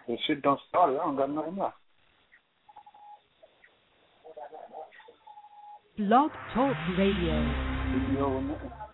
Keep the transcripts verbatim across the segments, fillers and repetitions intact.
This shit don't start it. I don't got nothing left. Blog Talk Radio. Pimp,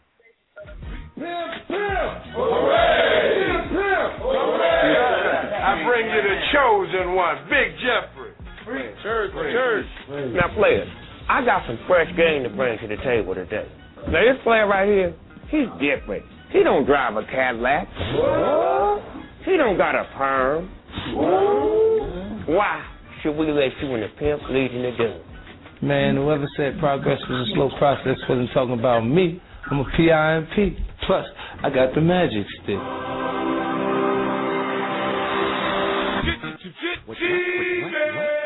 pimp! Hooray! Pimp, pimp! Hooray! I bring you the chosen one, Big Jeffrey. Church, church. Now, players, I got some fresh game to bring to the table today. Now, this player right here, he's different. He don't drive a Cadillac. What? He don't got a perm. What? Why should we let you and the pimp lead in the doom? Man, whoever said progress was a slow process wasn't talking about me. I'm a P I M P. Plus, I got the magic stick. What, what, what, what, what?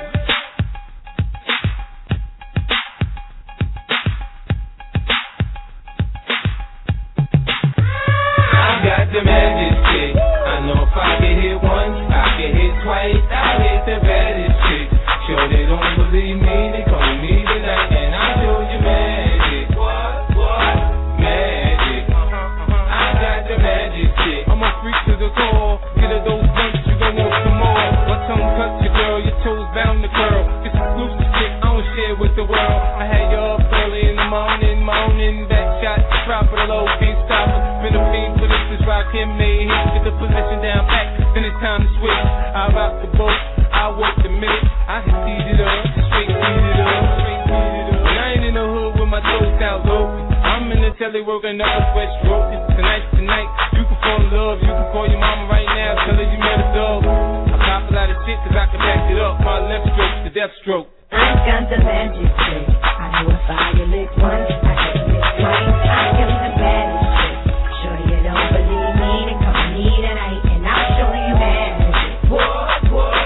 The magic chick. I know if I can hit once, I can hit twice. I hit the baddest chick. Sure they don't believe me, they call me tonight, and I show you magic. What? What? Magic. I got the magic chick. I'm a freak to the core. Get her those bumps, you gon' want some more. My tongue touch your girl, your toes bound to curl. It's exclusive chick, I don't share with the world. I had you up early in the morning, moaning. Back shot, drop it low, can't stop it. Been a fiend for this. Rock him, made hit, get the position down back, then it's time to switch. I rock the boat, I work the minute, I can speed it up, straight speed it up, straight speed it up. When I ain't in the hood with my toes out open, I'm in the telly working up a sweat stroke. Tonight, tonight, you can fall in love, you can call your mama right now, tell her you met a dog. I pop a lot of shit cause I can back it up, my left stroke, the death stroke. I got the magic trick, I know if I get licked once, I can lick twice, I am the baddest. Sure you don't believe me, then come to me tonight and I'll show you magic. What, what?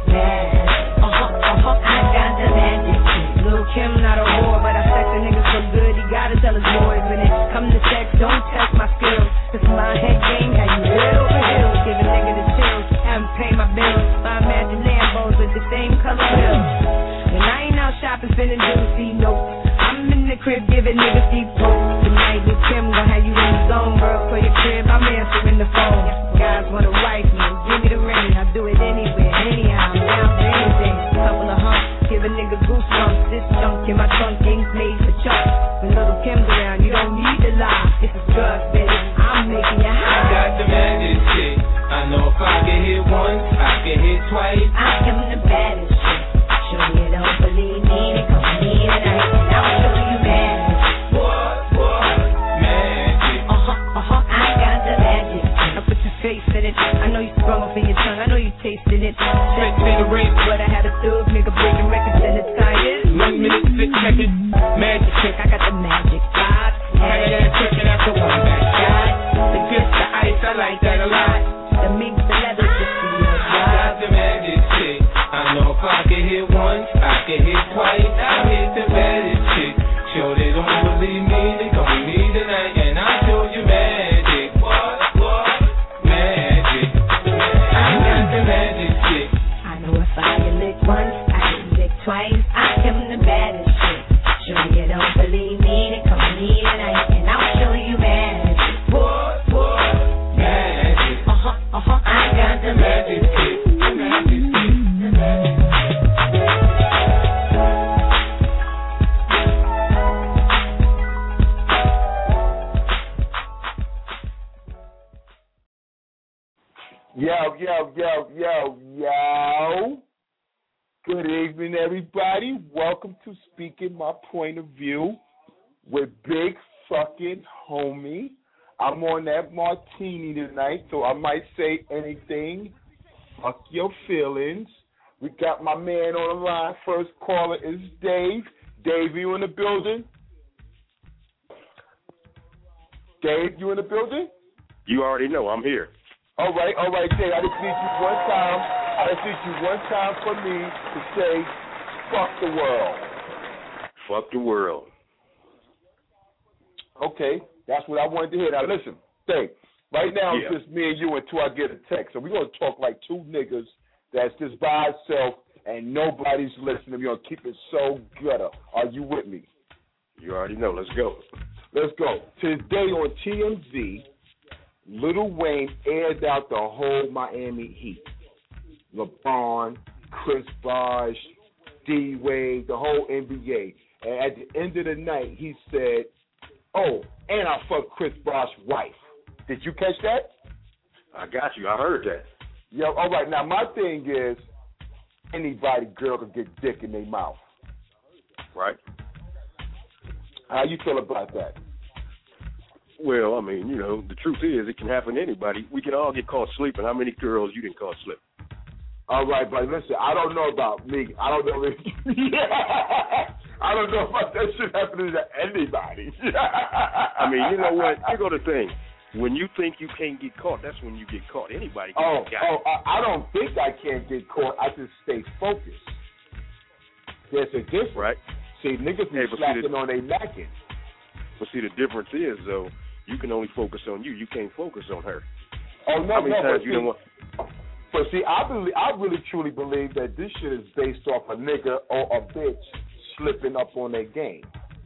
Magic. Uh-huh, uh-huh, I got the magic. Lil' Kim not a whore, but I sex a nigga so good, he gotta tell his boys. When it come to sex, don't test my skills. It's my head game, how you real for real. Give a nigga the chills, haven't paid my bills. I imagine Lambos with the same color wheels. When I ain't out shopping, spending juicy notes, I'm in the crib giving niggas deep throats. Tonight with Kim, gon' have you in the zone, girl. For your crib, I'm answering the phone. Guys wanna wife me, give me the ring. I'll do it anywhere, anyhow. I'm down for anything. Couple of humps, give a nigga goosebumps. This junk in my trunk, things made for chunks. When little Kim's around, you don't need to lie. This is drugs, baby. I'm making you high. I got the magic chick. I know if I can hit once, I can hit twice. I am the baddest chick. Sure you don't believe me, then come to me tonight and I'll show you magic. What, what? Magic. Uh-huh, uh-huh, I got the magic. I put your face in it. I know you sprung off in your tongue, I know you tasted it. Sex in the race, but I had a thug nigga breaking records in the tires. One minute, six seconds, magic chick. I got the magic vibe. Had it in chicken after one back shot. The kiss, the ice, I like that a lot. The mink, the leather, the feel. I got the magic chick. I know if I can hit once, I can hit twice. I hit the baddest chick. Sure they don't believe me, then come with me tonight and I'll show you magic. What, what? Magic. I got the magic chick. I know if I can lick once, I can lick twice. I am the baddest chick. Sure you don't believe me, then come with me tonight and I'll show you magic. What, what? Magic. Uh-huh, uh-huh. I got the magic chick. The magic chick. The magic chick. Yo, yo, yo, yo, yo. Good evening, everybody. Welcome to Speaking My Point of View with Big Fucking Homie. I'm on that martini tonight, so I might say anything. Fuck your feelings. We got my man on the line. First caller is Dave. Dave, you in the building? Dave, you in the building? You already know I'm here. All right, all right, Dave. I just need you one time. I just need you one time for me to say, fuck the world. Fuck the world. Okay, that's what I wanted to hear. Now, listen, Dave, right now yeah. it's just me and you until I get a text. So we're going to talk like two niggas that's just by itself and nobody's listening. We're going to keep it so gutter. Are you with me? You already know. Let's go. Let's go. Today on T M Z, Lil Wayne aired out the whole Miami Heat. LeBron, Chris Bosh, D Wade, the whole N B A. And at the end of the night, he said, "Oh, and I fucked Chris Bosh's wife." Did you catch that? I got you. I heard that. Yeah. All right. Now my thing is, anybody girl can get dick in their mouth. Right. How you feel about that? Well, I mean, you know, the truth is it can happen to anybody. We can all get caught sleeping. How many girls you didn't caught sleeping? All right, but listen, I don't know about me. I don't know if I don't know about that shit happening to anybody. I mean, you know what? Here go the thing. When you think you can't get caught, that's when you get caught. Anybody can oh, get caught. Oh, I, I don't think I can't get caught. I just stay focused. There's a difference. Right. See, niggas be hey, slacking see the, on their napkins. But see, the difference is, though, you can only focus on you. You can't focus on her. Oh, no, How many no, times but you see, don't want... But see, I believe, I really truly believe that this shit is based off a nigga or a bitch slipping up on their game.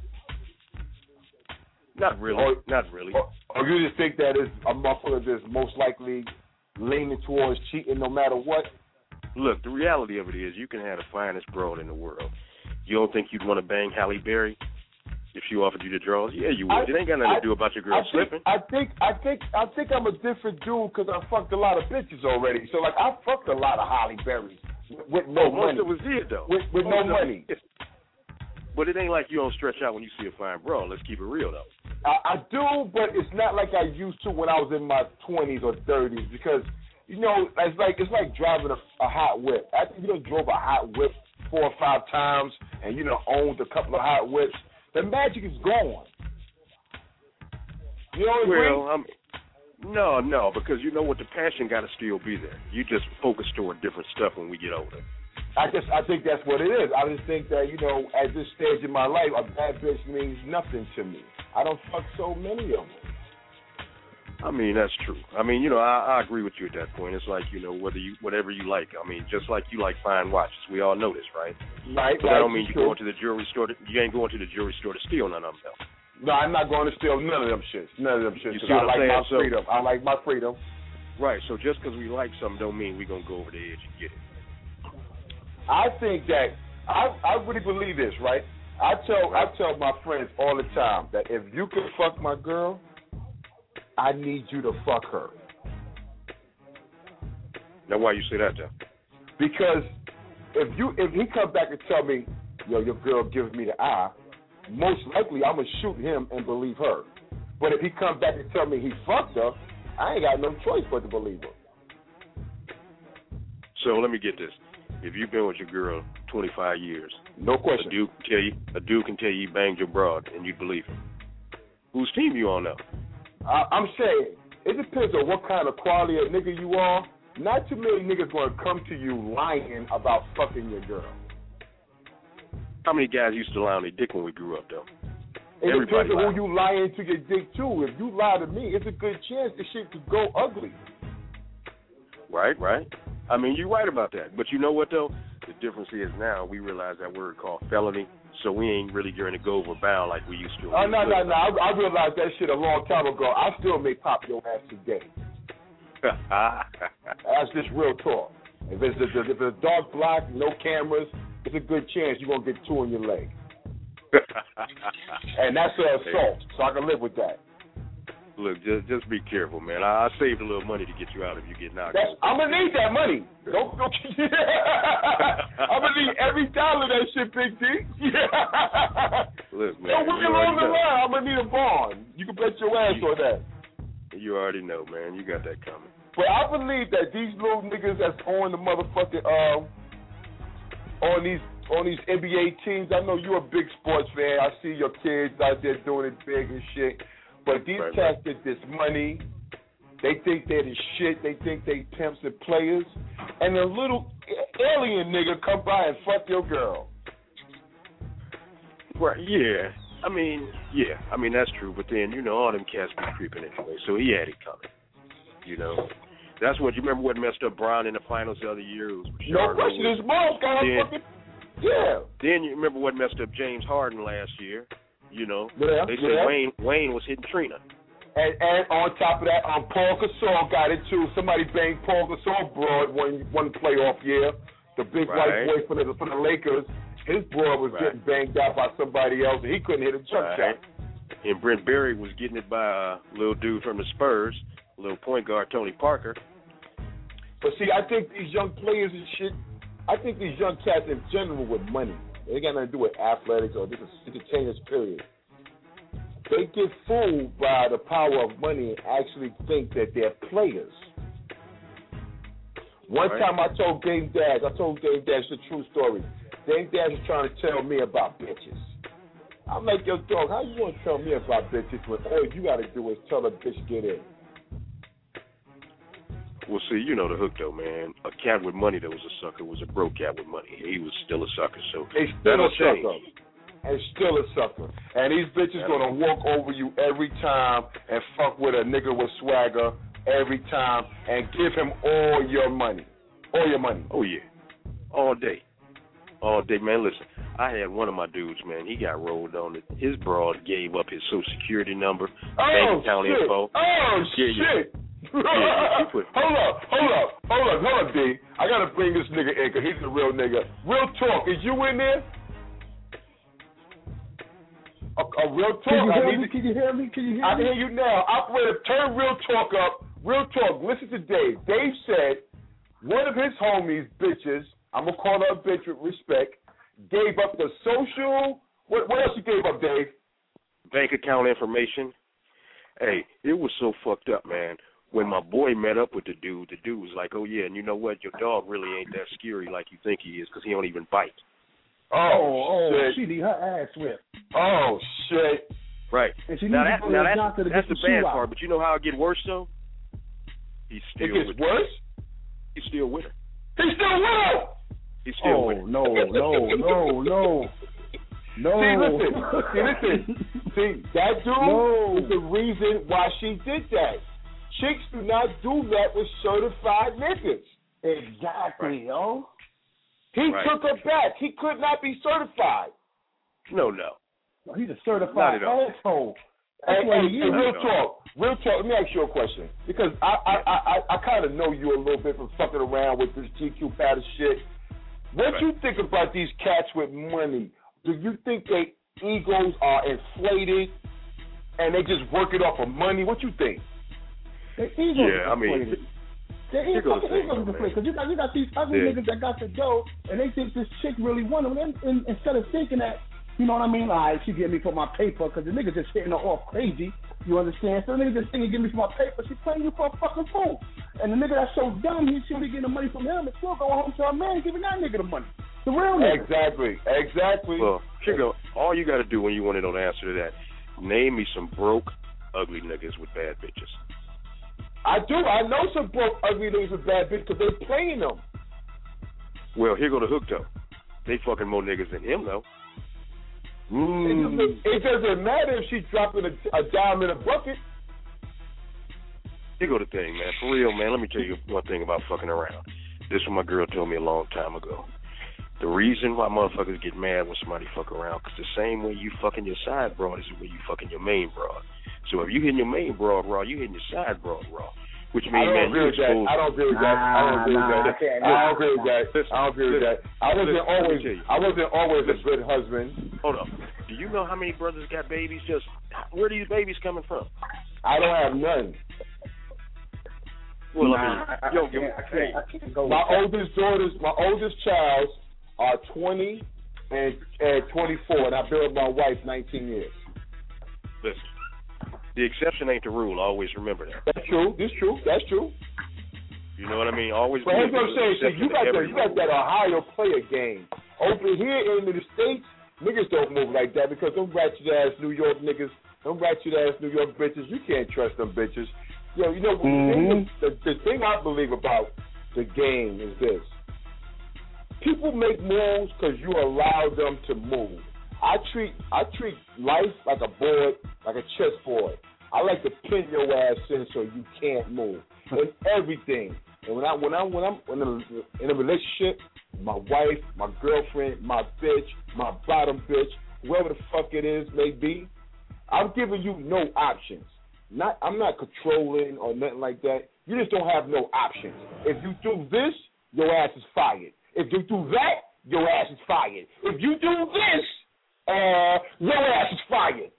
Not really. Or, Not really. Or, or you just think that is a motherfucker that's most likely leaning towards cheating no matter what? Look, the reality of it is you can have the finest broad in the world. You don't think you'd want to bang Halle Berry if she offered you the draws? Yeah, you would. I, it ain't got nothing I, to do about your girl I slipping. Think, I think I think I think I'm a different dude because I fucked a lot of bitches already. So like I fucked a lot of Halle Berrys with, with no oh, money. Most of us did though. With, with no money. Did. But it ain't like you don't stretch out when you see a fine broad. Let's keep it real though. I, I do, but it's not like I used to when I was in my twenties or thirties because you know it's like it's like driving a, a hot whip. After you done drove a hot whip four or five times and you know owned a couple of hot whips, the magic is gone. You know what I mean? Well, I'm, no, no, because you know what, the passion got to still be there. You just focus toward different stuff when we get older. I just I think that's what it is. I just think that, you know, at this stage in my life, a bad bitch means nothing to me. I don't fuck so many of them. I mean, that's true. I mean, you know, I, I agree with you at that point. It's like, you know, whether you whatever you like. I mean, just like you like fine watches. We all know this, right? Right. But right, that don't mean you true. go into the jewelry store. To, you ain't going to the jewelry store to steal none of them, though. No, I'm not going to steal none of them shits. None of them shits. You 'Cause see I what like I'm my saying? So- freedom. I like my freedom. Right. So just because we like something don't mean we're going to go over the edge and get it. I think that I I really believe this, right? I tell I tell my friends all the time that if you can fuck my girl, I need you to fuck her. Now, why you say that, Jeff? Because if you if he come back and tell me, yo, your girl gives me the eye, most likely I'm gonna shoot him and believe her. But if he come back and tell me he fucked her, I ain't got no choice but to believe her. So let me get this. If you've been with your girl twenty-five years, no question. A dude can tell you, a dude can tell you you banged your broad, and you believe him. Whose team you on now? I, I'm saying it depends on what kind of quality of nigga you are. Not too many niggas gonna come to you lying about fucking your girl. How many guys used to lie on their dick when we grew up, though? It Everybody depends on lied. who you lying to your dick to. If you lie to me, it's a good chance this shit could go ugly. Right, right. I mean, you're right about that. But you know what, though? The difference is now we realize that word called felony, so we ain't really going to go over bound like we used to. Oh, no, no, no. I, I realized that shit a long time ago. I still may pop your ass today. That's just real talk. If it's, a, if it's a dark block, no cameras, it's a good chance you're going to get two in your leg. And that's an assault, so I can live with that. Look, just just be careful, man. I, I saved a little money to get you out if you get knocked That's, out. I'm going to need that money. Don't, don't I'm going to need every dollar of that shit, Big D. Look, man. Don't worry you along already the know. line. I'm going to need a bond. You can bet your ass You- on that. You already know, man. You got that coming. But I believe that these little niggas that's on the motherfucking um on these on these N B A teams, I know you're a big sports fan. I see your kids out there doing it big and shit. But these Right, cats get this money. They think they're the shit. They think they pimps and players. And a little alien nigga come by and fuck your girl. Right, yeah. I mean, yeah. I mean, that's true. But then, you know, all them cats be creeping anyway, so he had it coming. You know? That's what, you remember what messed up Brown in the finals the other year? It was No Charlotte question. Lewis. His mom's got a Then- fucking... Yeah. Then you remember what messed up James Harden last year? You know, Yeah, they said yeah. Wayne Wayne was hitting Trina. And, and on top of that, um, Paul Gasol got it too. Somebody banged Paul Gasol broad one one playoff year. The big Right. white boy for the for the Lakers. His broad was Right. getting banged out by somebody else, and he couldn't hit a jump Right. shot. And Brent Berry was getting it by a little dude from the Spurs, little point guard Tony Parker. But see, I think these young players and shit, I think these young cats in general with money, they got nothing to do with athletics or just entertainers, period. They get fooled by the power of money and actually think that they're players. One Right. time I told Dame Dash, I told Dame Dash the true story. Dame Dash was trying to tell me about bitches. I'm like, yo, dog, how you going to tell me about bitches when all you got to do is tell a bitch get in? Well, see, you know the hook, though, man. A cat with money that was a sucker was a broke cat with money. He was still a sucker, so They still that'll a sucker. change. And still a sucker. And these bitches That'll gonna walk over you every time and fuck with a nigga with swagger every time and give him all your money. All your money. Oh, yeah. All day. All day, man. Listen, I had one of my dudes, man. He got rolled on it. His broad gave up his social security number, bank account shit. info. Oh, Yeah, shit. yeah. Yeah, he put- hold up, hold up, hold up, hold up, D. I gotta bring this nigga in because he's a real nigga. Real talk, is you in there? A, a real talk. Can you I hear need me? to- Can you hear me? Can you hear I me? can hear you now. Operator, turn Real Talk up. Real Talk, listen to Dave. Dave said one of his homies, bitches, I'm going to call her a bitch with respect, gave up the social, what, what else you gave up, Dave? Bank account information. Hey, it was so fucked up, man. When my boy met up with the dude, the dude was like, oh, yeah, and you know what? Your dog really ain't that scary like you think he is because he don't even bite. Oh, Oh, oh, shit. she need her ass whipped. Oh, shit. Right. And she Now, needs that, to go now to that's, doctor to that's get the the bad shoe out. part, but you know how it get worse, though? He's It still gets with worse? He's still with her. He's still with her. He's still Oh, with her. no, no, no, no. No. See, listen. See, listen. See, that dude No. is the reason why she did that. Chicks do not do that with certified niggas. Exactly, yo. He Right. took her back. He could not be certified. No, no. Well, he's a Not certified at all. asshole. That's Hey, what hey, he hey, is. real talk, real talk. Let me ask you a question because I I I, I, I kind of know you a little bit from fucking around with this G Q pattern shit. What Right. you think about these cats with money? Do you think their egos are inflated and they just work it off of money? What you think? Their egos Yeah, I mean, inflated. Their here egos goes the thing, egos though, inflated because you got you got these ugly Yeah. niggas that got the dough and they think this chick really want them. And, and instead of thinking that, you know what I mean? All right, she get me for my paper because the nigga just hitting her off crazy. You understand? So the nigga just thinking, give me for my paper. She playing you for a fucking fool. And the nigga that's so dumb, he should be getting the money from him and still go home to her man and giving that nigga the money. The real nigga. Exactly, exactly. Well, here go. All you got to do when you want to know the answer to that, name me some broke, ugly niggas with bad bitches. I do. I know some broke ugly niggas with bad bitches because they playing them. Well, here go the hook, though. They fucking more niggas than him, though. It, doesn't, it doesn't matter if she's dropping a, a dime in a bucket. Here go the thing, man. For real, man, let me tell you one thing about fucking around. This is what my girl told me a long time ago. The reason why motherfuckers get mad when somebody fuck around, because the same way you fucking your side broad is the way you fucking your main broad. So if you hitting your main broad raw, you hitting your side broad raw. Which I means, don't man, agree you with that. exposed. I don't agree with that. I don't agree with Nah, that. I can't- I don't agree with that. Listen, I don't agree with that. I wasn't listen, let me always. tell you. I wasn't always a Listen. good husband. Hold up. Do you know how many brothers got babies? Just where are these babies coming from? I don't have none. Well, Nah, I mean, I, I, yo, I, yo, can't, I, hey, can't, I can't go My with that. oldest daughters, my oldest child, are twenty and, and twenty-four, and I've been with my wife nineteen years. listen. The exception ain't the rule. Always remember that. That's true. That's true. That's true. You know what I mean? Always. But here's what I'm remember saying. the See, you exception got to that. every You got rule. that Ohio player game. Over here in the States, niggas don't move like that because them ratchet ass New York niggas, them ratchet ass New York bitches, you can't trust them bitches. Yo, you know what the, thing is, the, the thing I believe about the game is this: people make moves because you allow them to move. I treat I treat life like a board, like a chessboard. I like to pin your ass in so you can't move in everything. And when I when I when I'm in a, in a relationship, my wife, my girlfriend, my bitch, my bottom bitch, whoever the fuck it is may be, I'm giving you no options. not I'm not controlling or nothing like that. You just don't have no options. If you do this, your ass is fired. If you do that, your ass is fired. If you do this, uh, your ass is fired.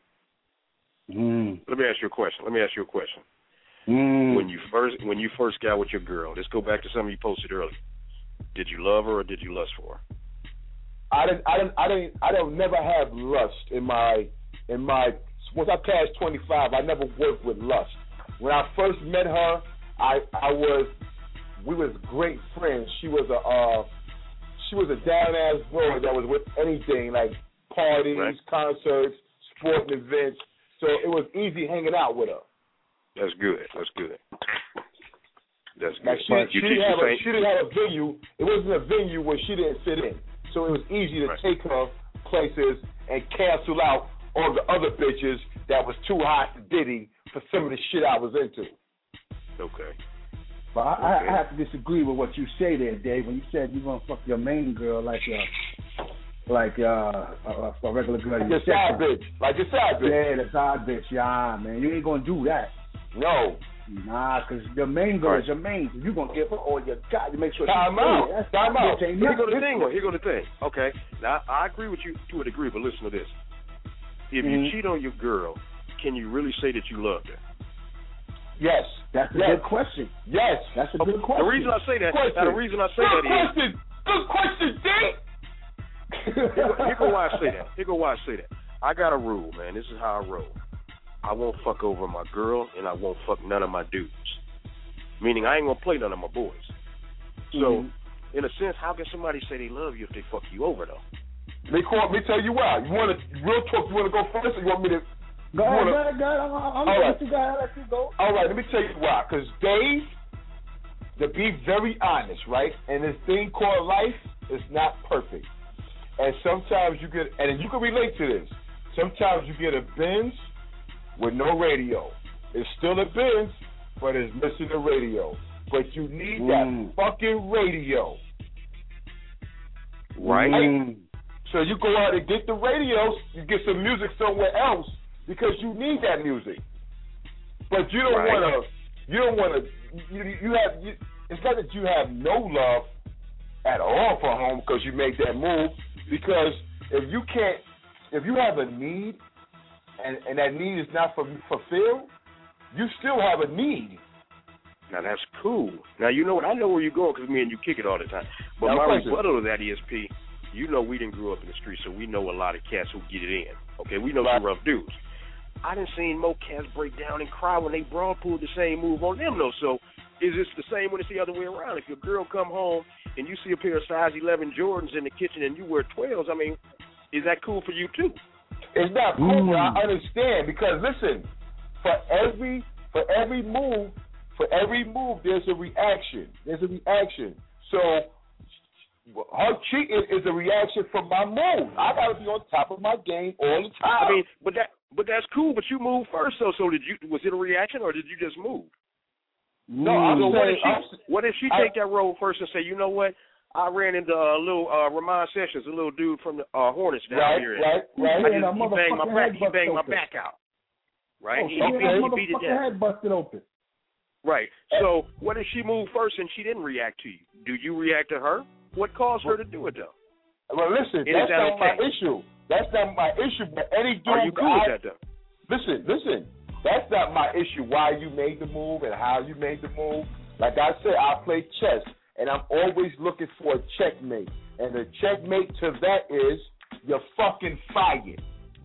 Mm. Let me ask you a question. Let me ask you a question. Mm. When you first when you first got with your girl, let's go back to something you posted earlier. Did you love her or did you lust for her? I didn't. I didn't. I didn't. I don't never have lust in my in my. Once I passed twenty-five, I never worked with lust. When I first met her, I I was we was great friends. She was a uh, she was a down ass girl that was with anything like parties, right. concerts, sporting events. So it was easy hanging out with her. That's good. That's good. That's good. Like she, she, didn't have a, she didn't have a venue. It wasn't a venue where she didn't fit in. So it was easy to right. take her places and cancel out all the other bitches that was too hot to Diddy for some of the shit I was into. Okay. But I, okay. I have to disagree with what you say there, Dave. When you said you're gonna fuck your main girl like uh, like uh, a, a regular girl. Like your side bitch. Like your side bitch. Yeah, the side bitch. Yeah, man. You ain't gonna do that. No. Nah, because your main girl right. is your main. You're going to give her all your got. You make sure Time out. That's Time out. Here go the thing. Here go the thing. Okay. Now, I agree with you to a degree, but listen to this. If mm-hmm. you cheat on your girl, can you really say that you loved her? Yes. That's a yes. good question. Yes. That's a good okay. question. The reason I say that, now the reason I say good that question. is... Good question, D. Here, here go why I say that. Here go why I say that. I got a rule, man. This is how I roll. I won't fuck over my girl, and I won't fuck none of my dudes. Meaning I ain't going to play none of my boys. So, mm-hmm. in a sense, how can somebody say they love you if they fuck you over, though? They call me tell you why. You want to real talk, you want to go first, or you want me to... Go ahead, wanna, go ahead, go ahead. I'm, I'm going right. to go ahead, let you go. All right, let me tell you why. Because Dave, to be very honest, right, and this thing called life is not perfect. And sometimes you get, and you can relate to this, sometimes you get a Benz with no radio. It's still a Benz, but it's missing the radio. But you need that mm. fucking radio. Right. Mm. So you go out and get the radio, you get some music somewhere else because you need that music. But you don't right. want to, you don't want to, you, you have, you, it's not that you have no love at all for home because you made that move. Because if you can't, if you have a need, And, and that need is not fulfilled, you still have a need. Now, that's cool. Now, you know what? I know where you're going because me and you kick it all the time. But now, my question. rebuttal to that, E S P, you know we didn't grow up in the street, so we know a lot of cats who get it in. Okay, we know some rough dudes. I done seen more cats break down and cry when they broad pulled the same move on them, though. So is this the same when it's the other way around? If your girl come home and you see a pair of size eleven Jordans in the kitchen and you wear twelves, I mean, is that cool for you, too? It's not cool, mm. I understand, because listen, for every for every move, for every move, there's a reaction. There's a reaction. So her cheating is a reaction from my move. I gotta be on top of my game all the time. I mean, but that but that's cool. But you moved first, though. So did you? Was it a reaction or did you just move? No, I'm so saying, what if she I'm, what if she I, take that road first and say, you know what? I ran into a uh, little uh, Ramon Sessions, a little dude from the uh, Hornets down right, here. Right, right, I just, he banged my back. He banged my back out. Right, oh, he, okay. he, he beat it down. Head busted open. Right. So what if she moved first and she didn't react to you? Do you react to her? What caused her to do it though? Well, listen, Is that's that not okay? my issue. That's not my issue. But any dude, are you cool I, with that though? Listen, listen. That's not my issue. Why you made the move and how you made the move. Like I said, I play chess. And I'm always looking for a checkmate. And the checkmate to that is you're fucking fired.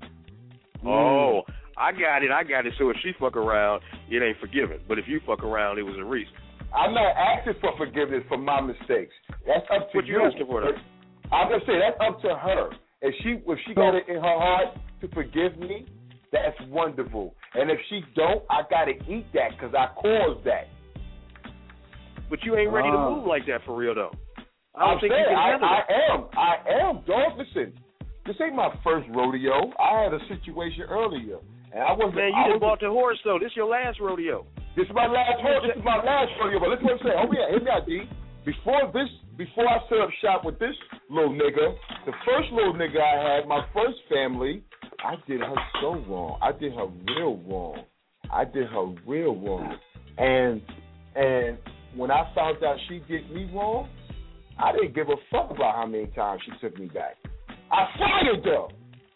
Oh, I got it. I got it. So if she fuck around, it ain't forgiven. But if you fuck around, it was a reason. I'm not asking for forgiveness for my mistakes. That's up to what you. What you asking for, though? I'm going to say that's up to her. If she if she got it in her heart to forgive me, that's wonderful. And if she don't, I got to eat that because I caused that. But you ain't ready to move like that for real, though. I don't I'm think saying, you can I, handle I it. am. I am, dog. Listen, this ain't my first rodeo. I had a situation earlier, and I wasn't. Man, you I just wasn't, bought the horse, though. This your last rodeo. This is my last rodeo. This is my last rodeo. But listen what I'm saying. Oh yeah, hear me out, D. Before this, before I set up shop with this little nigga, the first little nigga I had, my first family, I did her so wrong. I did her real wrong. I did her real wrong. And and when I found out she did me wrong, I didn't give a fuck about how many times she took me back. I fired her.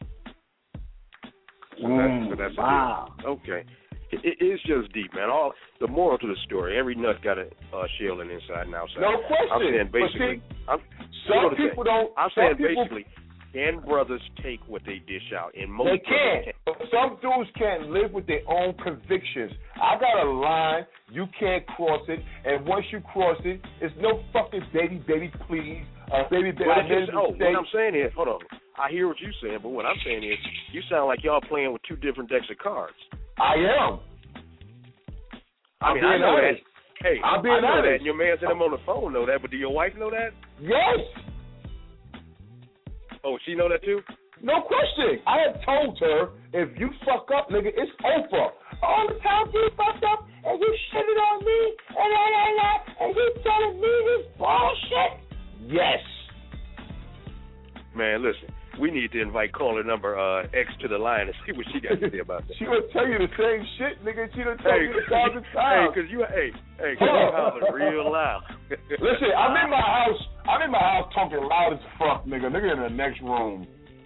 So that's, so that's wow. Okay. It, it, it's just deep, man. All the moral to the story: every nut got a uh, shell in inside and outside. No question. I'm saying basically. See, I'm, some people say, don't. I'm some saying people, basically, can brothers take what they dish out? And most they can't. can't. But some dudes can't live with their own convictions. I got a line. You can't cross it, and once you cross it, it's no fucking baby, baby, please, uh, baby, baby. Well, just, oh, what I'm saying is, hold on. I hear what you're saying, but what I'm saying is, you sound like y'all playing with two different decks of cards. I am. I I'm mean, I being know honest. that. Hey, I'm being I know honest. that, and your man said I'm on the phone know that, but do your wife know that? Yes. Oh, she know that too? No question. I had told her, if you fuck up, nigga, it's over. All the time you fucked up and you shitted on me and la la la and you telling me this bullshit. Yes. Man, listen, we need to invite caller number uh, X to the line and see what she got to say about that. She will tell you the same shit, nigga. She done tell hey, you a thousand hey, times. cause you, hey, hey, cause you hollering real loud. Listen, I'm in my house. I'm in my house talking loud as fuck, nigga. Nigga in the next room.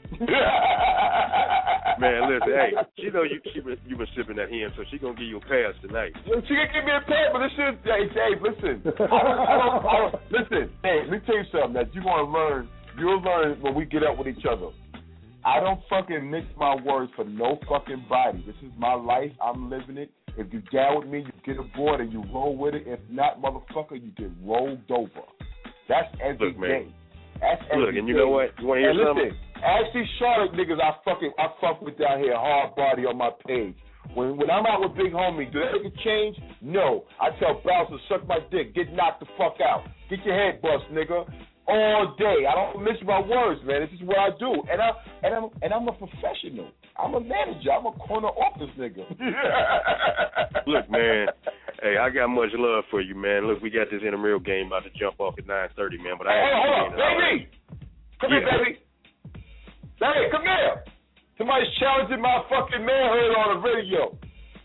Man, listen, hey, she know you she been, you been sipping that hen, so she gonna give you a pass tonight. She gonna give me a pass, but this shit, hey, hey, listen, I don't, I don't, I don't, listen, hey, let me tell you something that you're gonna learn. You'll learn when we get up with each other. I don't fucking mix my words for no fucking body. This is my life. I'm living it. If you down with me, you get aboard and you roll with it. If not, motherfucker, you get rolled over. That's every Look, man. day. That's every Look, and you day. know what? You want to hear and something? Listen, ask these Charlotte niggas I fucking I fuck with down here, hard body on my page. When when I'm out with Big Homie, do that nigga change? No. I tell Bouncer, suck my dick, get knocked the fuck out. Get your head bust, nigga. All day. I don't miss my words, man. This is what I do. And I and I'm and I'm a professional. I'm a manager. I'm a corner office nigga. Look, man. Hey, I got much love for you, man. Look, we got this intramural game about to jump off at nine thirty, man. But I hey, hold on, baby. Come yeah. here, baby. Hey, come here. Somebody's challenging my fucking manhood on the radio.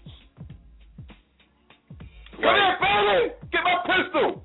Come Right. here, baby. Get my pistol.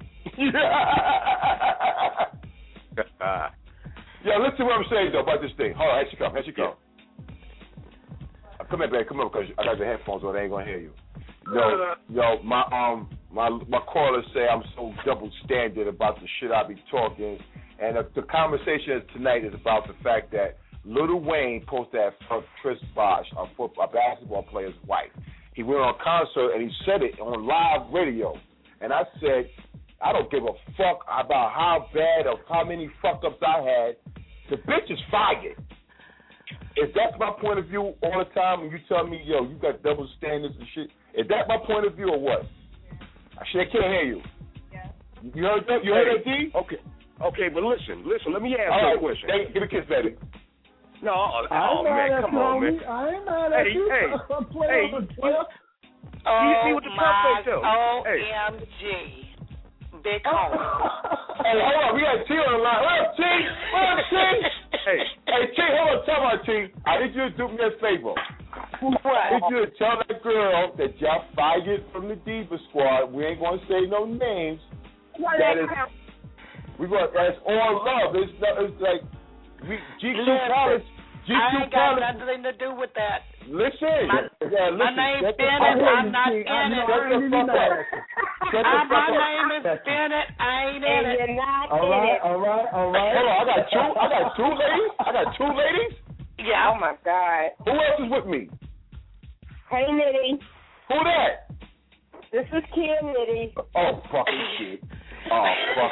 Yo, listen to what I'm saying, though, about this thing. Hold on, here she come, here she come. Yeah. Come here, baby, come here, because I got the headphones on, they ain't going to hear you. Yo, yo, my um, my my callers say I'm so double standard about the shit I be talking, and uh, the conversation tonight is about the fact that Lil Wayne posted that fuck Chris Bosh, a, football, a basketball player's wife. He went on a concert and he said it on live radio, and I said, I don't give a fuck about how bad or how many fuck-ups I had. The bitch is fired. If that's my point of view all the time, and you tell me, yo, you got double standards and shit, is that my point of view or what? I shit, I can't hear you. Yeah. You heard that? You heard that, D? Okay. Okay, but listen, listen, let me ask All you right, a question. Hey, give a kiss, baby. No, oh, I ain't mad man, at come you, on, homie. man. I ain't mad at Hey, you. hey, I'm playing hey, on the twelve. Do you see what the Trump my face though? O Hey. M G. Big homie. Hey, hold on. We got T on the line. What up, T? What up, T? Hey. Hey, T, hold on. Tell me, T. I need you to do me a favor. I need you to tell that girl that y'all fired from the Diva Squad. We ain't going to say no names. That is, we got, that's all love. It's, it's like, we, G two College. G two I ain't got College. nothing to do with that. Listen. My, yeah, listen. my name's Shut the Bennett. fuck up. I'm not in I know, it. I ain't even mad at you. Shut the Uh, fuck my up. name is Bennett. I ain't in And it. you're not All in right, it. all right, all right. Hold on, I got two. I got two ladies. I got two ladies. Yeah. Oh, my God. Who else is with me? Hey, Nitty. Who that? This is Kim Nitty. Oh, fucking shit. Oh, fuck.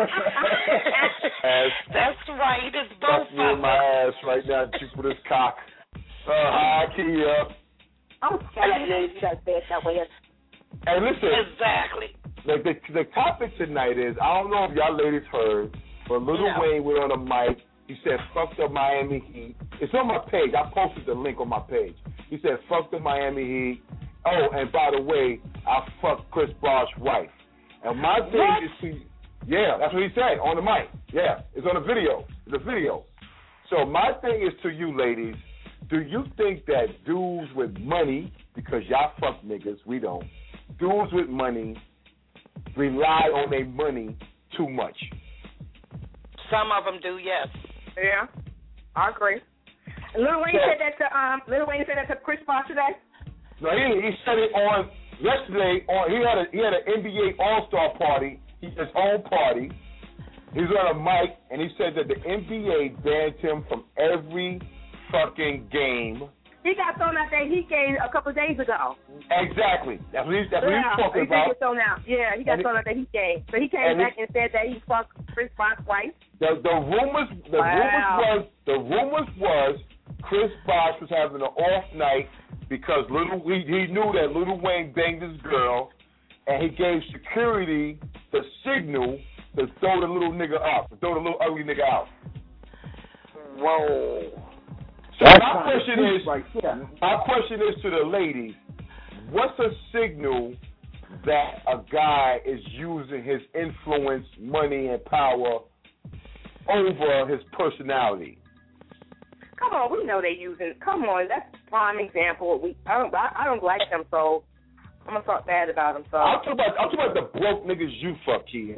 ass. That's right. It's both Fuck me in of my us. ass right now, cheek with this cock. Uh, hi, Kia. I'm sorry you just said that way. Hey, listen. Exactly. The, the, the topic tonight is, I don't know if y'all ladies heard, but Lil No. Wayne went on a mic. He said, fuck the Miami Heat. It's on my page. I posted the link on my page. He said, fuck the Miami Heat. Oh, and by the way, I fucked Chris Bosh's wife. And my thing What? is to, yeah, that's what he said on the mic. Yeah, it's on the video. It's a video. So my thing is to you ladies, do you think that dudes with money, because y'all fuck niggas, we don't, dudes with money rely on their money too much? Some of them do, yes. Yeah, I agree. Lil Wayne Yeah. said that to um. Lil Wayne said that to Chris Bosh today. No, he he said it on yesterday. On he had a he had an N B A All Star party, he, his own party. He was on a mic and he said that the N B A banned him from every fucking game. He got thrown out that Heat game a couple of days ago. Exactly. That's what he's, that's what Yeah, he's talking he did about. get thrown out. Yeah, he got And thrown it- out that Heat game. So he came and back it- and said that he fucked Chris Bosh twice. The the rumors the Wow. rumors was the rumors was Chris Bosh was having an off night because little he, he knew that Lil Wayne banged his girl, and he gave security the signal to throw the little nigga up, to throw the little ugly nigga out. Whoa. So my question is, right there. my question is to the ladies: what's a signal that a guy is using his influence, money, and power over his personality? Come on, we know they using. Come on, that's a prime example. We I don't I, I don't like them, so I'm gonna talk bad about them. So I'm talking about I'm talking about the broke niggas you fuck, Kia.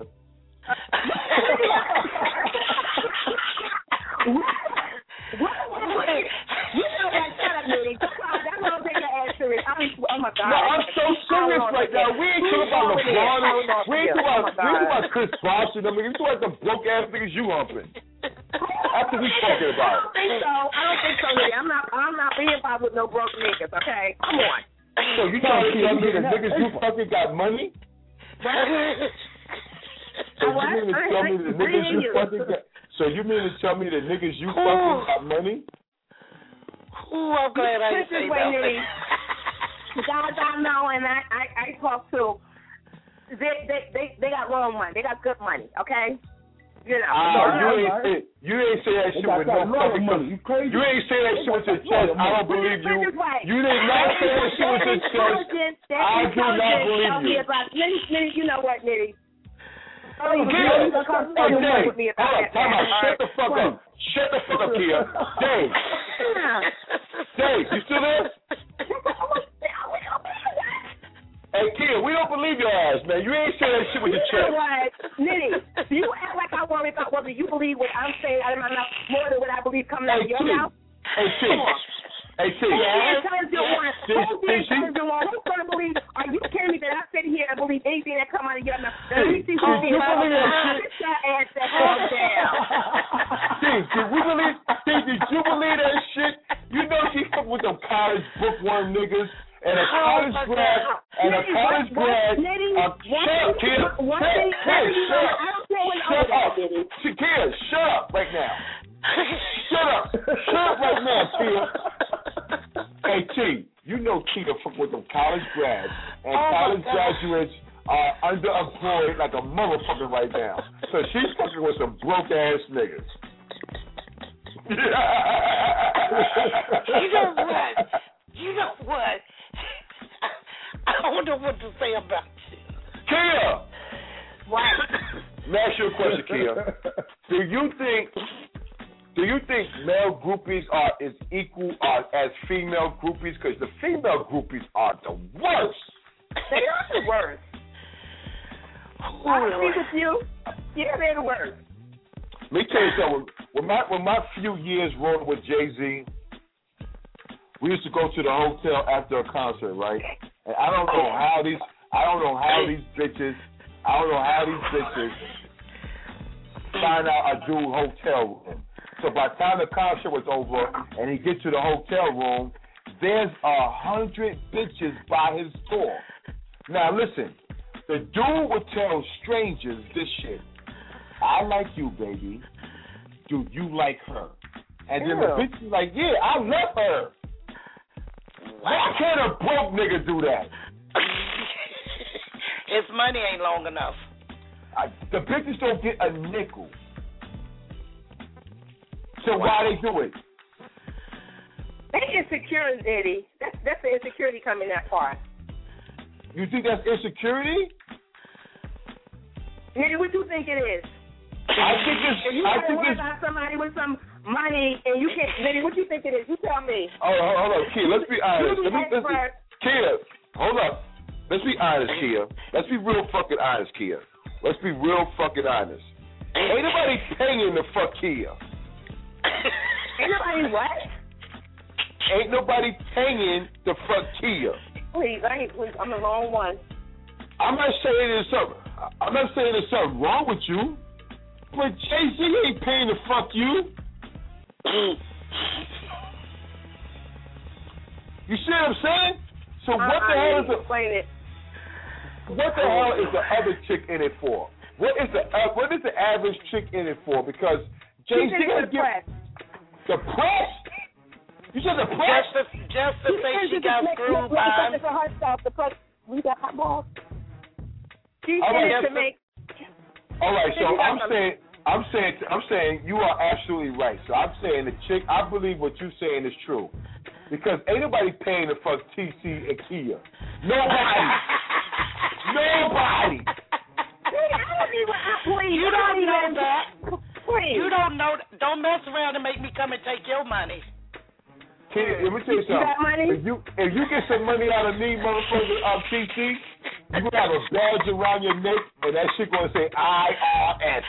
You know what? Shut up, Nitty. That's what I'm taking the ass serious. I mean, oh my God. No, I'm so serious right now. We ain't talking about LeBron. We ain't talking about, we ain't talking about Chris Bosh and them niggas. We talking about the broke ass niggas you humping. That's what we talking I about. don't think so. I don't think so, Nitty. I'm not. I'm not being involved with no broke niggas. Okay, come on. So you trying to tell me the niggas you fucking got money? So you mean to tell me the niggas you fucking got? So you mean to tell me the niggas you fucking got money? Ooh, I'm glad I Put didn't say this way, Nitty. that. The guys I know and I, I, I talk to, they, they they they got long money. They got good money. Okay. You know. Uh, so, you ain't say you ain't say that They shit got with that no lawyer fucking money. You crazy? You ain't say that shit with your chest. I don't believe you. You did not say that shit with your chest. I do not believe you. Nitty, Nitty, you know what, Nitty? Oh, Kia, hey, Dave, hold on, time out. Shut the fuck up. Shut the fuck up, Kia. Dave. Dave, you still there? Hey, Kia, we don't believe your ass, man. You ain't saying that shit with your You know chest. what, Nitty? Do you act like I worry about whether you believe what I'm saying out of my mouth more than what I believe coming out of Hey, your T. mouth? Hey, T. Hey, T. Yeah. Times you want. Did- Who's did she- times you want? Who's going to believe? Are you kidding me that I sit here and believe anything that come out of your mouth? Let me see Did who's you believe that shit? Sit your ass the hell down. T, did we believe? T, did you believe that shit? You know she fuck with them college bookworm niggas and a college grad and a college grad. A shut up, kid. Hey, hey, shut up. Shut up. Shakira, shut up right now. Shut up. Shut up right now, Tia. Hey, T, you know Tia fuck with them college grads and Oh, college my God. graduates are underemployed like a motherfucker right now. So she's fucking with some broke ass niggas. You know what? You know what? I don't know what to say about you. Kia! What? Let me ask you a question, Kia. Do you think do you think male groupies are as equal uh, as female groupies? Because the female groupies are the worst. They are the worst. I agree with you. Yeah, they're the worst. Let me tell you something. When my when my few years rolling with Jay-Z, we used to go to the hotel after a concert, right? And I don't know how these I don't know how these bitches I don't know how these bitches find out a dude hotel room. So by the time the concert was over and he gets to the hotel room, there's a hundred bitches by his door. Now listen, the dude would tell strangers this shit. I like you, baby. Do you like her? And then the bitch is like, yeah, I love her. Why can't a broke nigga do that? His money ain't long enough. I, the bitches don't get a nickel. So why they do it? They insecure, Eddie. That's that's the insecurity coming that far. You think that's insecurity? Nigga, what you think it is? I think it's, if you I want to think worry it's. about somebody with some money and you can't, then what you think it is? You tell me. Hold on, hold on, Kia. Let's be honest. You Let me, the let's be, expert. Kia, hold up. Let's be honest, Kia. Let's be real fucking honest, Kia. Let's be real fucking honest. Ain't nobody paying to fuck Kia. Ain't nobody what? Ain't nobody paying to fuck Kia. Please, I ain't please. I'm the wrong one. I'm not saying there's something. I'm not saying there's something wrong with you, but Jay-Z ain't paying to fuck you. You see what I'm saying? So Uh, what the I hell is need to the explain it. what the hell is the other chick in it for? What is the uh, what is the average chick in it for? Because Jay-Z She's in gonna the give press. the press. You said the press. Just to, just to say she got screwed by him. For herself, the press. We got hot balls. She All right, did it to make. All right, so I'm saying, I'm saying, I'm saying you are absolutely right. So I'm saying the chick, I believe what you're saying is true, because ain't nobody paying to fuck T C and Kia. Nobody. Nobody. I don't even. Please, You don't know that. Please. You don't know. Don't mess around and make me come and take your money. Kia, let me tell you You got something. money? If you if you get some money out of me, motherfucker, um, T C, you gonna have a badge around your neck, and that shit gonna say I R S.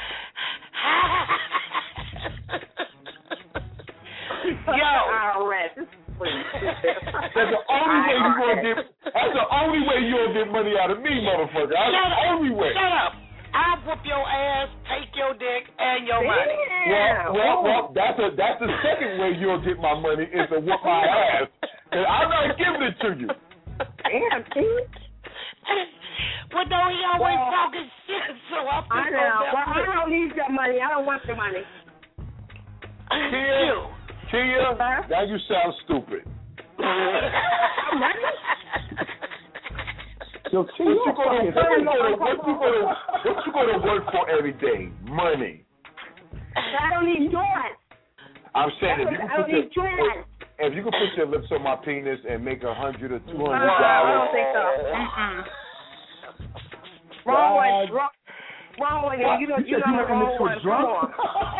Yo, I R S. That's the only way you gonna get. That's the only way you gonna get money out of me, motherfucker. That's Shut the up. only way. Shut up. I'll whoop your ass, take your dick, and your money. Well, well, well, that's a that's the second way you'll get my money is to whoop my ass, and I'm not giving it to you. Damn, Pete. But no, he always Well, talking shit, so I feel I know. Well, I don't need your money. I don't want your money. Kia, Kia, Huh? now you sound stupid. I'm not. Yo, What you gonna, what you gonna, what you gonna, what you gonna work for every day? Money. I don't need yours. I'm saying if you I can don't put your, need yours. if you can put your lips on my penis and make a hundred or two Uh, hundred I dollars. don't think so. Mm-mm. Wrong one. Wrong, wrong one. You know, you know the wrong one. Come on.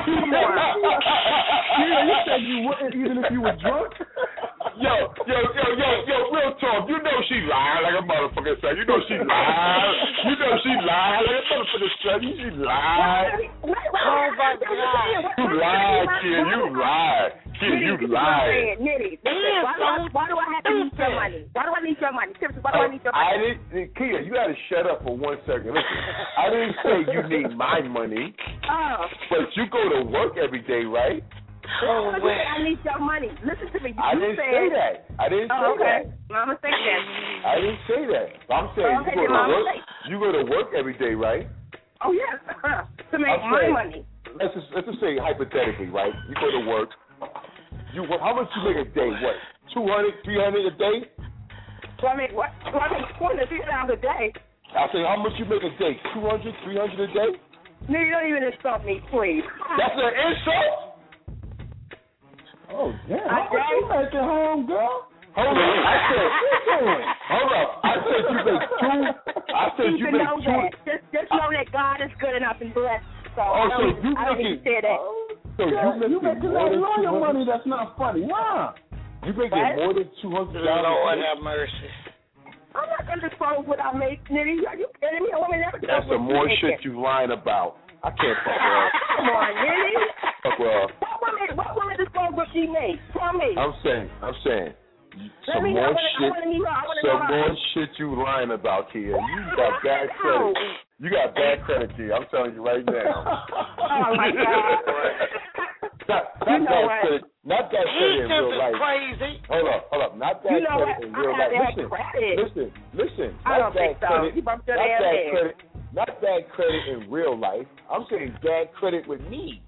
Yeah, you said you wouldn't even if you were drunk. Yo, yo, yo, yo, yo, real talk. You know she lied like a motherfucker, son. You know she lied. You know she lied like a motherfucker, son. You she lied. Oh, my God. You lied, kid. You lied. Kid, you lied. Nitty, listen, why, do I, why do I have to need your money? Why do I need your money? Seriously, why do I need your I money? didn't, Kia, you gotta shut up for one second. Listen, I didn't say you need my money, Oh. but you go to work every day, right? Oh, you said I need your money. Listen to me. You I didn't said, say that. I didn't say Oh, okay. that. My mistake then. I didn't say that. I'm saying Okay, you go then my to work. mistake. You go to work every day, right? Oh, yes. To make I'm my saying- money. Let's just let's just say hypothetically, right? You go to work. You how much you make a day? What? Two hundred, three hundred a day? So I make what? So I make twenty to fifty dollars a day. I say how much you make a day? Two hundred, three hundred a day? No, you don't even insult me, please. That's an insult. Oh damn! I How much you making, home girl? Hold up. I said, hold up. I said you make two. I said You you can make know two. that. Just, just know that God is good enough and blessed. So Oh, I so don't, you I don't making- need to say that. So you Yeah, you making making more that than lawyer two hundred? money. That's not funny. Nah. You making What? more than two hundred Lord dollars? have mercy. I'm not going to disclose what I make, Nitty. Are you kidding me? I would never That's disclose some what more you shit making. you lying about. I can't fuck with her. Come on, Nitty. Fuck with her. What woman, what woman disclose what she made? Tell me. I'm saying, I'm saying, Let some me know. more I wanna- I shit, wanna know. I wanna some know. more shit you lying about, Kia. You got bad credit. You got bad credit, Kia. I'm telling you right now. Oh, my God. Not, not You know bad what? credit. Not bad He credit in just real is life. crazy. Hold up, hold up. Not bad You know credit what? in I real have life. that Listen, credit. listen, listen. I Not don't bad think so. credit. You bumped your Not damn bad head. credit. Not bad credit in real life. I'm saying bad credit with me.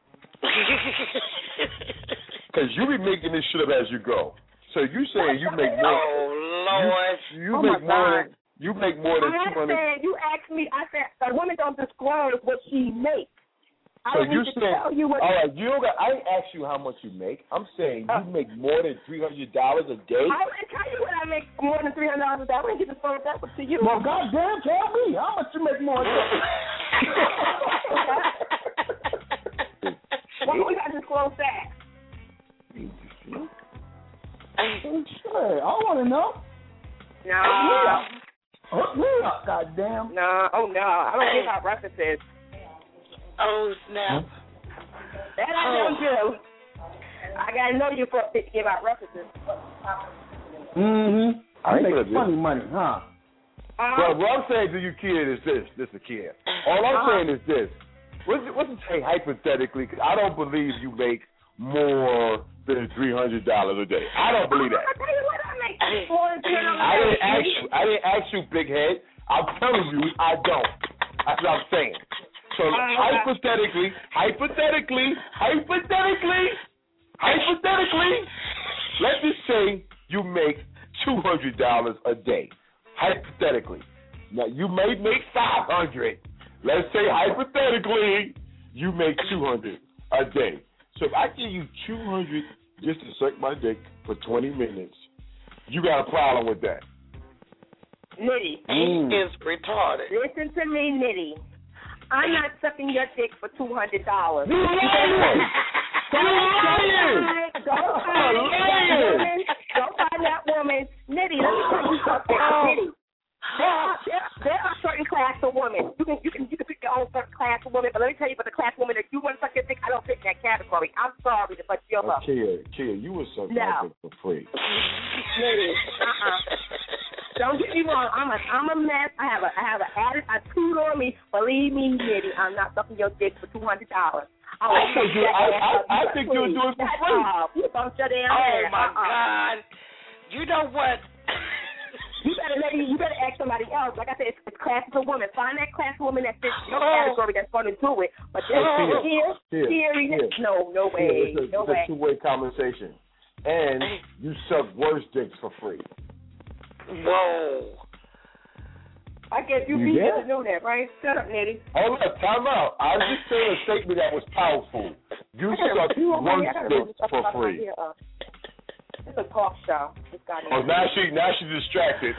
Because you be making this shit up as you go. So you saying you make more? Oh, Lord. You, you Oh, make my more God. than you make more than I two hundred. said, you asked me, I said, a woman don't disclose what she makes. I So don't you need to saying, tell you what. all right, you don't got. I ain't asked you how much you make. I'm saying you Uh, make more than three hundred dollars a day. I wouldn't tell you what I make more than three hundred dollars a day. I wouldn't get disclose that to you. Well, goddamn, tell me how much you make more. Than Why we got to disclose that? Sure, I want to know. No. Hook me up, goddamn. No, oh no, I don't give out references. Oh, snap. That I don't do. I gotta know you for to give out references. Mm-hmm. I make ain't funny money, huh? Um, Well, what I'm saying to you, kid, is this. This is a kid. All I'm uh-huh. saying is this. What's it, what's it say hypothetically? Because I don't believe you make more than three hundred dollars a day. I don't believe that. I tell you what, I make more than three hundred I dollars. didn't ask you. I didn't ask you, big head. I'm telling you, I don't. That's what I'm saying. So hypothetically, hypothetically, hypothetically, hypothetically, let's just say you make two hundred dollars a day. Hypothetically. Now, you may make five hundred dollars. Let's say, hypothetically, you make two hundred dollars a day. So if I give you two hundred dollars just to suck my dick for twenty minutes, you got a problem with that. Nitty. He is retarded. Listen to me, Nitty. I'm not sucking your dick for two hundred dollars. You lying! You lying! Go find that woman. Go find that woman. Nitty, let me tell you something. Nitty. There are, there, there are certain class of women. You can you can you can pick your own certain class of women, but let me tell you about the class of women that you want to suck your dick. I don't fit in that category. I'm sorry to fuck you up. Kia, Kia, you were sucking my No. dick for free. Nitty. Uh-uh. Don't get me wrong. I'm a I'm a mess. I have a I have a added a toot on me. Believe me, Nitty, I'm not sucking your dick for two hundred dollars. I, I think you. I, I, I think you'll do it for free. Uh, you bumped your damn Oh, ass. my uh-uh. God. You know what? You better let you, you better ask somebody else. Like I said, it's, it's classes of women. Find that class of woman that fits your Oh. category that's going to do it. But this Oh. here, Here, here, here. no, no way, It's a, no it's way. a two-way conversation. And you suck worse dicks for free. Whoa. I guess you, You you there? just knew that, right? Shut up, Nitty. Hold up, time out. I was just saying a statement that was powerful. You suck worse dicks for free. It's a talk show. This guy Oh, now she, now she's distracted.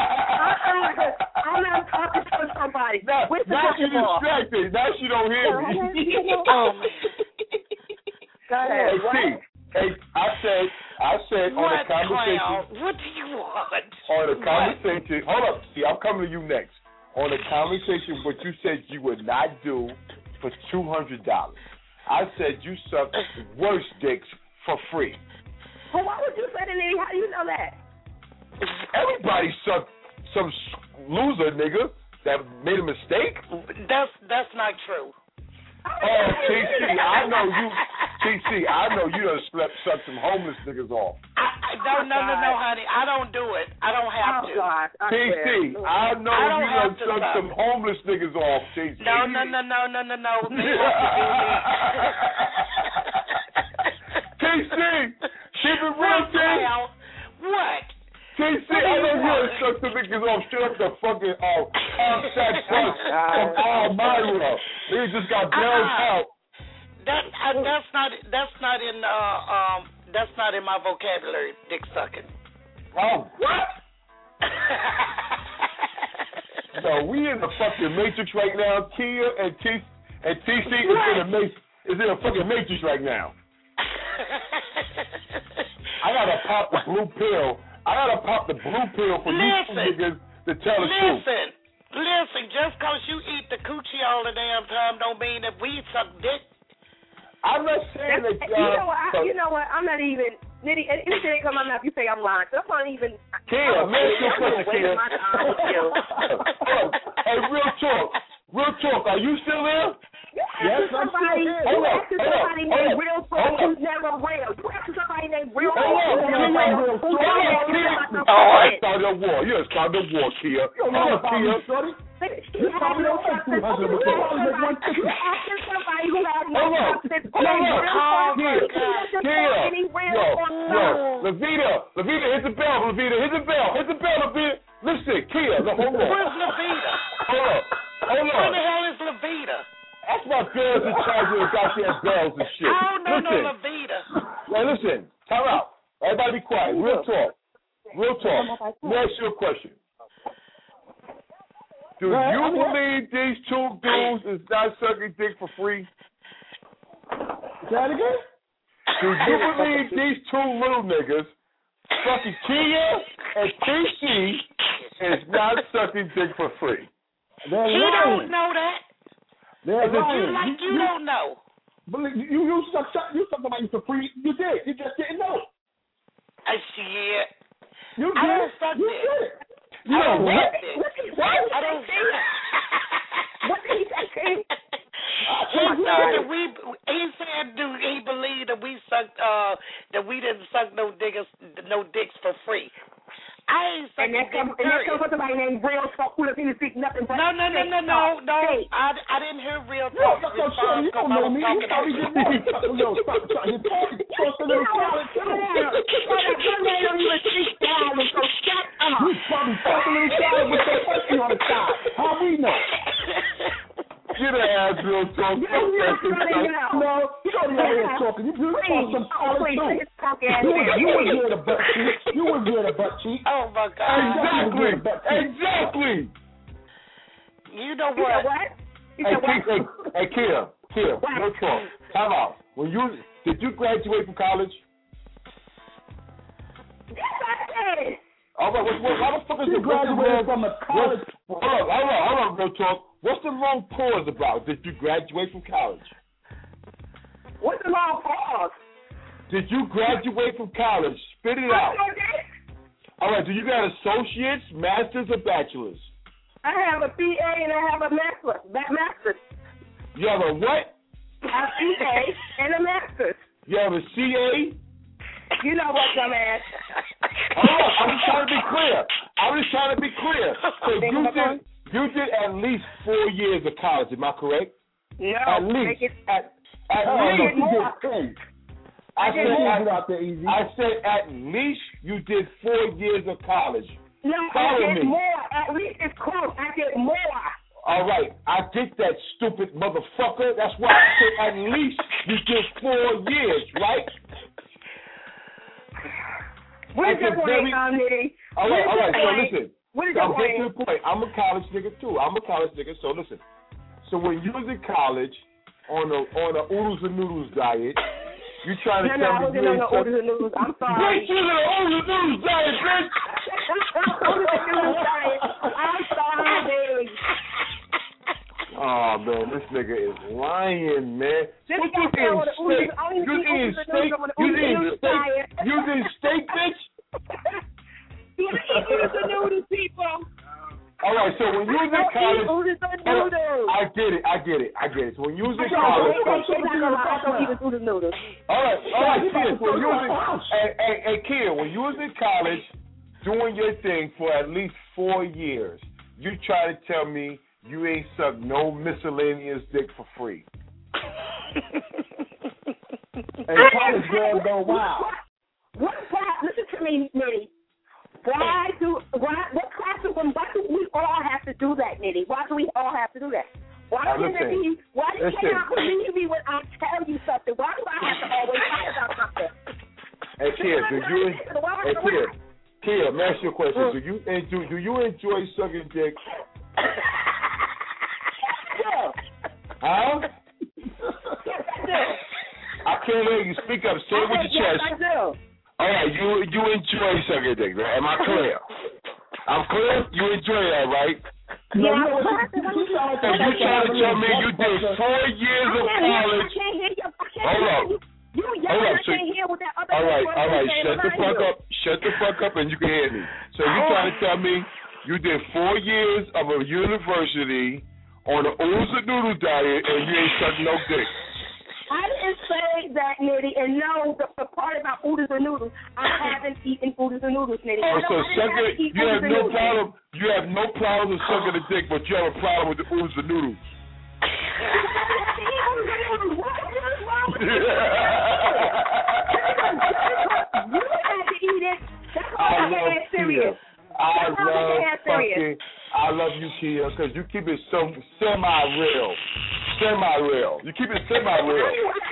I'm not talking to somebody. Now, Where's the now she's basketball? distracted. Now she don't hear me. Oh, man. Go ahead. Hey, What? T, hey, I said, I said on What, the conversation, clown? What do you want? on the What? conversation, hold up, see, I'm coming to you next. On the conversation, what you said you would not do for two hundred dollars. I said you suck worse dicks for free. Well, why would you say that, Nitty? How do you know that? Everybody sucked some loser nigga that made a mistake. That's that's not true. Oh, T C, I know you. T C, I know you done slept, sucked some homeless niggas off. I, I, no, no, no, no, honey. I don't do it. I don't have Oh, to. God. T C, I know I don't you have done to sucked suck. some homeless niggas off, T C. No, no, no, no, no, no, no. They have to do me. T C, keep it real, T. Well, what? T C, I know you done sucked some niggas off straight up the fucking uh, Armstack bus from Elmira. They just got bailed Uh-uh. out. That uh, that's not that's not in uh um that's not in my vocabulary. Dick sucking. Oh, what? No, we in the fucking Matrix right now. Kia and T and T C is in the matrix. Is in a fucking Matrix right now. I gotta pop the blue pill. I gotta pop the blue pill for you two niggas to tell the truth. Listen, listen. Just cause you eat the coochie all the damn time don't mean that we suck dick. I'm not saying that. Uh, you know what? I, you know what? I'm not even. Nitty, anything that comes out of my mouth, you say I'm lying. So I'm not even. Kia, man, your question, Kia. My time with you. Hey, real talk. Real talk. Are you still there? You asking somebody, you Hold up, asking hold up, somebody hold named up, Real hold Talk up. who's never real. You asking somebody named Real Hold Talk on, who's never Kia. real. Who's Hold on, never Kia. real. Oh, I started a war. You started a war, Kia. Hold on, Kia. You asking somebody who has no Hold on. substance. Hold on. Kia. Kia. Any real Yo, or yo. no. Levita. Levita, hit the bell. Levita, hit the bell. Hit the bell, Levita. Listen, Kia. No, hold on. Where's Levita? Hold on. Hold Where on. the hell is Levita? That's my girls in charge of the goddamn bells and shit. Oh no, listen. no Levita. Now listen. Time out. Everybody be quiet. Real talk. Real talk. Let me ask you a question. Do Right, you I'm here. believe these two dudes is not sucking dick for free? Say that again? Do you believe these two little niggas, fucking Kia and T C, is not sucking dick for free? They're You lying. don't know that. They're You lying. like you, you don't know. Believe you, you suck, suck, you suck somebody for free. You did. You just didn't know. I shit. You I did. don't suck You dick. did. You I know don't what? suck dick. What? I don't. What did he say? He said that we. He said, do he believed that we sucked? Uh, that we didn't suck no diggers, no dicks for free. I ain't And sucking that comes, dick. and that period. comes from somebody named Real Talk who doesn't even speak nothing but No, no, no, no, no, no. I, I didn't hear real You talk don't suck no shit. response You because don't I know was me. You talking probably to didn't know. Yo, stop, stop. You're talking close to little salad too. Your man don't even speak down, so shut up. You probably talking little salad with your pussy on the side. How we know? Get her ass real talk. You don't really know. No, you don't know you're talking. You you talk some solid Please, too. please, punk ass You man. was you was near the butt cheek. You was near the butt cheek. Oh my God! Exactly. Exactly. You know You said what? what? You Hey, said what? Kia, hey, Kia, Kia, no talk. Time out. When you did you graduate from college? Yes, I did. All right. What, what, why the fuck is She the what's the graduated long- from a college. what's- Hold on, hold on, hold on, no talk. What's the long pause about? Did you graduate from college? What's the long pause? Did you graduate from college? Spit it out. I did. All right. Do you got associates, masters, or bachelors? I have a B A and I have a master's. That master's. You have a what? I have a B A and a master's. You have a C A? You know what, dumbass? Hold on, I'm just trying to be clear. I'm just trying to be clear. So you did, you did at least four years of college, am I correct? No. At least. Make it, At, at Oh, least. no, did she more. did ten. I She said, did at, it out there easy. I said at least you did four years of college. no, Follow I did me. more. At least it's close. I did more. All right, I get that, stupid motherfucker. That's why I said at least you did four years, right? What is At your the point, very- um, Nitty? All right, all right. So point? listen. What is your I'm getting to point? the point. I'm a college nigga too. I'm a college nigga. So listen. So when you was in college on a on a oodles and noodles diet, you trying to No, no, tell I me wasn't you on ain't the suck- oodles and noodles. I'm Bitch, sorry. you was on a oodles and noodles diet, bitch. Oodles and noodles diet. I'm sorry. Oh man, this nigga is lying, man. This What guy you said on the eating steak? oodles- I only You eat eating oodles and steak? noodles on the You oodles and eating noodles steak? diet. You eating steak, bitch? You eat oodles and noodles, people. All right, so when you was in Don't eat college, oodles and Hold on. noodles. I get it, I get it, I get it. So when you was in Yo, college, they don't say that a lot. I don't eat oodles and noodles. all right, all right, Kia. So when you was in, hey, hey, hey, Kia, when you was in college, doing your thing for at least four years, you try to tell me you ain't sucked no miscellaneous dick for free. And college girls go wild. What, why, listen to me, Nitty. Why do, why, what classroom, why do we all have to do that, Nitty? Why do we all have to do that? Why Now, can't it listen. be, why do you Listen. not believe me when I tell you something? Why do I have to always fight about something? Hey, Kia, do you, hey, Kia, Kia, let me ask you a question. Do you, and do, do you enjoy sucking dick? Yeah. Huh? Yes, I do. I can't hear you. Speak up. Say it with your Yes, chest. I do. All right, you you enjoy sucking dick, right? Am I clear? I'm clear? You enjoy that, right? No, Yeah, you know what? I- She, she sound like And you a- trying to tell me you did four years of I can't hear, I college? can't hear you. I can't Hold hear up. you. You Hold yelling, up, I so- can't hear what that other All right, person all right. saying Shut the behind fuck you. up. Shut the fuck up, and you can hear me. So you trying to tell me you did four years of a university on an oodles and noodle diet, and you ain't sucked no dick? I didn't say that, Nitty, and no, the, the part about oodles and noodles, I haven't eaten oodles and noodles, Nitty. Oh, I so don't- I didn't sucking, have to eat you oodles have and no noodles. problem. You have no problem with sucking a dick, but you have a problem with the oodles and noodles. You had to eat it. That's all I I love had serious. Kia. I That's all love I had serious. fucking. I love you, Kia, because you keep it so semi-real, semi-real. You keep it semi-real.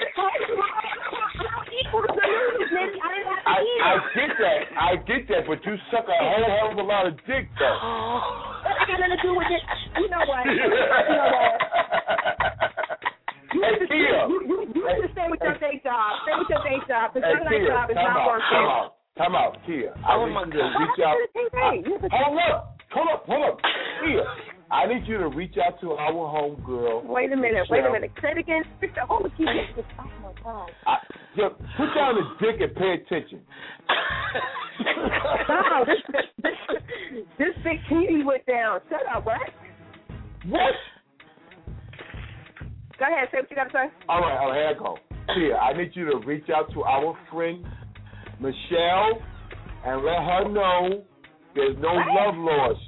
I, I get that. I get that, but you suck a whole hell of a lot of dick, though. That got nothing to do with it. You know what? You know what? You Hey, just, Kia. you, you, you Hey, just stay with your hey, day day job. The Hey, Sunday Kia, job is time not out, working. time out, time out, Kia. I Oh, need my you to God. reach out. Hey, Hold up, hold up, hold up, Kia. I need you to reach out to our homegirl. Wait a minute, wait a Michelle. minute. Say it again. Hold the key. Oh, my God. I, just put down the dick and pay attention. No, this, this, this big T V went down. Shut up, what? What? Go ahead, say what you got to say. All right, all right, here I go. Kia, I need you to reach out to our friend Michelle and let her know there's no What? love lost.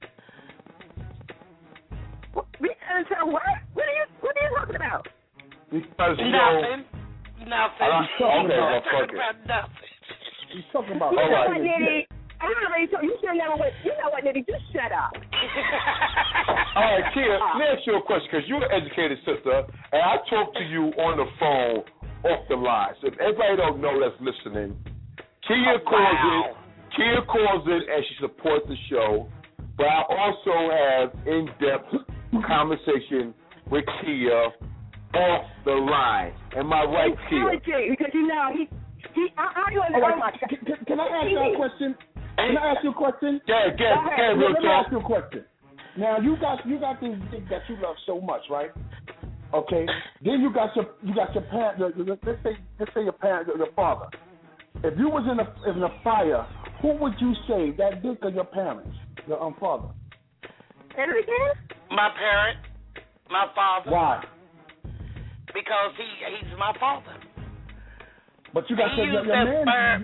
What? We gotta tell what? What are you, what are you talking about? Because, you know, Nothing. Nothing. Uh, okay, well, Not fuck talking it. about nothing. He's talking about. You All know right. what, Nitty? I already told you. You should never went. You know what, Nitty? Just shut up. all right, Kia, let me ask you a question, because you're an educated sister, and I talked to you on the phone off the line. So if everybody don't know that's listening, Kia Oh, calls wow. it, Kia calls it, and she supports the show, but I also have in-depth conversation with Kia off the line. Am I right, Kia? Because you know he he. I, I don't All know right, my. can, can, can I ask you a question? Can I ask you a question? Yeah, get, Go ahead. get, Let real me talk. ask you a question. Now you got you got this dick that you love so much, right? Okay. Then you got your you got your parent. Your, your, let's say let's say your parent, your, your father. If you was in a in a fire, who would you say, that dick or your parents, your um, father? Say it again. My parent, my father, Why? because he he's my father. But you got He your, your, used your that man. sperm.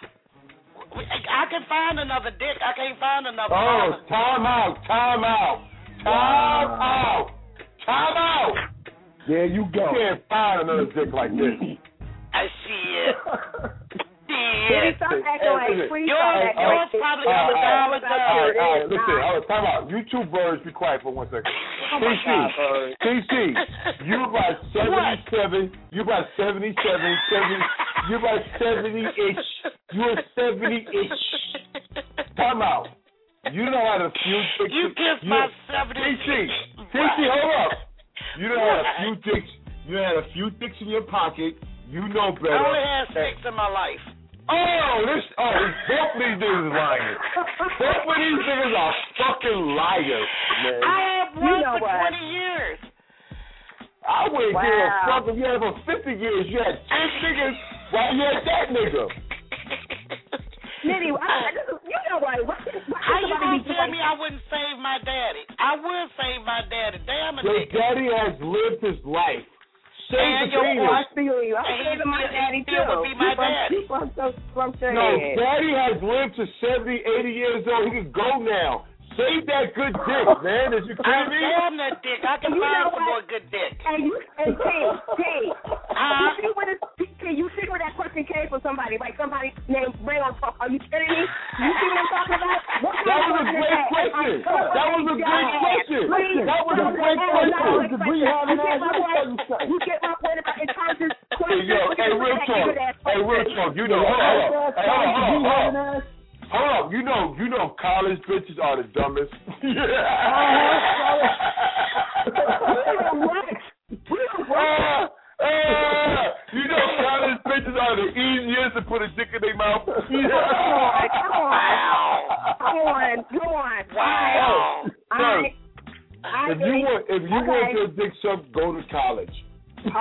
I can find another dick. I can't find another Oh, father. time out, time out, time out, time out. There you You go. can't find another dick like this. I see it. Please Shit. stop acting like. Please Yours, stop acting yours like. probably All got a right, dollar all right, down. all right, listen, all right, time out. You two birds, be quiet for one second. Oh T my C, God, bird. T C, you about seventy-seven, you about seventy-seven, seventy, you about seventy-ish, you a seventy-ish. Time out. You know how to few dicks. You kissed my seventy. T C, T C, hold up. You know how a few dicks, you know how a few dicks in your pocket. You know better. I only had six in my life. Oh, this, oh, both of these niggas is lying. Both of these niggas are fucking liars, man. I had You one know for what? twenty years. I wouldn't give a Wow. fuck if you had for fifty years. You had ten niggas while you had that nigga. Nitty, I, I, you know what? What, what How you somebody gonna be tell doing? me I wouldn't save my daddy? I would save my daddy. Damn it, Your nigga. daddy has lived his life. Save And the your penis. I feel you. I'm And he saving my still- daddy he still too. would be my You from- daddy. you From so from saying. No, daddy has lived to seventy, eighty years old. He can go now. Save that good dick, man. Is you I'm kidding me? damn that dick. I can You find know some what? more good dick. And you and T T. Huh? You see where this T, you see where that question came from somebody, like somebody named Raymond. Are you kidding me? You see what I'm talking about? What That kind was of a great is question. that? That was a great question. Please, That was a don't great say question. no, it's Degree like- having you get ass, my let me tell you point? something. You get my point about in terms of Hey, questions. yo, Look at hey, what real that talk. ignorant ass Hey, real question. talk. You know, hold up. Hey, hold up, hold up, hold Degree up. having ass. Hold up, you know, you know, college bitches are the dumbest. Uh, uh, you know, college bitches are the easiest to put a dick in their mouth. Come on, come on, come on, come on. Wow. No, I, if you want, if you okay. want your dick sucked, go to college. All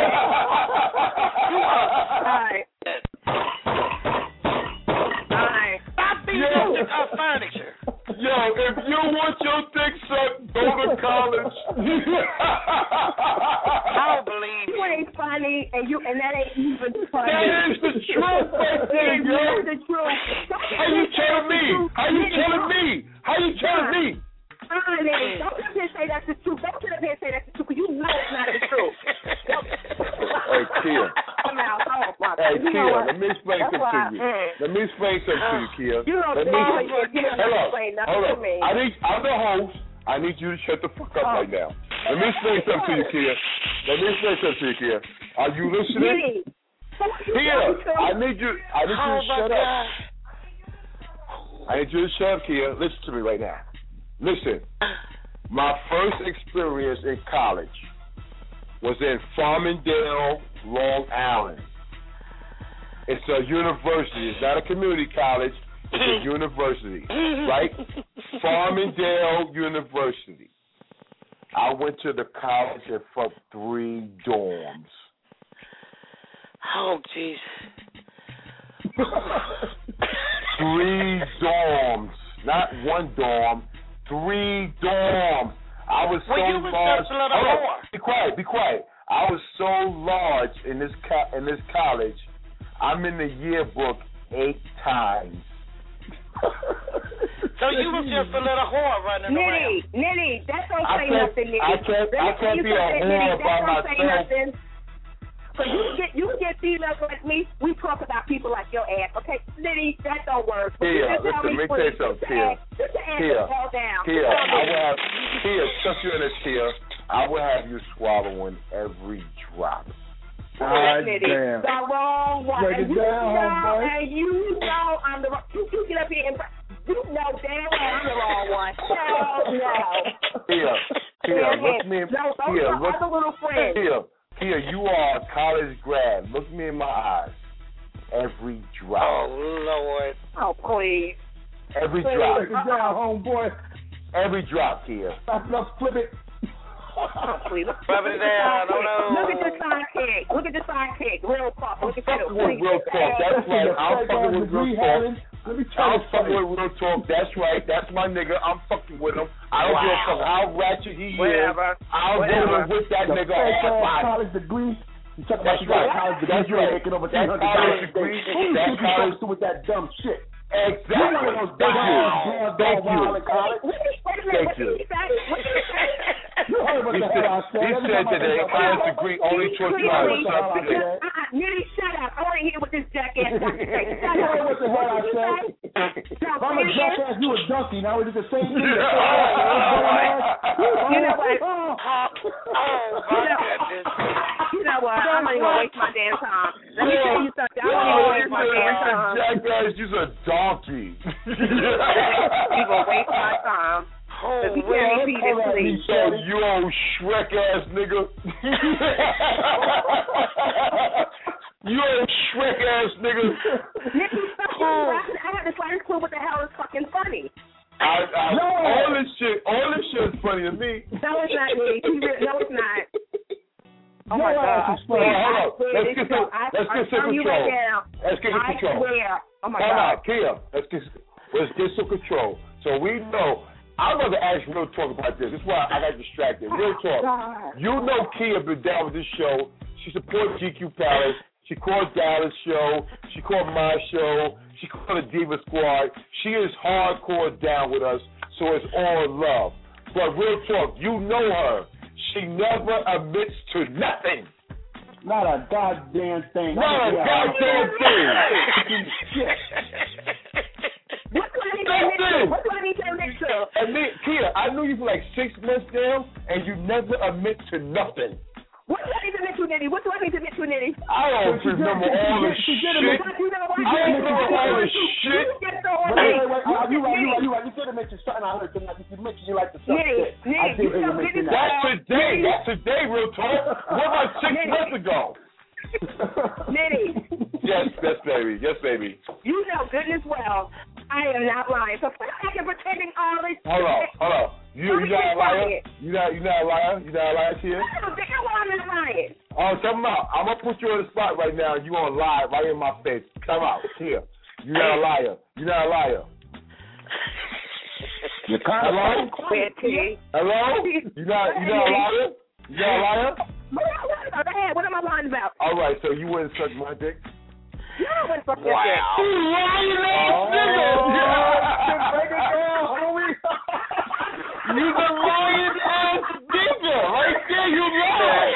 right. All right. Stop being Yo. so sick of furniture. Yo, if you want your dick sucked, go to college. I don't believe You you. ain't funny, and you and that ain't even funny. That is the truth right there, It is yo. not the truth. How you telling me? How you telling me? How you telling me? Uh-uh, lady, don't come here and say that's the truth. Don't come here and say that's the truth, because you know it's not the truth. Hey, Kia. Come out. Oh, my God. Hey, You know Kia, what? let me explain That's something why, to you. mm. Let me explain something to you, Kia. You don't Let me, know it. You don't hold up. explain nothing Hold to up. me. I need, I'm the host. I need you to shut the fuck up Oh. right now. Let me explain something to you, Kia. Let me explain something to you, Kia. Are you listening? Really? Kia, I need you. I need you Oh, to my shut up. God. I need you to shut up, Kia. Listen to me right now. Listen. My first experience in college was in Farmingdale, Long Island. It's a university. It's not a community college. It's a university, right? Farmingdale University. I went to the college and fucked three dorms. Oh, jeez. Three dorms, not one dorm. Three dorms. I was so well, you was large. just a little oh, whore. Be quiet, be quiet. I was so large in this co- in this college. I'm in the yearbook eight times. So you was just a little whore running Nitty, around. Nitty, that don't I say can't- nothing, Nitty. I can't- Let I me tell can't you be a something, whore Nitty, by that don't say myself. nothing. So you can get you can get females like me. We talk about people like your ass, okay? Nitty, that don't work. But you Here, just listen, tell let me tell you please, something, sit Tia. your ass- Sit your ass Tia, the hell down. Tia, Tell I me. will have Tia, stuff you in this Tia. I will have you swallowing every drop. Ah, Nitty, damn. the wrong one. Break And it you down, know, homeboy. and you know I'm the wrong. You, you get up here and you know damn well I'm the wrong one. Hell no. Tia, Tia, look me in No, those Tia, are look other little friends. Tia, Tia, you are a college grad. Look me in my eyes. Every drop. Oh, Lord. Oh, please. Every Please. drop. Break it down, homeboy. Every drop, Tia. Stop, let's flip it. Oh, please. Look, Rub it down. Oh, no. Look at the sidekick. Look at the sidekick. Real talk. Look at Fucking you. with real talk. That's right. I'm fucking with real talk. Let me tell I'm you fucking something. with real talk. That's right. That's my nigga. I'm fucking with him. I don't give a fuck how ratchet he Whatever. is. I'm Whatever. rolling with that The nigga fake all ass my college degree. You talk That's about you got right. a college degree. That's You're right. making over That three hundred college dollars a degree. day. Who you That think you college- talking to with that dumb shit? Exactly. You're one of those Thank dumb you. ass Thank wild you. in college. Wait a minute. Wait a minute. Thank What you. did he say? What did he say? You heard what He the said, hell I said. he Every said time I today, think about college it, degree only taught you Clearly. how to What the suck hell I dick. said? Uh-uh. Nitty, shut up. I want to hear what this jackass got to say. Shut You up. heard what the hell I said? No, If I'm a say it again. jackass, you a donkey. Now is it the same thing? You know what? Oh, You know, my goodness. you know what? I'm not even going to waste my damn time. Let me tell you something. I'm not even going to waste my damn time. Jackass, you's a donkey. You going to waste my time. Oh, Let me well. tell you, this, please. So you old Shrek ass nigga. You old Shrek ass nigga. Nicky, fuck you. I have the slightest clue what the hell is fucking funny. I, I, No. all this shit, all this shit is funny to me. No, it's not, Nicky. No, it's not. Oh, my Your God. ass is I funny. swear, Hold I on. swear Let's this get show- some- I- let's get I'm some telling you control. right now. Let's get some I control. swear. Oh, my Hold God. on, Kia. Let's get, let's get some control. So we know. I'm going to ask Real Talk about this. This is why I got distracted. Real Talk. God. You know Kia been down with this show. She supports G Q Palace. She called Dallas show. She called my show. She called the Diva Squad. She is hardcore down with us, so it's all love. But Real Talk, you know her. She never admits to nothing. Not a goddamn thing. Not a goddamn thing. Shit. What do I need to admit to? What do I need to admit to? Admit, Kia, I knew you for like six months now, and you never admit to nothing. What do I need to admit to, Nitty? What do I need to admit to, Nitty? I don't She did- remember she all did- this she did shit. admit- Because you know what? I don't remember all this You shit. get so on Wait, me. wait, wait. You Uh, you right, you Nitty. right, you right. You did mention something I heard tonight. You mentioned you like to suck Nitty, shit. Nitty, I did you hear you know, mention Nitty, that. That's today. That's today, Real Talk. What about six Nitty. months ago? Nitty, Yes, yes, baby. Yes, baby. you know good and well I am not lying. So quit acting pretending all this. Hold on, hold on. You, Don't you be not a liar? quiet. You not, you not a liar? You not a liar, Kia? I don't think I'm not lying. Oh, come out. I'm gonna put you on the spot right now. You gonna lie right in my face. Come out here. You not a liar. You not a liar. You're kind of Hello? Quit, T. Hello? You not, you not a liar? You not a liar? What am I lying about? Go ahead. What am I lying about? All right, so you wouldn't suck my dick? You know what the fuck Wow. You lying ass nigga! Break it down, homie. You the lying ass nigga! Right there, you lie!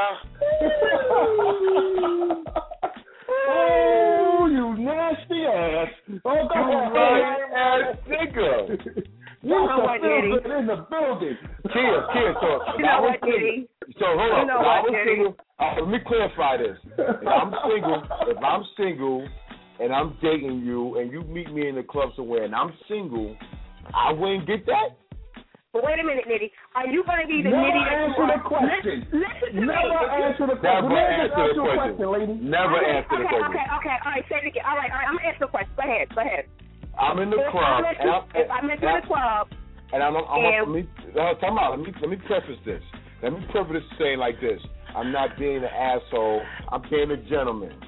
Oh, you nasty ass. Oh, go You ahead. lying ass nigga! You know what, Diddy? in the building. Kia, Kia, so You if I know was what, single, Diddy? so hold You on, know if I what, was Diddy? single, uh, let me clarify this. If I'm single, if I'm single and I'm dating you and you meet me in the club somewhere and I'm single, I wouldn't get that? But wait a minute, Nitty. Are you going to be the Never Nitty? answer the question. Listen, listen to Never me. answer the question. Never answer the question. question, lady. Never okay, answer the okay, question. Okay, okay, all right, say it again. All right, all right, I'm going to answer the question. Go ahead, go ahead. I'm in the If club. I met you, and I'm, if I met you in the club, and I'm, I'm, I'm and, let me, uh, time out. Let me, let me preface this. Let me preface this saying like this. I'm not being an asshole. I'm being a gentleman.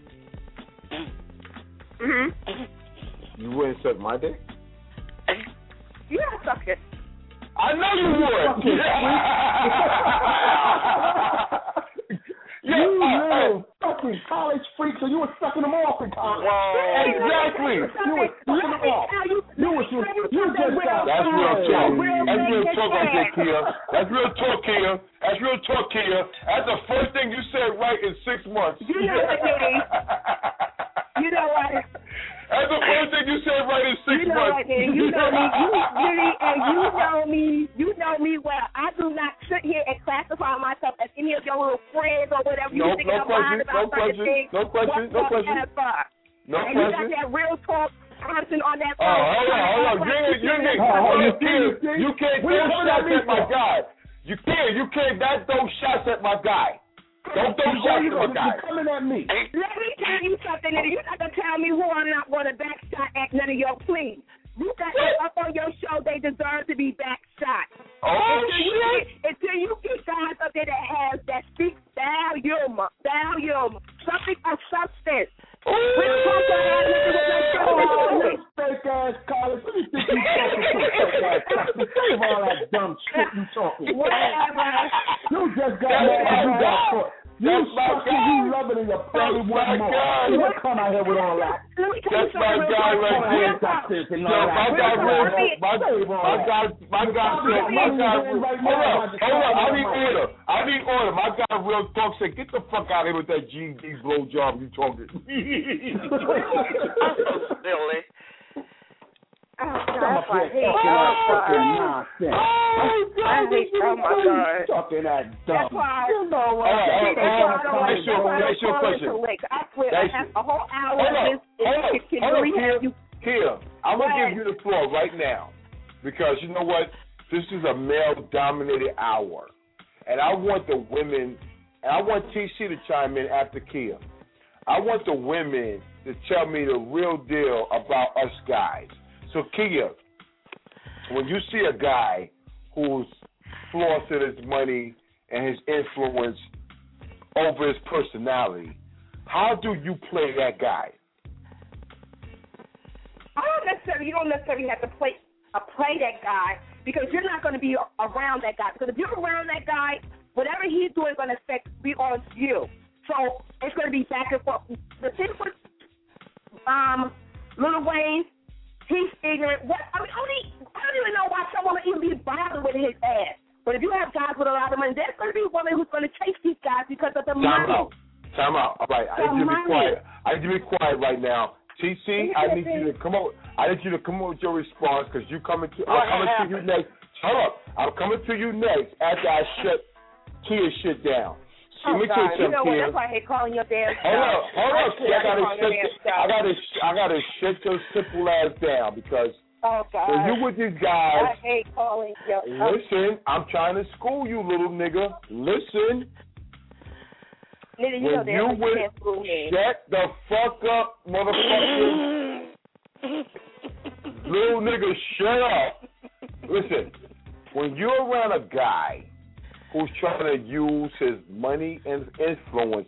mm-hmm. You wouldn't suck my dick? You gotta suck it. I know you would. You little fucking college freak, so you were sucking them off in college. Whoa. Exactly. You were sucking them off. You was you, you just got That's real talk. That's real talk right there, Kia. Kia. That's real talk, Kia. That's real talk, Kia. That's the first thing you said right in six months. You know what, Nitty? You know what? That's the first thing you said right in six You know months. what, Nitty? You know me. You, Nitty, and you know me. You know me well. I do not sit here and classify myself as any of your little friends or whatever. You No, think no I'm question, lying no about question, things. no question, no question. No and you got question. that real talk person on that Oh, phone. hold on, hold on. You ain't, you ain't, Oh, you you can't, see, you can't we throw coming shots at me at my for? guy. You can't, you can't not throw shots at my guy. Don't throw shots at my guy. You're coming at me. Let me tell you something, nigga. You're not going to tell me who I'm not going to backshot at none of your pleas. You got them up on your show. They deserve to be backshot. Oh, until you shit. get, until you get guys up there that has that speaks volume, volume, something of substance. We're supposed to have nothing with no show. Oh, fake ass college. What do you think you talking to? Fake ass college. Save all that dumb shit you talking. Whatever. You just got mad because you got caught. You That's my sucking, guy. you loving, and you probably That's want my more. guy. You don't come out here with all that. Let me tell you That's my something real guy quick. right Real there. talk. And Yo, all my that. guy, real, my, Save all my that. guy, my guy said, my guy, hold up, hold up, I need order, I need order. My guy, real talk, said, get the fuck out of here with that G D blowjob you talking. Silly. Oh, Come up God, I here hate talking that God. fucking nonsense. I hate oh my God. Talking that dumb. That's why. You know what? All right, all right, all right. That's why I That's your- don't want to that's your call question. into Lick. I swear, That's I have a whole hour Hold of on, this. hold on, It can hold on, really have you. Here, I'm going to Go give you the floor right now because you know what? This is a male-dominated hour. And I want the women, and I want T C to chime in after Kia. I want the women to tell me the real deal about us guys. So, Kia, when you see a guy who's flossing his money and his influence over his personality, how do you play that guy? I don't necessarily. You don't necessarily have to play uh, play that guy because you're not going to be around that guy. Because if you're around that guy, whatever he's doing is going to affect be on you. So it's going to be back and forth. The thing with um, Lil Wayne, he's ignorant. What I mean, only I don't even know why someone would even be bothered with his ass. But if you have guys with a lot of money, there's going to be a woman who's going to chase these guys because of the Time money. out. Time out. All right, I need you to be quiet. I need you to be quiet right now. T C, I need you to come up. I need you to come up with your response because you coming to. I'm coming to you next. Hold up. I'm coming to you next after I shut Kia shit down. So Oh, let me tell you God. You know something, what? Kia. That's why I hate calling your damn Hold up, hold up. Actually, I I gotta hate calling your shut. damn I gotta. I gotta shut your simple ass down because Oh, God. when you with these I guys, hate calling your listen. I'm trying to school you, little nigga. Listen. Nigga, you know When you that with, can't fool me. shut the fuck up, motherfucker. Little nigga, shut up. Listen, when you're around a guy who's trying to use his money and influence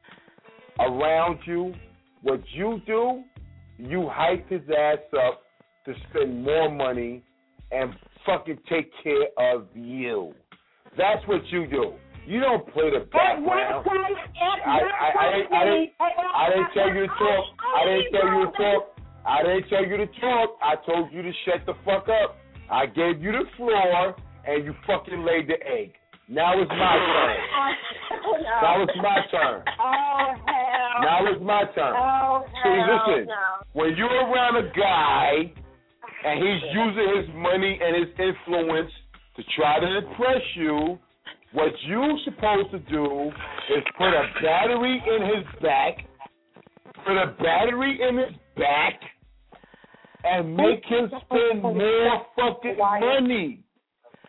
around you, what you do, you hype his ass up to spend more money and fucking take care of you. That's what you do. You don't play the background. I, I, I, didn't, I, didn't, I didn't tell you to talk. I didn't tell you to talk. I didn't tell you to talk. I told you to shut the fuck up. I gave you the floor, and you fucking laid the egg. Now it's my turn. Now it's my turn. Oh, hell. Now it's my turn. Oh, See, hell listen. no. When you're around a guy, and he's using his money and his influence to try to impress you, what you're supposed to do is put a battery in his back, put a battery in his back, and make him spend more fucking money.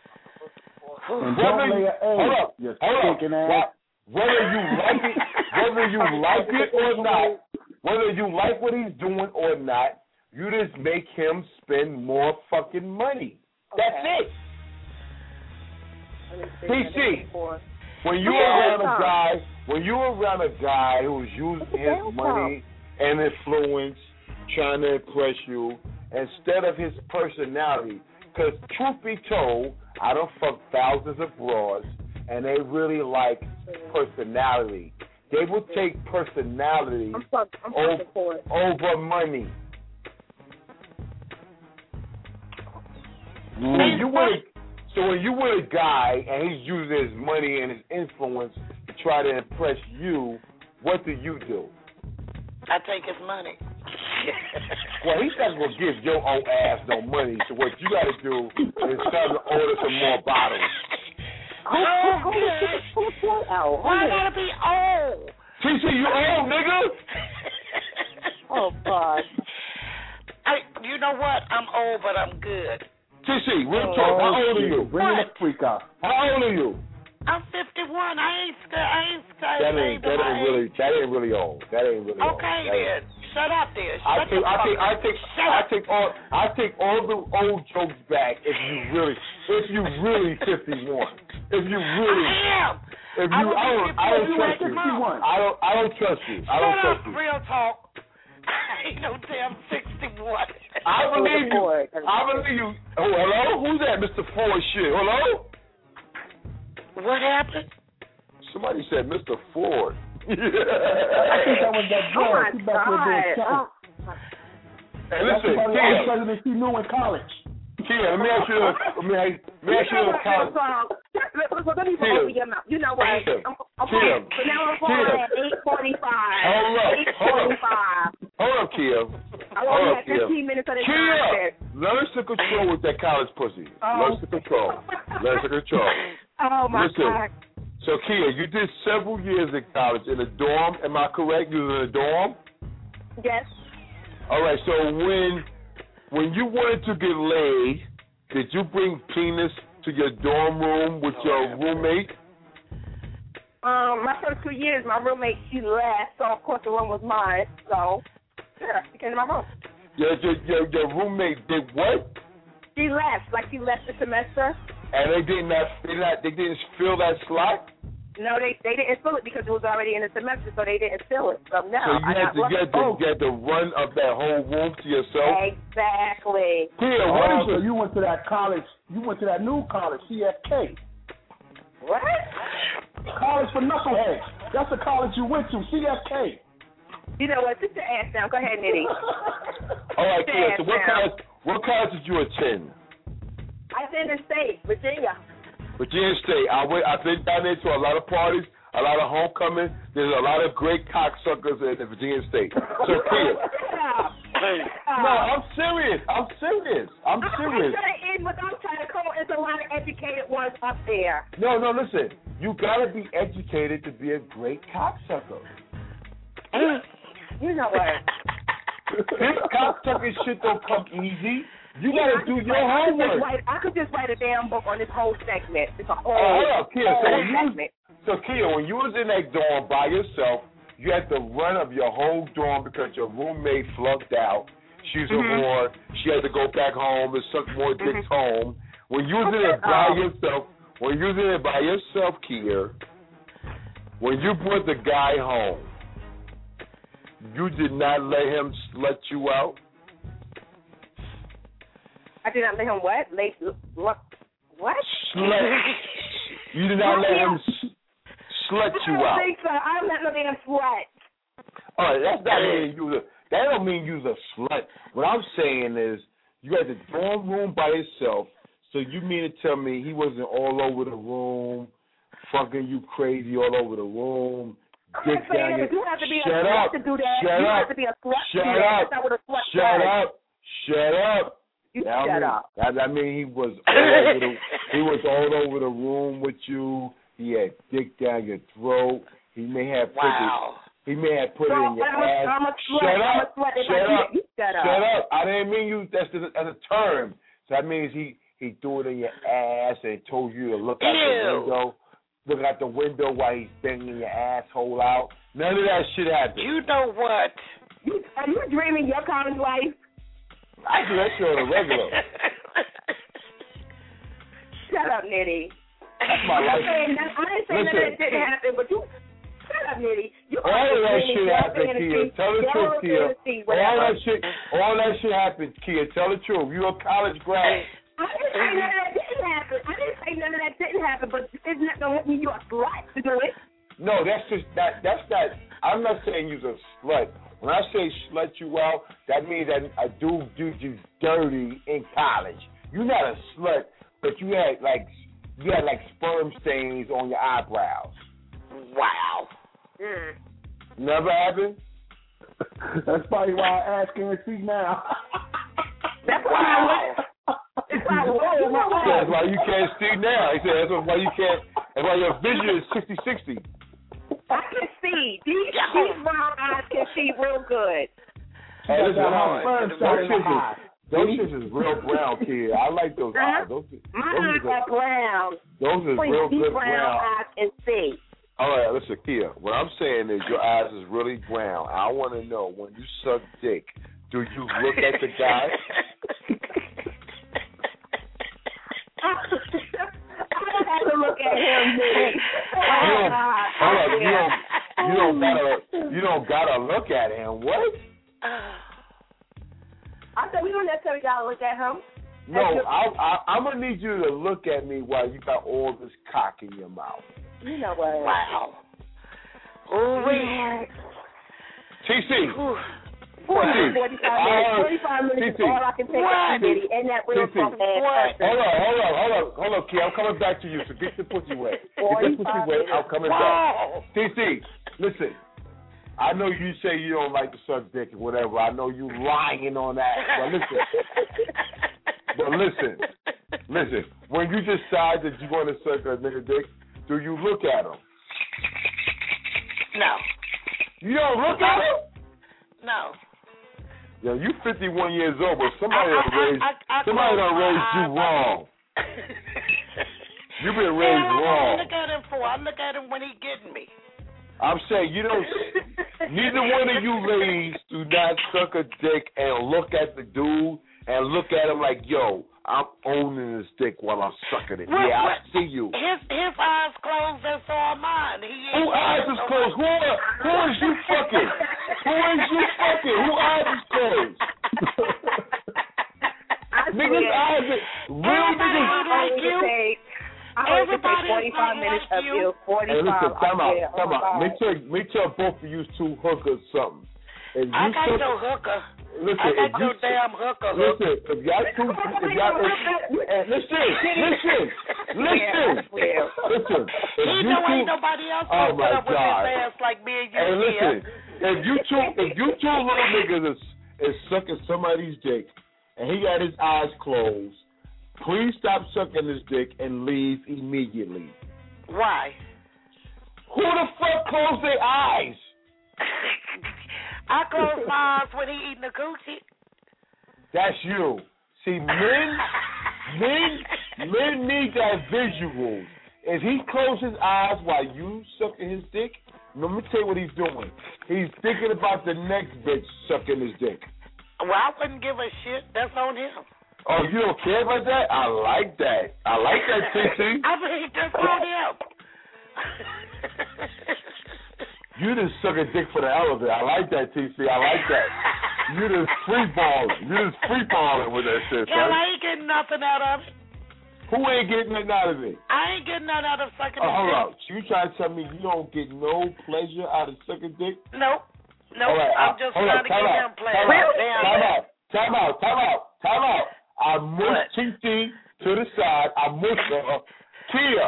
And whether don't lay you, an egg. hold up, You hold stinking up. ass. Whether you like it, whether you like it or not, whether you like what he's doing or not, you just make him spend more fucking money. That's Okay. it. P C, when you're around a guy, when you're around a guy who's using his money and influence, trying to impress you, instead of his personality, because truth be told, I don't fuck thousands of broads, and they really like personality. They will take personality I'm fuck, I'm over, for it. over money. Mm. When you with a, so when you with a guy and he's using his money and his influence to try to impress you, what do you do? I take his money. Well, he's not gonna give your old ass no money. So what you got to do is tell him to order some more bottles. Oh, good. Why gotta be old? T C, you old, nigga? Oh, God. I, you know what? I'm old, but I'm good. T C, real talk. How old are you? Bring the freak out. How old are you? I'm fifty-one. I ain't scared. I ain't scared. That ain't that ain't really that ain't really old. That ain't really old. Okay, That then. Shut up, there. I Shut take the I take fuck I up. take Shut I up. take all I take all the old jokes back if you really if you really fifty-one. If you really I am. if I you will I be don't I don't fifty-one trust you. next month. I don't I don't trust you. I don't Shut trust up, you. real talk. I ain't no damn sixty-one. I believe you. I believe you. Oh, hello? Who's that, Mister Ford shit? Hello? What happened? Somebody said Mister Ford. I think that was that Oh, girl. my She back there doing God. something. Hey, That's listen, the Kia, president she knew in college. Kia, let me ask you, let me, let me ask you a comment. Let me go over your mouth. You know what? Kim. I'm, I'm Kim. So now I'm going Kim. at eight forty-five. Hold up. eight Hold up. forty-five. Hold up, Kia. I Hold only up, had Kia. fifteen minutes of the Kia, time. learn to control with that college pussy. Oh. Learn to control. Learn to control. Oh, my Listen. God. So, Kia, you did several years in college in a dorm. Am I correct? You was in a dorm? Yes. All right. So when when you wanted to get laid, did you bring penis to your dorm room with your roommate? Um, my first two years, my roommate, she left, so of course the room was mine. So, yeah, she came to my room. Your your your, your roommate did what? She left, like she left the semester. And they did not they not they didn't fill that slot. No, they they didn't fill it because it was already in the semester, so they didn't fill it. So no, So you I had got to get the oh. get the run of that whole room to yourself. Exactly. Kia, what Oh, is so it? you went to that college. You went to that new college, C F K. What? College for knuckleheads. That's the college you went to, C F K. You know what? Sit your ass down. Go ahead, Nitty. All right, Kia. So what Down. college what college did you attend? I was in the state, Virginia. Virginia State. I went. I've been down there to a lot of parties, a lot of homecoming. There's a lot of great cocksuckers at the Virginia State. So Kia. No, I'm serious. I'm serious. I'm serious. I'm trying to end what I'm trying to call. There's a lot of educated ones up there. No, no, listen. You gotta be educated to be a great cocksucker. You know what? This cocksucker shit don't come easy. You Yeah, gotta I do could your write- I could just homework. write- I could just write a damn book on this whole segment. It's a whole, Oh, hold up, Kia. So whole when you segment. so Kia, when you was in that dorm by yourself, you had to run of your whole dorm because your roommate flunked out. She's Mhm. a whore. She had to go back home and suck more dicks home. When you was in it by Oh. yourself, when you was in it by yourself, Kia, when you brought the guy home, you did not let him slut you out. I did not let him what? Late, what? What? Slut. You did not let him s- slut you I don't out. think so. I'm not no damn slut. All right, that's not mean you. A, that don't mean you's a slut. What I'm saying is you had the dorm room by yourself. So you mean to tell me he wasn't all over the room, fucking you crazy all over the room? I'm Dick not saying down that your- you have to be a Shut slut up. to do that. Shut you up. have to be a slut Shut to do that. up. That's not what a slut Shut does. up. Shut up. You That shut mean, up. That, that mean he was all over the he was all over the room with you. He had dick down your throat. He may have put Wow. it. He may have put So, it in your I'm a, ass. I'm a slut. Shut I'm up. a slut. If Shut I do up. that, you shut up. Shut up. I didn't mean you. That's the, as a term. So that means he he threw it in your ass and told you to look out Ew. the window, look out the window while he's banging your asshole out. None of that shit happened. You know what? You, are you dreaming your college life? I do that shit on a regular. Shut up, Nitty. That's my life. I didn't say none of that didn't happen, but you shut up, Nitty. You all of that shit happened, Kia. Tell the truth, Kia. All that shit, all that shit happened, Kia. Tell the truth. You a college grad. I didn't say none of that didn't happen. I didn't say none of that didn't happen, but it's not gonna mean you a slut to do it. No, that's just that. That's not. I'm not saying you're a slut. When I say slut you out, that means that a dude do you dirty in college. You're not a slut, but you had like you had like sperm stains on your eyebrows. Wow. Mm. Never happened? That's probably why I ask and see now. That's why I It's like, whoa, my eyes. That's why you can't see now. He said that's why you can't. That's why your vision is sixty sixty. I can see. These, these brown eyes can see real good. Hey, listen, Sperm those starting to shits is, hide. those shits is real brown, kid. I like those eyes. Those, My those eyes are brown. Those is Please, real these good brown brown. eyes can see. All right, listen, Kia. What I'm saying is your eyes is really brown. I want to know, when you suck dick, do you look at the guy? I don't have to look at him, dude. You don't, hold up, you don't, you don't gotta, you don't gotta look at him. What? I said we don't necessarily gotta look at him. No, I, I, I'm gonna need you to look at me while you got all this cock in your mouth. You know what? Wow. Oh, wait. T C. forty, forty-five minutes. forty-five minutes is all I can take out of Diddy and that real funk ass person. Hold on, hold on, hold on, hold on, Key. I'm coming back to you, so get the pussy wet. Get the pussy wet, I'm coming Wow. back. T C, listen. I know you say you don't like to suck dick or whatever. I know you lying on that. But listen. But listen. Listen. When you decide that you want to suck a nigga dick, do you look at him? No. You don't look at him? No. Yeah, you fifty-one years old, but somebody I, done I, raised, I, I, I somebody done raised you eyes. wrong. You've been raised Hell, wrong. I look at him for. I look at him when he getting me. I'm saying you don't. Neither one of you ladies do not suck a dick and look at the dude and look at him like, yo, I'm owning this dick while I'm sucking it. What, yeah, what? I see you. His his eyes closed and so are mine. He Who eyes is closed? Who, are, who is you fucking? Who is you fucking? Who eyes is closed? Niggas eyes is real niggas. like you. I always take forty-five minutes of you. forty-five. Hey, listen, come out, yeah, come oh out. Make sure, make sure both of you two hookers something. If you I got suck, no hooker. listen, I got if no you, damn hooker. listen, if y'all two, if y'all, if, listen, listen, listen, listen. If He you know two, ain't nobody else oh gonna put my up with God. his ass like me and you Hey, listen, here. if you two, if you two little niggas is, is sucking somebody's dick, and he got his eyes closed, please stop sucking his dick and leave immediately. Why? Who the fuck closed their eyes? I close my eyes when he eating a coochie. That's you. See, men, men, men need that visual. If he closes his eyes while you sucking his dick, let me tell you what he's doing. He's thinking about the next bitch sucking his dick. Well, I wouldn't give a shit. That's on him. Oh, you don't care about that? I like that. I like that, T T. I mean, that's on him. You just suck a dick for the hell of it. I like that, T C. I like that. You just free balling. You just free balling with that shit, Yeah, son. I ain't getting nothing out of it. Who ain't getting nothing out of it? I ain't getting nothing out of sucking Oh, a hold dick. on. You trying to tell me you don't get no pleasure out of sucking dick? Nope. Nope. All right, I'm uh, just hold trying on, to time get out, him pleasure. Time out, Damn. time out, time out, time out, time out. I moved T T to the side. I moved her. Kia.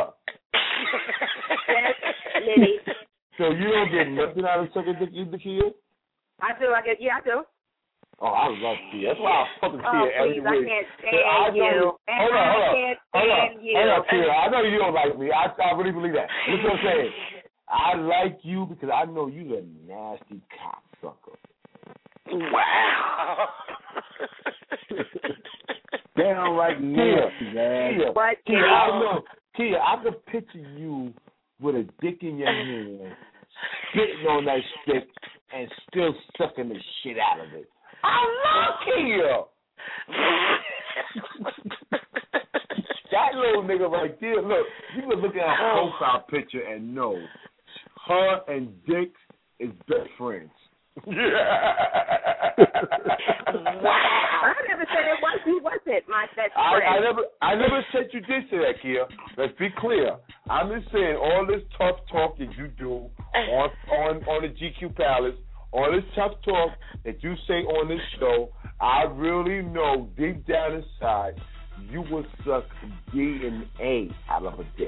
Liddy. So you don't get nothing out of sucking dick either, Kia? I do. I get. Yeah, I do. Oh, I love Kia. That's why I fucking Oh, Kia every please, I week. can't So I stand know you. Hold on, hold on, I can't hold on, stand you. hold on, Kia. I know you don't like me. I, I really believe that. Listen what I'm saying. I like you because I know you're a nasty cocksucker. Wow. Downright nasty, man. Kia, But, Kia, I know. Kia, I can picture you with a dick in your hand, spitting on that stick, and still sucking the shit out of it. I love Kia. That little nigga right there, look, you can look at her profile picture and know her and Dick is best friends. Yeah. Wow. I never said it was. He wasn't my best I, friend. I never, I never said you did say that, Kia. Let's be clear. I'm just saying all this tough talk that you do on on on the G Q Palace, all this tough talk that you say on this show, I really know deep down inside you would suck D N A out of a dick.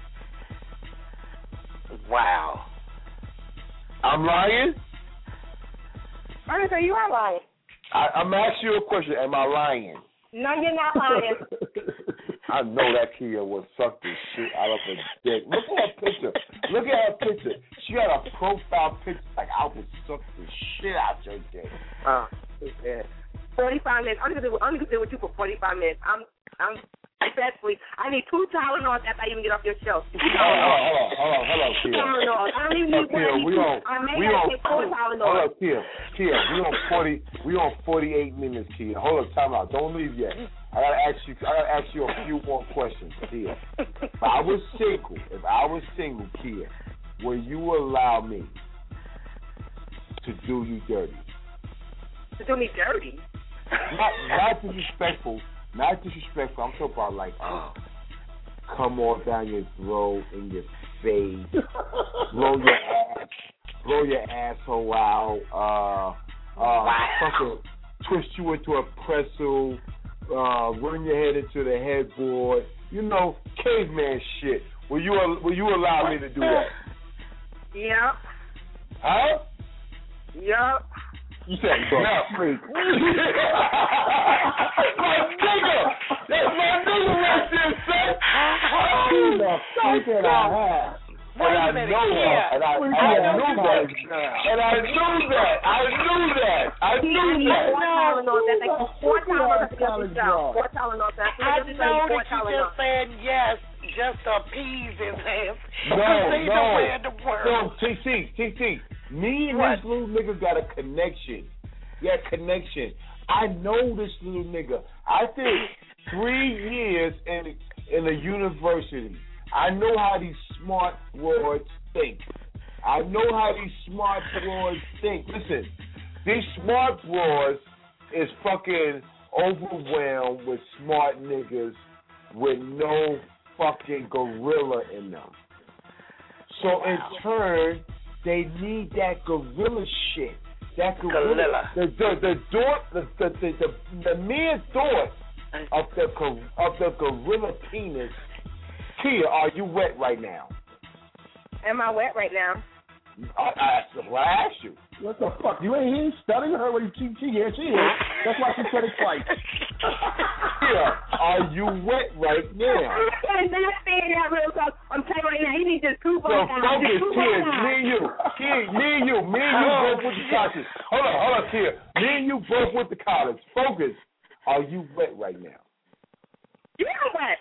Wow. I'm lying? Ernest, you are lying. I, I'm asking you a question. Am I lying? No, you're not lying. I know that Kia would suck the shit out of her dick. Look at her picture. Look at her picture. She got a profile picture like I would suck the shit out your dick. Oh, yeah. forty-five minutes. I'm gonna do. I'm gonna do with you for forty-five minutes. I'm. I'm. Especially, I need two Tylenols after I even get off your show. Two Hold on, hold on, hold on, hold on, Kia. Tylenols. I don't even need one. I need we two. on, I may we have on, to take four Tylenols. Hold on, Kia. Kia, we on forty. We on forty-eight minutes, Kia. Hold on, time out. Don't leave yet. I gotta ask you. I gotta ask you a few more questions, Kia. If I was single, if I was single, Kia, will you allow me to do you dirty? To do me dirty? Not, not disrespectful. Not disrespectful. I'm talking about like uh, come all down your throat, in your face, blow your ass, blow your asshole out, uh, uh, wow. fucking twist you into a pretzel, uh, run your head into the headboard. You know, caveman shit. Will you will you allow me to do that? Yep. Huh? Yep. You said, no, freak. That's my nigga. That's my nigga right there, son. Who the fuck did I have? And I know that. And I, and I knew that. And I knew that. I knew that. I knew that. Four Tylenols to get the show. Four Tylenols. I know that you just said yes just to appease his ass. No, no. In the world. No, T C, T C. Me and What? this little nigga got a connection. Yeah, connection. I know this little nigga. I did three years in in a university. I know how these smart broads think. I know how these smart broads think. Listen, these smart broads is fucking overwhelmed with smart niggas with no fucking gorilla in them. So wow. in turn, they need that gorilla shit. That gorilla. gorilla. The the the thought the the the, the, the mere thought of the of the gorilla penis. Kia, are you wet right now? Am I wet right now? I, I, well, I asked you. What the fuck? You ain't hearing studying her when she she here, she here. That's why she said it twice. Kia, are you wet right now? I'm not saying that real talk. I'm telling you right now, he needs just two So votes. focus, Kia, me and you. Kia, me and you. Me and you both with the college. Hold on, hold on, Kia. Me and you both with the college. Focus. Are you wet right now? You are wet.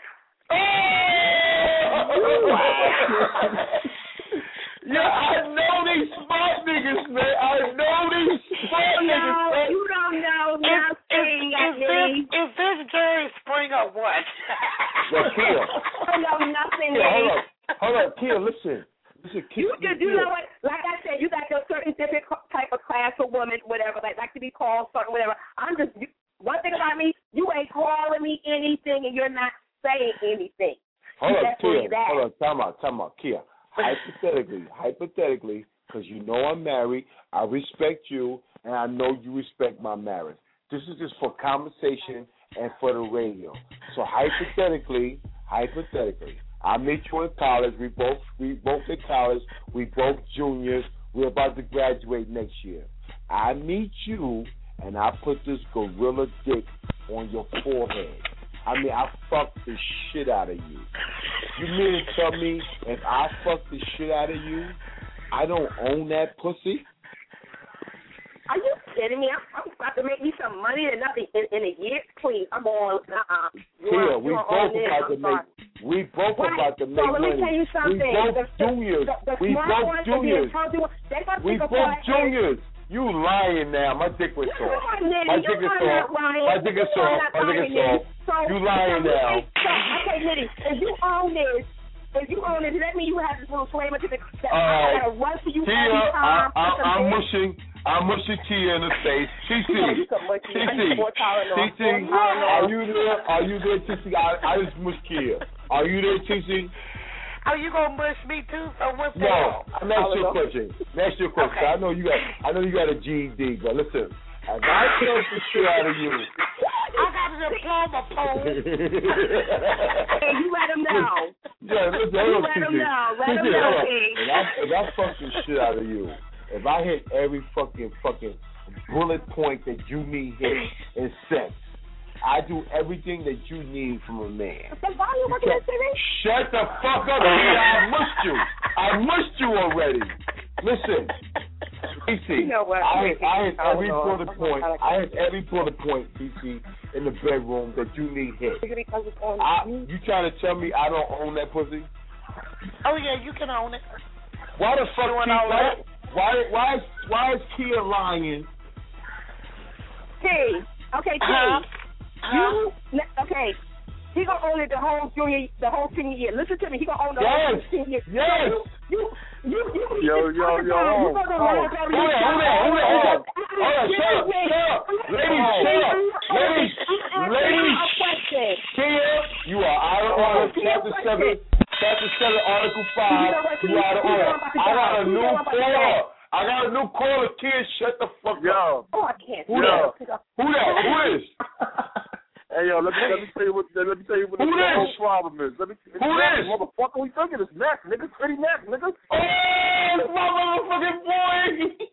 Yeah, I know these smart niggas, man. I know these smart no, niggas, man. You don't know nothing. Is, is, is, this, is this Jerry Springer what? Well, Kia. I don't know nothing. Kia, hold on. Hold on, Kia, listen. Listen, Kia. You, you, you know what? Like I said, you got your certain different type of class of woman, whatever, like like to be called something, whatever. I'm just, you, one thing about me, you ain't calling me anything and you're not saying anything. Hold on, That's Kia. that. Hold on, time out, time out, Kia. Hypothetically, hypothetically, because you know I'm married, I respect you, and I know you respect my marriage. This is just for conversation and for the radio. So hypothetically, hypothetically, I meet you in college. We both we both in college. We both juniors. We're about to graduate next year. I meet you, and I put this gorilla dick on your forehead. I mean, I fucked the shit out of you. You mean to tell me if I fuck the shit out of you, I don't own that pussy? Are you kidding me? I'm, I'm about to make me some money and nothing in, in a year. Please, I'm on. Uh-uh. Tia, we both about to make. We both right. about to make so let money. me tell you something. We both the, juniors. The, the, the we both ones juniors. We both juniors. You lying now. My dick was soft. My dick is soft. My dick is soft. My dick is soft. You lying now. Okay, Nitty, if you own this, if you own it, does that mean you have this little flavor to the that I gotta run to you Tia, every time? I, I, I'm mushing. I'm mushing Tia in the face. C C. C C. C C. Are you there? Are you there, T C? I, I just mushed Tia. Are you there, T C? Are you gonna mush me too? So what's that? No, I'm asking you a question. I'm asking you a question. Okay. I know you got. I know you got a G E D, but listen. If I tell the shit out of you, I got a diploma, Paul. Hey, you let him know. Yeah, listen, you hold on, let T C. him know. Let T C, him know, hold on. King. If I, if I fuck the shit out of you, if I hit every fucking fucking bullet point that you need hit in sex, I do everything that you need from a man. Shut the fuck up, I mushed you. I mushed you already. Listen, P C, you know what? I hit, I hit every oh, bullet point. I hit every bullet point, P C, in the bedroom that you need hit. I, you trying to tell me I don't own that pussy? Oh yeah, you can own it. Why the fuck? Doing Kia, all why, that? why? Why is why is Kia lying? T, okay, T. Uh-huh. You okay? He gonna own it the whole junior, the whole senior year. Listen to me. He gonna own the Yes. whole senior year. Yes. You, you, you, you. Yo, yo, yo. Oh, hold on, hold on, hold on, hold on. Hold on, shut up, shut up. Ladies, shut up. Ladies, ladies. Kia, you are out of order. Chapter seven, chapter seven, article five. You out of order. I got a new caller. I got a new caller. Kia, shut the fuck up. Oh, I can't. Who that? Who that? Who is? Hey yo, let me let me tell you what let me tell you what the whole problem is. Let me Who this? Motherfucker, we thinking it's Mac, nigga, pretty Mac, nigga. Oh, it's my motherfucking boy.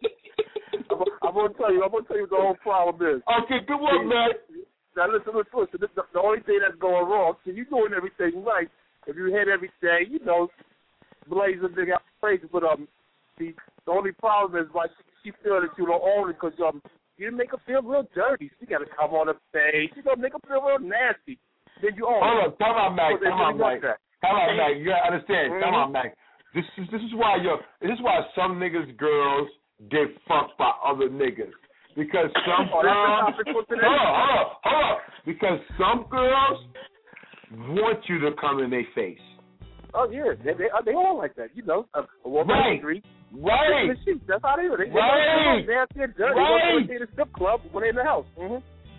I'm, I'm gonna tell you, I'm gonna tell you what the whole problem is. Okay, good one, Mac. Now listen, listen, listen. This, the, the only thing that's going wrong, see, you doing everything right. If you hit every day, you know, blazing nigga out crazy, but um, the the only problem is like she feel that you don't own it because um. You make her feel real dirty. She got to come on the stage. You gonna make her feel real nasty. Then you own Hold it. on, come on, Mac. Come on, Mac. Come on, Mac. You gotta understand. Mm-hmm. Come on, Mac. This is this is why yo. This is why some niggas girls get fucked by other niggas because some oh, girls. hold on, hold on, hold on. Because some girls want you to come in their face. Oh yeah, they they, they all like that. You know, a, a woman right. on the street. Right. That's how they do. They, right. They nasty and dirty. Right. They go to the strip club when they're in the house. Mm-hmm.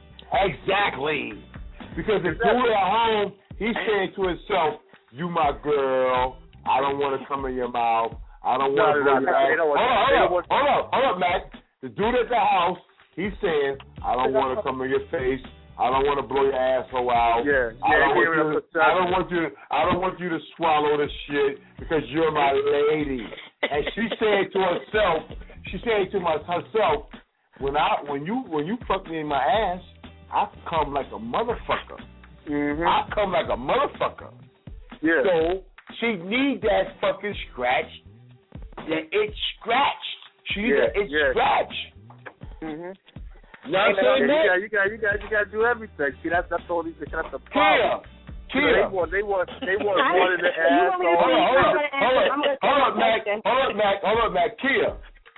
Exactly. Because the dude at home, he's saying to himself, "You my girl. I don't want to come in your mouth. I don't want to no, go no, your ass." no, Hold on, hold on, hold on, hold on, Mac. The dude at the house, he's saying, "I don't want to come in your face. I don't want to blow your asshole out. Yeah, I don't yeah, want you. To, I don't want you. To, I don't want you to swallow this shit because you're my lady." And she's saying to herself, she's saying to my, herself, when I, when you, when you fuck me in my ass, I come like a motherfucker. Mm-hmm. I come like a motherfucker. Yeah. So she need that fucking scratch. That itch scratched. She needs yeah, that itch yeah. scratch. Mhm. You know what I'm saying, yeah, you got, you got, you got, you got to do everything. See, that's that's all these. That's the Kia, problem. Kia. You know, they want, they want, they want one in the ass. Hold on, hold on, hold on, hold on, Mac, hold on, Mac, hold on, Mac. Kia.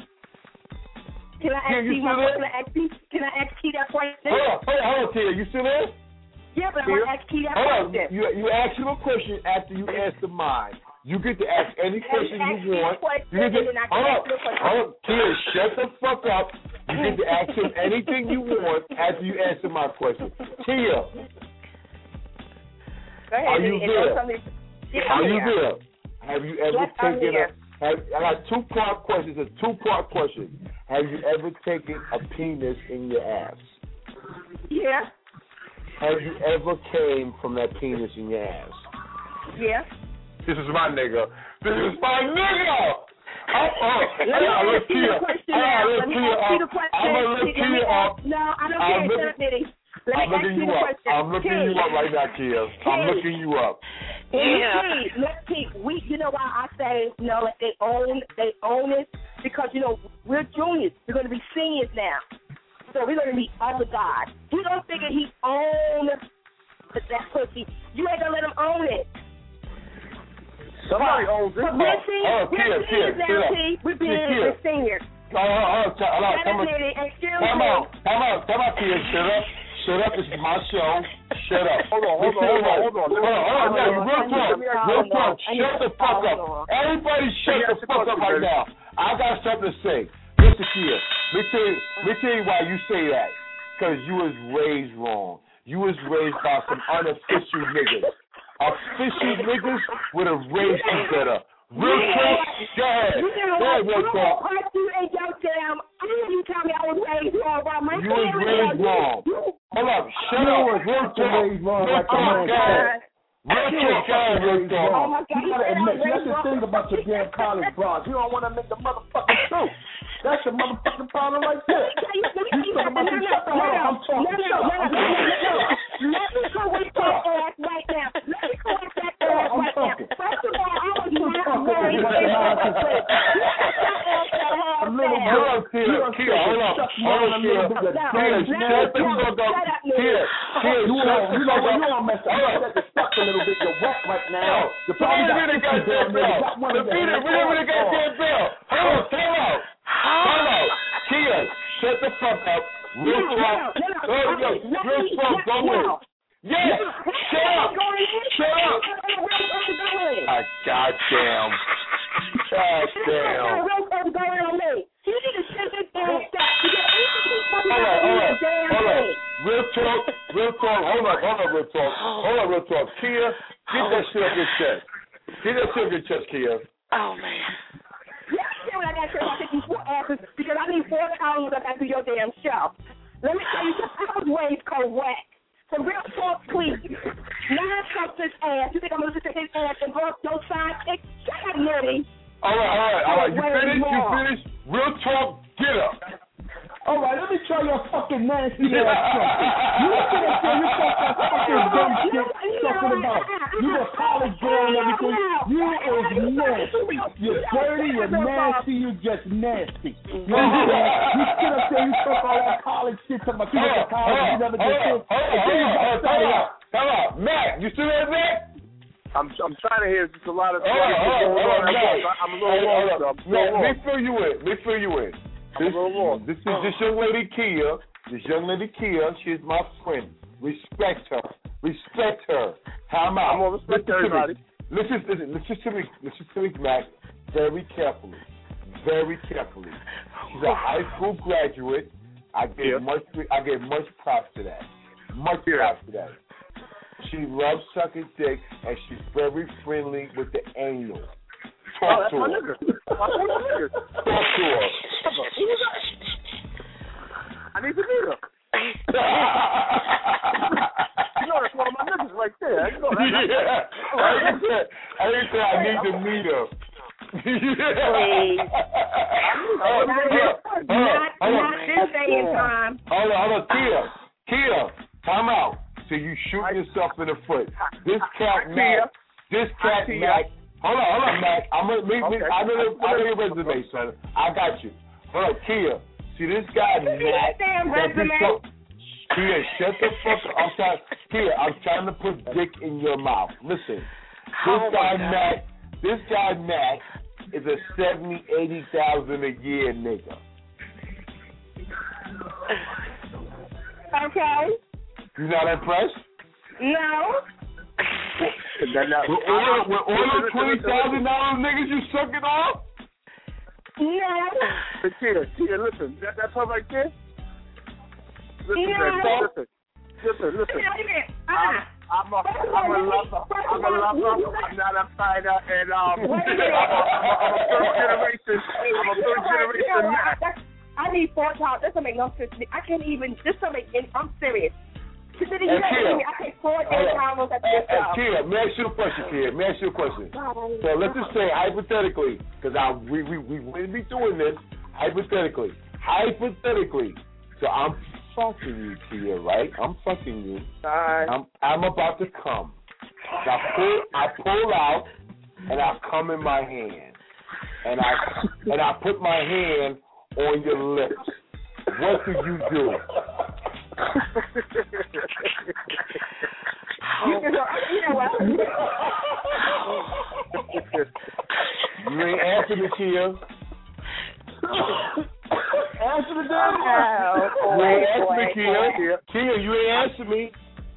Can I ask you my question? Can I ask you? Can I ask you that question? Hold on, hold on, hold on, Kia. You still there? Yeah, but I want to ask you that hold question. On. You you ask you a question after you answer mine. You get to ask any question you want. You get to, hold on, hold on, Kia. Shut the fuck up. You get to ask him anything you want after you answer my question. Kia. Go ahead, are you there? Yeah, are you here. there? Have you ever yes, taken a? Have, I got two part questions. A two part question. Have you ever taken a penis in your ass? Yeah. Have you ever came from that penis in your ass? Yeah. This is my nigga. This is my nigga. Oh, oh. Let me ask you the question now. Let me ask you the question. I'm gonna look Kia up. No, I don't care. Shut up, Nitty. Let I'm me ask looking you you the up. question. I'm looking you up right now, Kia. I'm looking you up. Yeah. Let's see. We, you know why I say no? Like they own, they own it because you know we're juniors. We're going to be seniors now. store. We're gonna meet other guys. He don't figure he owns that pussy. You ain't gonna let him own it. Somebody owns it. But we're seniors. We're seniors now, T. We're being seniors. Oh, oh, oh, hold on. Come on. Come on. Come on. Come on, Tia. Shut up. Shut up. This is my show. Shut up. Hold on. Hold on. Hold on. Hold on. Hold on. Hold on. Real talk. Real talk. Shut the fuck up. Everybody shut the fuck up right now. I got something to say. Listen, Tia. Let me tell you, let me tell you why you say that. Because you was raised wrong. You was raised by some unofficial niggas. Official niggas would have raised you better. Real talk, go ahead. You know go ahead, real talk. You ain't your damn. I didn't you tell me I was raised wrong. My you was raised wrong. Hold up, shut up. Real talk. Real talk, go ahead. Real talk, go ahead, real talk. Oh my God, you gotta admit, that's the thing about your damn college bras. You don't want to make the motherfucking truth. That's your motherfucking problem right there. You talking about you shut the hell up. I'm talking. Shut up. Let me correct that ass right now. Let me correct that ass right now. First of all, I was not married. A little girl, Tia, Tia, hold up. Hold up, Tia. Tia, shut the fuck up. Tia, Tia, you don't, you know what, you don't mess up. You got stuck a little bit. You're wet right now. The probably got fifty bell. The Peter really got that bell. Hold on, time out. Time out. Tia, shut the fuck up. Real talk. Real talk, go in. Yes, shut up. Shut up. Ah, goddamn. Goddamn. You need to shut this damn stuff. Hold on, hold on, hold on. Real talk, real talk. Hold on, hold on, real talk. Hold on, real talk. Kia, get that shit off your chest. Get that shit off your chest, Kia. Oh, man. Yeah, I what I got to say about these four asses because I need four hours up after your damn show. Let me tell you something. I was raised correct. So real talk, please. Nine cups his ass. You think I'm going to listen to his ass and go up those side chicks? Shut up, Nitty. All right, all right, all right. You finished? You finished? Real talk, get up. All right, let me try your fucking nasty ass something. You sit up there, you talk that fucking dumb shit, talking about you a college girl and everything. You is nasty. You're dirty, you're nasty, you just nasty. You know what I'm saying? You sit up there, you talk all that college shit, talking about you went to college, you never did this. Hold on, hold on, hold on, hold on. Matt, you still there, Matt? I'm I'm trying to hear just a lot of stuff going on. I'm a little lost. Let me fill you in. Let me fill you in. This, this is this young lady Kia. This young lady Kia. She's my friend. Respect her. Respect her. Time out. I'm gonna respect everybody. Listen, listen, listen to me. Listen to me, Mac. Very carefully. Very carefully. She's a high school graduate. I give yeah. much. I give much props to that. Much yeah. props to that. She loves sucking dick, and she's very friendly with the anal. Talk oh, to her. Talk to her. I need to meet her. You know that's one of my niggas right there. You know that. Yeah. I didn't say I, didn't say I need to meet her. Please. Hold on, not not this day and time. Hold on, hold on, Kia. Kia, time out. So you shoot yourself in the foot. This cat, Mac. This cat, Mac. Hold on, hold on, Mac. I'm gonna meet me. I know your, I know your resume, son. I got you. Hold on, Kia. See this guy, Mac. So, Kia, shut the fuck up. I'm trying, Kia. I'm trying to put dick in your mouth. Listen, this oh guy, Mac. This guy, Mac, is a seventy, eighty thousand a year nigga. Okay. You not impressed? No. With all, with all the twenty thousand dollars niggas you sucking off? No. But Tia, Tia, listen, that, that's her right there? Listen, no. man, listen, listen, listen. I'm, I'm a, I'm a lover, I'm a lover, I'm not a fighter, and um, I'm, a, I'm a first generation, I'm a first generation man. I need four times. This don't make no sense to me. I can't even, this don't make any, I'm serious. Hey, Kia, I take four days down at this hey, Kia, may I ask you a question, Kia? May I ask you a question? So let's just say, hypothetically, because I we, we, we wouldn't be doing this, hypothetically. Hypothetically. So I'm fucking you, Kia, right? I'm fucking you. Right. I'm, I'm about to come. So I pull, I pull out, and I come in my hand. And I, and I put my hand on your lips. what do you do? You know what? You ain't answer me, Kia. Answer the damn Oh, You boy, ain't answer boy, me, Kia. boy. Kia, you ain't answer me.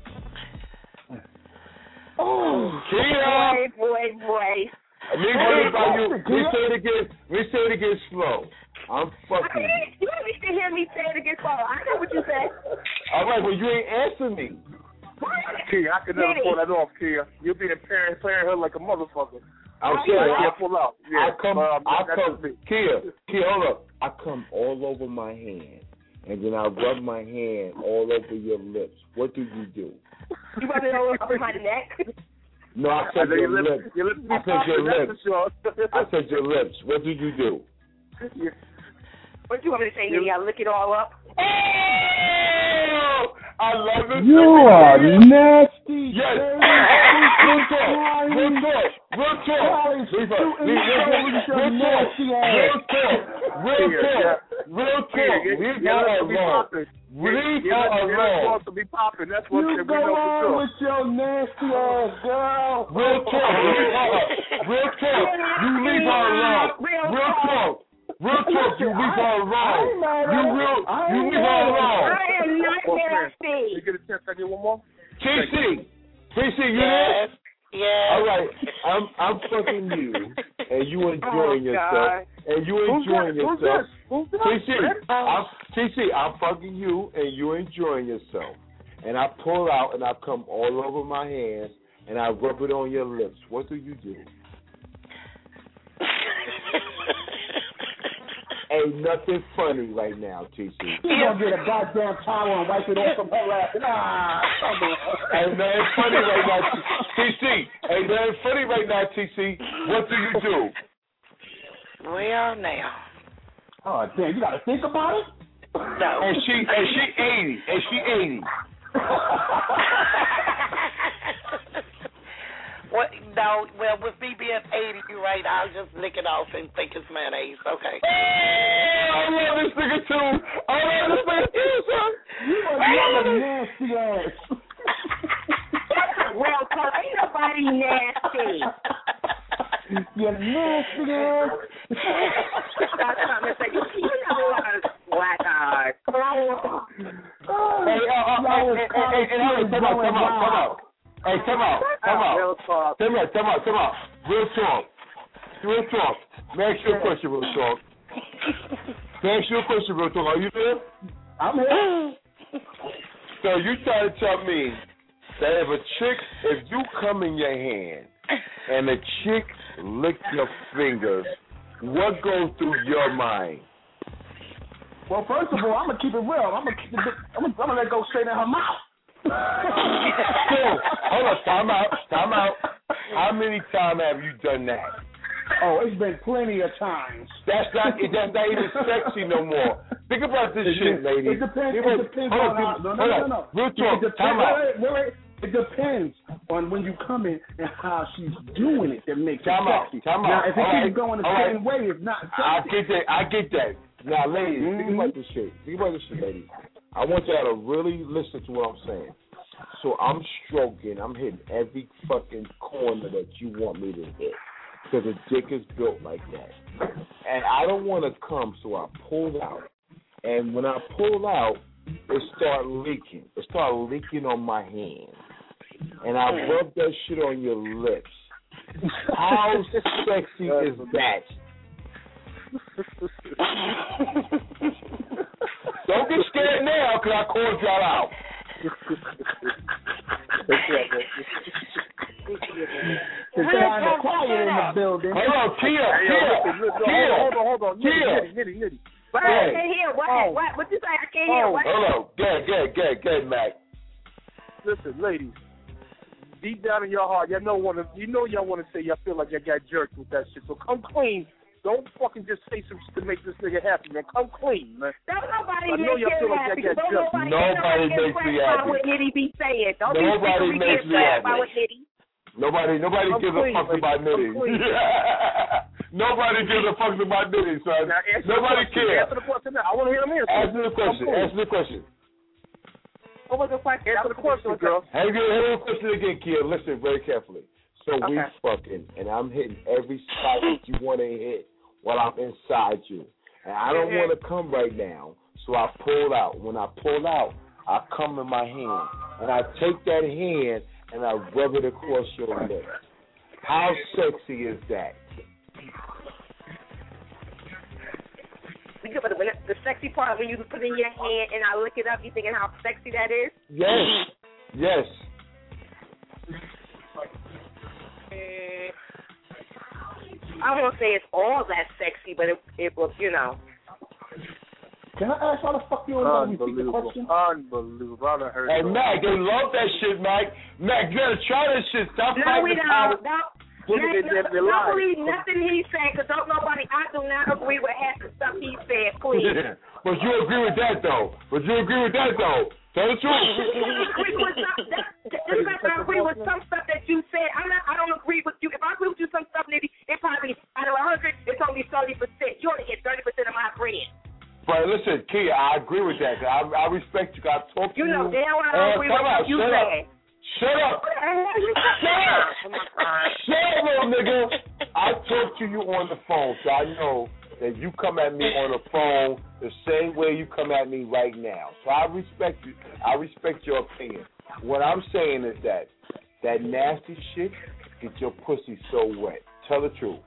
Oh, Kia. Boy, boy, boy. Let me say it about you. Let me say it again. Let me say it again slow. I'm fucking. I mean, you don't need to hear me say it again, Paul. I know what you said. All right, well, you ain't answer me. Kia, I can never Diddy. pull that off, Kia. You'll be in parent parenthood like a motherfucker. I'm Oh, saying, yeah. I, can't pull out. Yeah, I come, um, I that's come, me. Kia, Kia, hold up. I come all over my hand, and then I rub my hand all over your lips. What do you do? You want to know what's over my neck? No, I I said know your your lips. lips, your lips be I said your popping, that's lips. for sure. I said your lips. What do you do? Yeah. What you want me to say? Yeah, lick it all up? Oh, I love it. you are nasty. Yes. dirty, Real talk. Cali. Real talk. Real talk. Cali, Leave her. shooting Leave you her. with your Real talk. nasty ass. Real talk. Real Yeah, talk. yeah. Real talk. Yeah, Leave your her lips be alone. popping. Leave Your her lips- your lips alone. supposed to be popping. That's what You we go know for on sure. with your nasty ass girl. Real talk. Leave her. Real talk. You leave her alone. Real talk. Real talk. You leave her alone. You will. You leave her alone. I am not Well, man, nasty. you get a chance to get one more? T C. T C, you there? Yes. Yes. All right, I'm I'm fucking you, and you enjoying Oh, yourself, God. and you Who's enjoying that? Who's yourself. this? Who's this? T C, I'm T C, I'm fucking you, and you enjoying yourself, and I pull out and I come all over my hands and I rub it on your lips. What do you do? Ain't nothing funny right now, T C. You gonna get a goddamn towel and wipe it off from her lap. Nah, come on. Ain't nothing funny right now, T C. Ain't nothing funny right now, T C. What do you do? Well, now. Oh damn, you gotta think about it. No. And she and she eighty, and she eighty. What? No. Well, with me being eighty, you're right. I'll just lick it off and think it's mayonnaise. Okay. I love this nigga too. I love this nigga too, son. You are a nasty ass. Well, cause ain't nobody nasty. You nasty ass. Stop trying to say, you know what? Black eyes. Hey, uh, uh, hey, hey, hey, hey, hey, come out, come out, come out. Hey, come out, come out. Real talk. Come out, come out, come out. Real talk. Real talk. May I ask you a question, real talk? May I ask you a question, real talk? Are you there? I'm here. So you trying to tell me that if a chick, if you come in your hand and a chick lick your fingers, what goes through your mind? Well, first of all, I'm gonna keep it real. I'm gonna keep it. I'm gonna, I'm gonna let it go straight in her mouth. So, hold on, time out, time out. How many times have you done that? Oh, it's been plenty of times. That's not that's not even sexy no more. Think about this shit, lady. It depends. Think It about- depends hold on on, how. No, no, hold no, on. no. Real talk. It depends, Time out. wait, wait, wait. It depends on when you come in and how she's doing it that makes Time it out. sexy. Time now, out. if it All keeps right. going the All same right. way, it's not I sexy. get that. I get that. Now, ladies, Mm-hmm. think about this shit. Think about this shit, ladies. I want y'all to really listen to what I'm saying. So I'm stroking. I'm hitting every fucking corner that you want me to hit. Because the dick is built like that. And I don't want to come, so I pull out. And when I pull out, it start leaking. It start leaking on my hand. And I rub that shit on your lips. How sexy is that? Don't get scared now, because I called y'all out. It's kind of quiet in the building. Hold on, Kia, Hey, yo, Kia, listen, listen, Kia, hold on, hold on, hold on. Kia. Nitty, nitty, nitty. What? Hey. I can't hear. What? Oh. What? What you say? I can't hear. Oh. What? Hold on. Good, good, good, good, Mac. Listen, ladies, deep down in your heart, y'all know wanna, you know y'all want to say y'all feel like y'all got jerked with that shit. So come clean. Don't fucking just say some shit to make this nigga happy, man. Come clean, man. Don't nobody I know make y'all him feel like happy. y'all Don't got nobody, Nobody nobody makes me impressed by happy. what Nitty be saying. Don't Nobody be makes me impressed by happy. what Nitty. Nobody, nobody I'm gives clean, a fuck lady. about Nitty. Nobody gives a fuck about Nitty, son. Now, answer Nobody the question. cares. Answer the question now. I want to hear them answer. Answer the question. I'm cool. Answer the question. What was the question? Answer the question, girl. Hey, hear the question again, Kia. Listen very carefully. So we Okay. fucking, and I'm hitting every spot that you want to hit while I'm inside you. And I don't Mhm. want to come right now, so I pull out. When I pull out, I come in my hand, and I take that hand and I rub it across your lips. How sexy is that? Because when it- the sexy part when you put it in your hand and I look it up, you thinking how sexy that is? Yes, yes. Mm, I won't say it's all that sexy, but it it was, you know. Can I ask how the fuck you don't repeat the Unbelievable. question? Unbelievable. I done heard Hey, that. Mac, they love that shit, Mac. Mac, you gotta try that shit. Stop No, fighting we the power. don't. No, Look at no, that, they're don't lying. believe nothing he said, because don't nobody, I do not agree with half the stuff he said, please. Yeah, but you agree with that, though. But you agree with that, though. Tell the truth. I agree with some, that, that, just because I agree with some stuff that you said, I'm not, I don't agree with you. If I agree with you some stuff, maybe it probably, out of one hundred, it's only thirty percent. You only get thirty percent of my bread. But listen, Kia, I agree with that. I, I respect you. I talk to You know you. damn well I Uh, don't agree with come what on, you shut up. said. Shut up. What the hell you Shut up. Oh, my God. Shut up, little nigga. I talk to you on the phone, so I know that you come at me on the phone the same way you come at me right now. So I respect you. I respect your opinion. What I'm saying is that that nasty shit gets your pussy so wet. Tell the truth.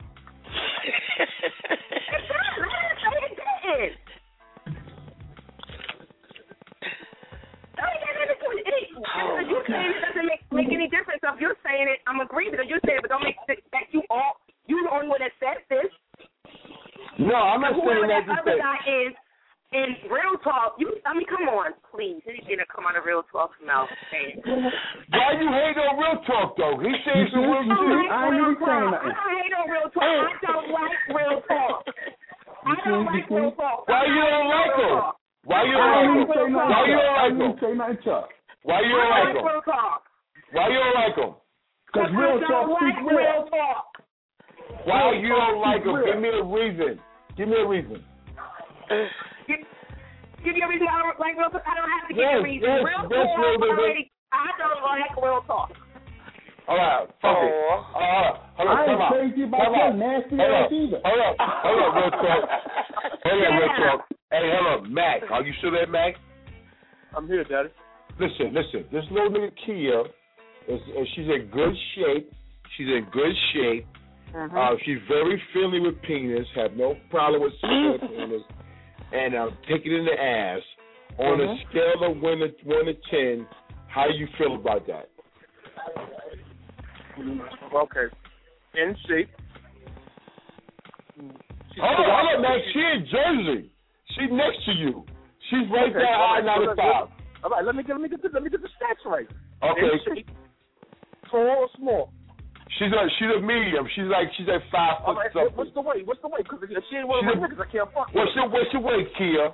Oh, you saying it doesn't make, make any difference. So if you're saying it, I'm agreeing because you're saying it, but don't make it that you all you the only one that said this. No, I'm not Whoever saying that that to other say. guy is in real talk. You, I mean, come on, please. Anything to come out of real talk mouth. Why you hate on real talk though? He saying some real You see, shit. I ain't even saying I nothing. don't hate on real talk. I don't like real talk. I don't like real talk. Why you don't like him? Why you I don't ain't like even him? say Why you nothing. don't I like ain't him? even say nothing, Chuck. Why you don't I like like him? real talk. Why you don't like him? Because real I talk don't like speaks real. real talk. Why Real you talk don't like him? speaks Give real. me a reason. Give me a reason. Give, give you a reason I don't like real talk. I don't have to give Yes, you a reason. yes, real yes, talk real reason. already. I don't like real talk. All right, fuck it. All right, hold on, I ain't come on. crazy about Come your on. nasty Hold ass on. either. Hold on, hold on, real talk. Hold on, real Yeah. talk. Hey, hold on, Mac. Are you still there, Mac? I'm here, Daddy. Listen, listen. This little nigga Kia, is, is she's in good shape. She's in good shape. Mm-hmm. Uh, she's very friendly with penis. Have no problem with seeing penis, and uh, take it in the ass. On Mm-hmm. a scale of one to one to ten, how do you feel about that? Okay. In shape. She's Hold on, hold on, man. She in Jersey. She's next to you. She's right Okay, there, all I right, ninety-five. All right, let me get let me get the, let me get the stats right. Okay. In shape. Tall or small? She's a she's a medium. She's like she's like five All foot right, something. what's the weight? What's the weight? Because if she ain't one of my She's a- niggas, I can't fuck with What's her. your what's your weight, Kia?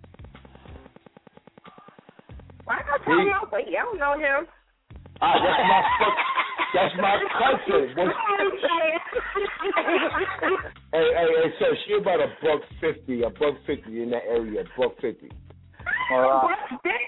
Why not tell him my weight? I don't know him. Ah, that's my fuck. That's my cousin. What's, hey, hey, hey, so she about a buck fifty, a buck fifty in that area, a buck fifty. All right.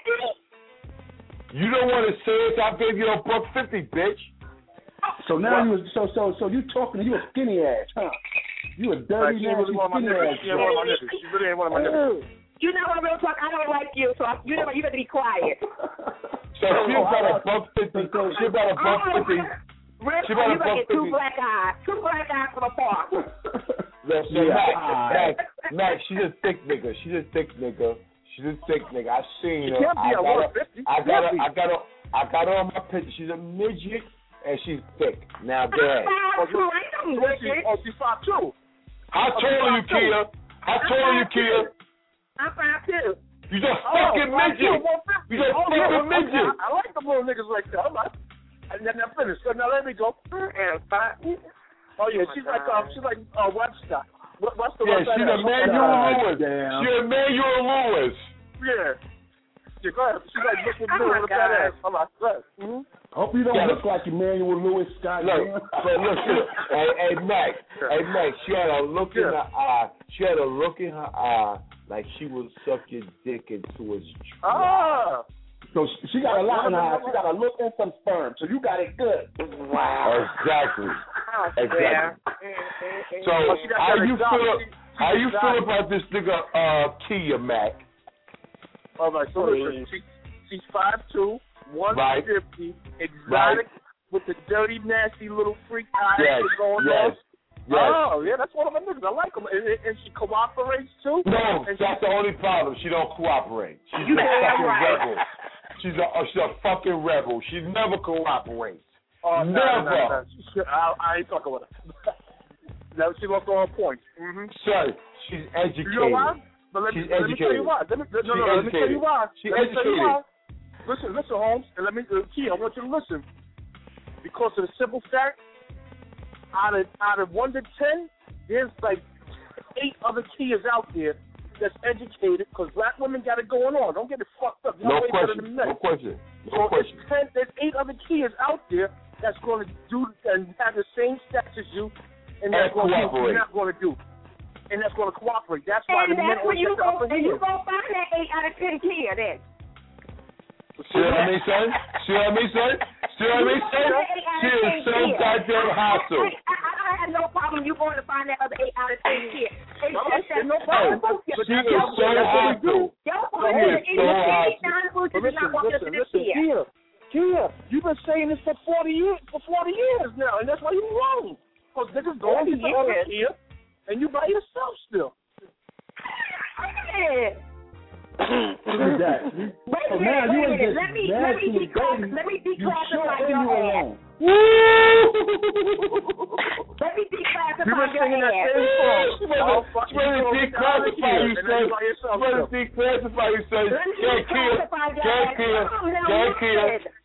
You don't want to say it? I gave you a buck fifty, bitch. So now you was so so so you talking you a skinny ass, huh? You a Like, dirty she ain't nasty really one of my skinny niggas. ass. She ain't one of my niggas. She really ain't one of my niggas. You know what, real talk, I don't like you, so I, you know what, you better be quiet. So she about a buck fifty. She about a buck fifty. Real She talk, about a you better buck get two fifty. black eyes. Two black eyes from the park. Yes, so Yeah. Mac, Mac, Mac, she's a thick nigga. She's a thick nigga. She's a thick nigga. I seen She her. can't be I a got one her. fifty. I She got her. can't be. I got her. I got her on my picture. She's a midget and she's thick. Now go ahead. Five two, I don't Oh, like she, it. oh, she's five two. How tall are you, Kia? How tall are you, Kia? I'm five two. You just Oh, fucking five two, midget. one fifty. You just Oh, fucking yeah, okay. midget. I, I like the little niggas like that. I'm like, and then I finished. So now let me go. And five. Oh yeah, she's like um, she's like uh, Webster. What, what's the Yeah, website? she's at? Emmanuel God Lewis. damn. She's Emmanuel Lewis. Yeah. chick. Go ahead. She like looking Oh, good my with that God. ass. I'm like, what? Mm-hmm. Hope you don't Yeah. look like Emmanuel Lewis Scott. Look, man. but listen, hey, hey, Mac, hey, Mac, she had a look in her eye. She had a look in her eye like she would suck your dick into its Ah. So she, she got a lot in her eye. She got a look and some sperm. So you got it good. Wow. Exactly. Oh, Exactly. yeah. So Oh, she got how that you exotic. feel? She- How you exotic. feel about this nigga uh, Kia, Mac? All right, so listen, she, she's five two, one fifty, exotic, Right. with the dirty, nasty little freak eyes Yes, going yes, on. yes. Oh, yeah, that's one of my niggas. I like them. And, and she cooperates, too. No, and that's she, the only problem. She don't cooperate. She's You a damn fucking right. rebel. She's a, uh, she's a fucking rebel. She never cooperates. Oh, no, Never. no, no, no. She, I, I ain't talking with her. No, she lost all her points. Mm-hmm. Sir, she's educated. You know why? But let me, She's let me tell educated. you why. Let me, no, She's no, no, let me tell educated. you why. She's let me tell you educated. why. Listen, listen, Holmes, and let me, uh, Key, I want you to listen. Because of the simple fact, out of out of one to ten, there's like eight other Kias out there that's educated. Because black women got it going on. Don't get it fucked up. Y'all No way better question. than men. No question. So No question. it's ten, there's eight other Kias out there that's going to do and have the same stats as you, and that's And going to do what cooperate. you're not going to do. And that's going to cooperate. That's why And the men that's when always you get the go, upper and you hand. go find that eight out of ten Kia then. See what I mean, son? See what I mean, son? See what I mean, son? She is so goddamn hostile. I, I, I have no problem you going to find that other eight out of ten Kia. It's No, just that no problem. Your She is so hostile. partner She is in so the hostile. non-boots But is not listen, walking listen, to this listen, Kia. Kia, Kia, you've been saying this for forty years, for forty years now, and that's why you're wrong. Because niggas going to the other Kia, and you by yourself still. Yeah. Look at that. Wait So a now minute, you wait a ain't minute. just Let me, let nasty me, and declass, dirty. let me You sure declassify and your you ass. alone. Let me declassify You've been your singing that ass. same song. She better she better declassify you, son. She better declassify you, son. Let me Get Kia. declassify your Get ass. Kia. Come on now, Get Kia. listen.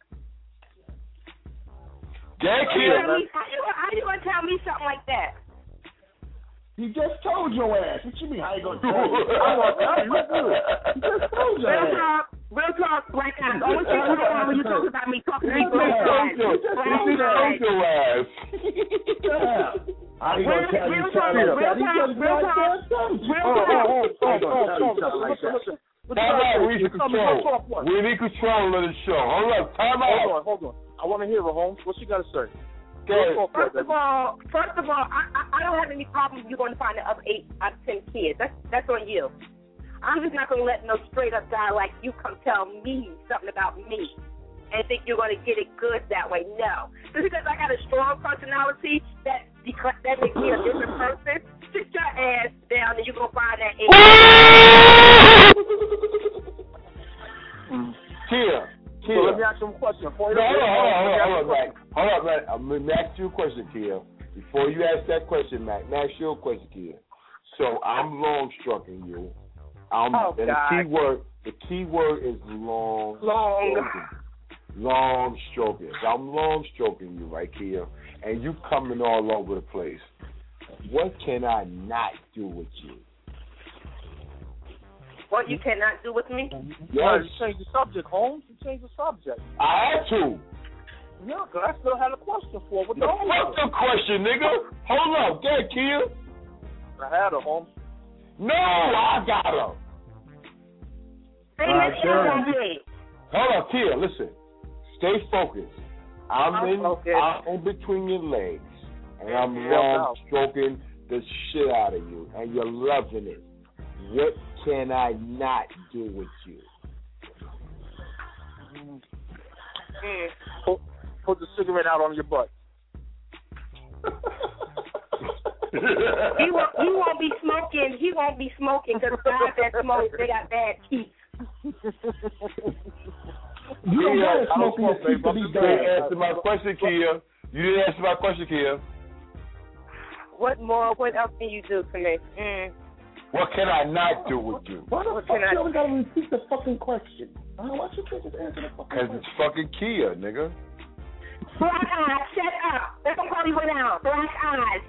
Get How Kia. you, how you, how you gonna tell me something like that? He just told your ass. What you mean? How you gonna tell you? I'm gonna tell you. He just told your Real ass. talk, real talk, black guys. Always say real talk when you talk about me, talking to me, She black just guys. told your- she just told your ass. How you gonna tell you Real something talk, like real that? He talk, just real like talk. that. Something. Real Oh, talk. oh, oh, How you oh, gonna oh, tell you oh, something like listen, that? listen. What Time you out. gotta We say? need Tell me, control. let's talk one. We need control of the show. Hold up. Time Hold out. on, hold on. I want to hear her, Holmes. What you got to say? Go ahead. Let's talk First about of all, first of all, I, I, I don't have any problem if you're going to find the other eight out of ten kids. That's that's on you. I'm just not going to let no straight up guy like you come tell me something about me and think you're going to get it good that way. No, just because I got a strong personality that that makes me a different person. Sit your ass down and you're going to find that eight. Kia. So Kia. let me ask you a question. Before No, you hold on, hold on, let me ask hold on, you a Mac. Hold up, Mac. I'm going to ask you a question, Kia. Before you ask that question, Mac, let me ask you a question, Kia. So I'm long stroking you. I'm, Oh, and God. the key word, the key word is long. Long. Stroking. Long stroking. So I'm long stroking you, right, Kia? And you coming all over the place. What can I not do with you? What you cannot do with me? Yeah, Yes, you changed the subject, Holmes. You changed the subject. I had to. Yeah, because I still had a question for her. What The fuck the question, nigga? Hold up, get Kia. I had her, Holmes. No, I got her. Hey, Uh, let's sure. go ahead. Hold up, Kia, listen. Stay focused. I'm I'm in focused. I'm in between your legs. And I'm Yeah, long no. stroking the shit out of you. And you're loving it. What can I not do with you? Mm. Put, put the cigarette out on your butt. He won't, he won't be smoking. He won't be smoking because guys that smoke, they got bad teeth. You don't Kia, gotta I smoke don't your smoke, teeth to babe. be You didn't bad. answer my question, Kia. You didn't answer my question, Kia. What more? What else can you do for me? Mm. What can I not do with you? Why the What fuck can I- you always gotta repeat the fucking question? Uh, why you can't just answer the fucking Because question? it's fucking Kia, nigga. Black eyes, shut up. Let them call you right now. Black eyes.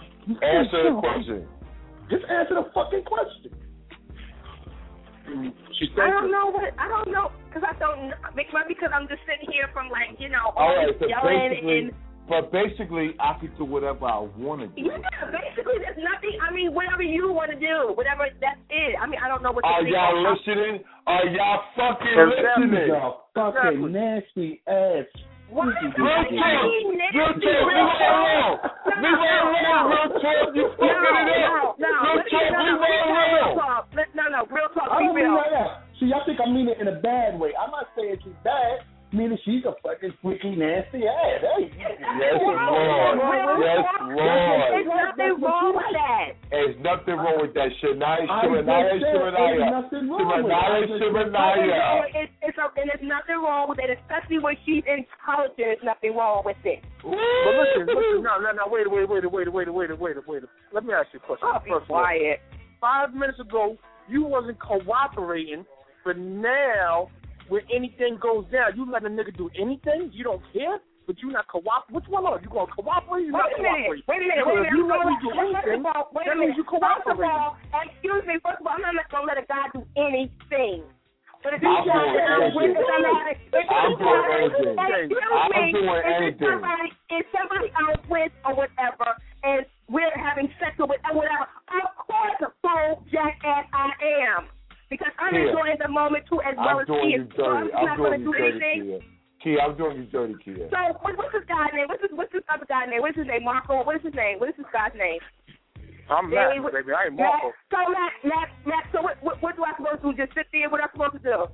Answer the question. Just answer the fucking question. She I don't know what I don't know because I don't know because I'm just sitting here from like you know all, all right, so yelling basically, and. But basically, I can do whatever I want to do. Yeah, basically, there's nothing. I mean, whatever you want to do, whatever that's it. I mean, I don't know what. Are y'all about. listening? Are y'all fucking Exactly. listening? Y'all fucking nasty ass. What? Real talk. Real talk. Leave it alone. Leave it alone. Real talk. You fucking it up. No, no, Real talk. Leave it alone. No, no, real talk. I Be don't mean real. like that. See, y'all think I mean it in a bad way. I'm not saying she's bad. Meaning she's a fucking freaky, nasty ass. Hey. Yes, Lord. Yes, Lord. There's nothing wrong with that. There's nothing wrong with that shit. Shania, I Shania, just said Shania. there's nothing wrong with Shania, it. Shania. It's, it's a, and there's nothing wrong with it, especially when she's in college. There's nothing wrong with it. But listen, listen, no, no, no, wait, wait, wait, wait, wait, wait, wait, wait. Let me ask you a question. I'll be First of all, quiet. Five minutes ago, you wasn't cooperating, but now when anything goes down, you let a nigga do anything? You don't care? But you not cooperate? Which one are you? You going to cooperate or you not Wait a minute. cooperate? Wait a minute. If Wait a minute. you let me do anything, Wait a that means minute. you First of cooperate. all, excuse me. First of all, I'm not going to let a guy do anything. But if you I'm try doing to anything. with somebody, if I'm you doing try- anything. excuse I'm me, doing if anything. Somebody, if somebody out with or whatever, and we're having sex or whatever, of course, a full jackass I am. Because I'm Kia, enjoying the moment too, as well I'm as doing Kia. you So dirty. I'm I'm not going doing to you do dirty, anything. Kia. Kia, I'm doing you dirty, Kia. So what, what's this guy's name? What's this? What's this other guy's name? What's his name? Marco. What is his name? What is this guy's name? I'm Matt, baby. I ain't Marco. Matt, so Matt, Matt, Matt. So what, what? What do I supposed to do? Just sit there? What am I supposed to do?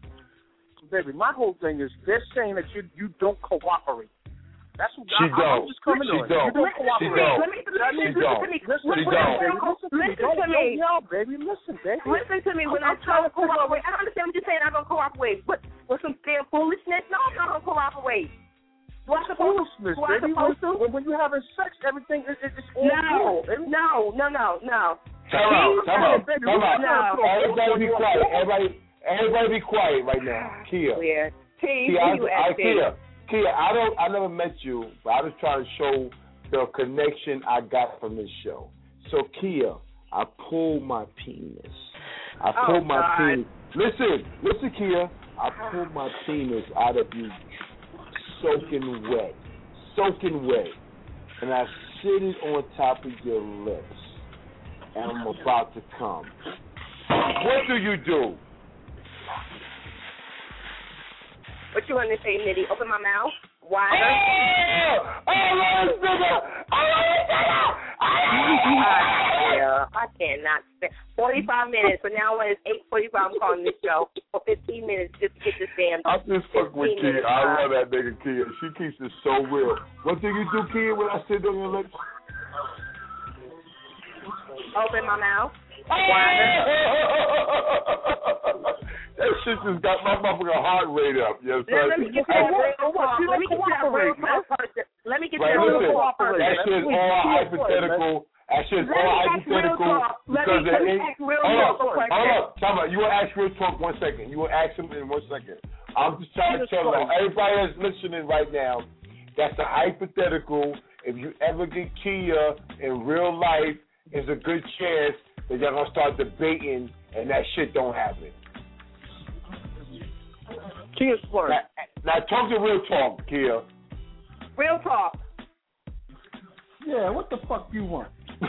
Baby, my whole thing is they're saying that you you don't cooperate. That's what She I, don't. I'm just coming She on. don't. You don't Listen She to me. don't. Let me, let me, She listen don't. to me. Listen, She When- don't. when I- Listen to me. Listen Don't to me. yell, baby. Listen, baby. Listen to me. When I'm trying to cooperate, I don't understand what you're saying. I'm gonna cooperate. What? With some damn foolishness? No, I'm not gonna cooperate. Do I supposed Foolishness, to? Do I baby. supposed to? When, when you're having sex, everything is it's all No, good, baby. no, no, no, no. Time out. Time out. baby, Time out. no. Everybody be quiet. Everybody, everybody be quiet right now. Kia. Weird. T, Kia, I, you I, ask Kia, Kia, I don't. I never met you, but I was trying to show the connection I got from this show. So Kia, I pulled my penis. I pulled Oh, my God. penis. Listen, listen, Kia. I pulled my penis out of you, soaking wet, soaking wet, and I sit it on top of your lips, and I'm about to come. What do you do? What you want to say, Nitty? Open my mouth wider. Oh, I love this nigga. I love this nigga. I love this nigga. Yeah, I cannot stand. forty-five minutes, but now when it's eight forty-five, I'm calling this show for fifteen minutes just to get this damn. I'm just fucking with fifteen Kia. minutes, I uh, love that nigga Kia. She keeps it so real. What do you do, Kia, when I sit on your lips? Open my mouth. That shit just got my motherfucking heart rate up. Yes, Now, let me get to that real talk. Let me get to that real talk first. Let me get to Right, that real listen, talk first. that shit's all hypothetical. That shit's Let me all ask real hypothetical. talk. Let Because me- there let me ain't- ask real hold talk up, question. hold up, time out. You want to ask real talk one second. You want to ask him in one second. I'm just trying to tell you, everybody that's listening right now, that's a hypothetical. If you ever get Kia in real life, there's a good chance that y'all gonna start debating, and that shit don't happen. Kia's flirt. Now, now talk to real talk, Kia. Real talk. Yeah, what the fuck you want?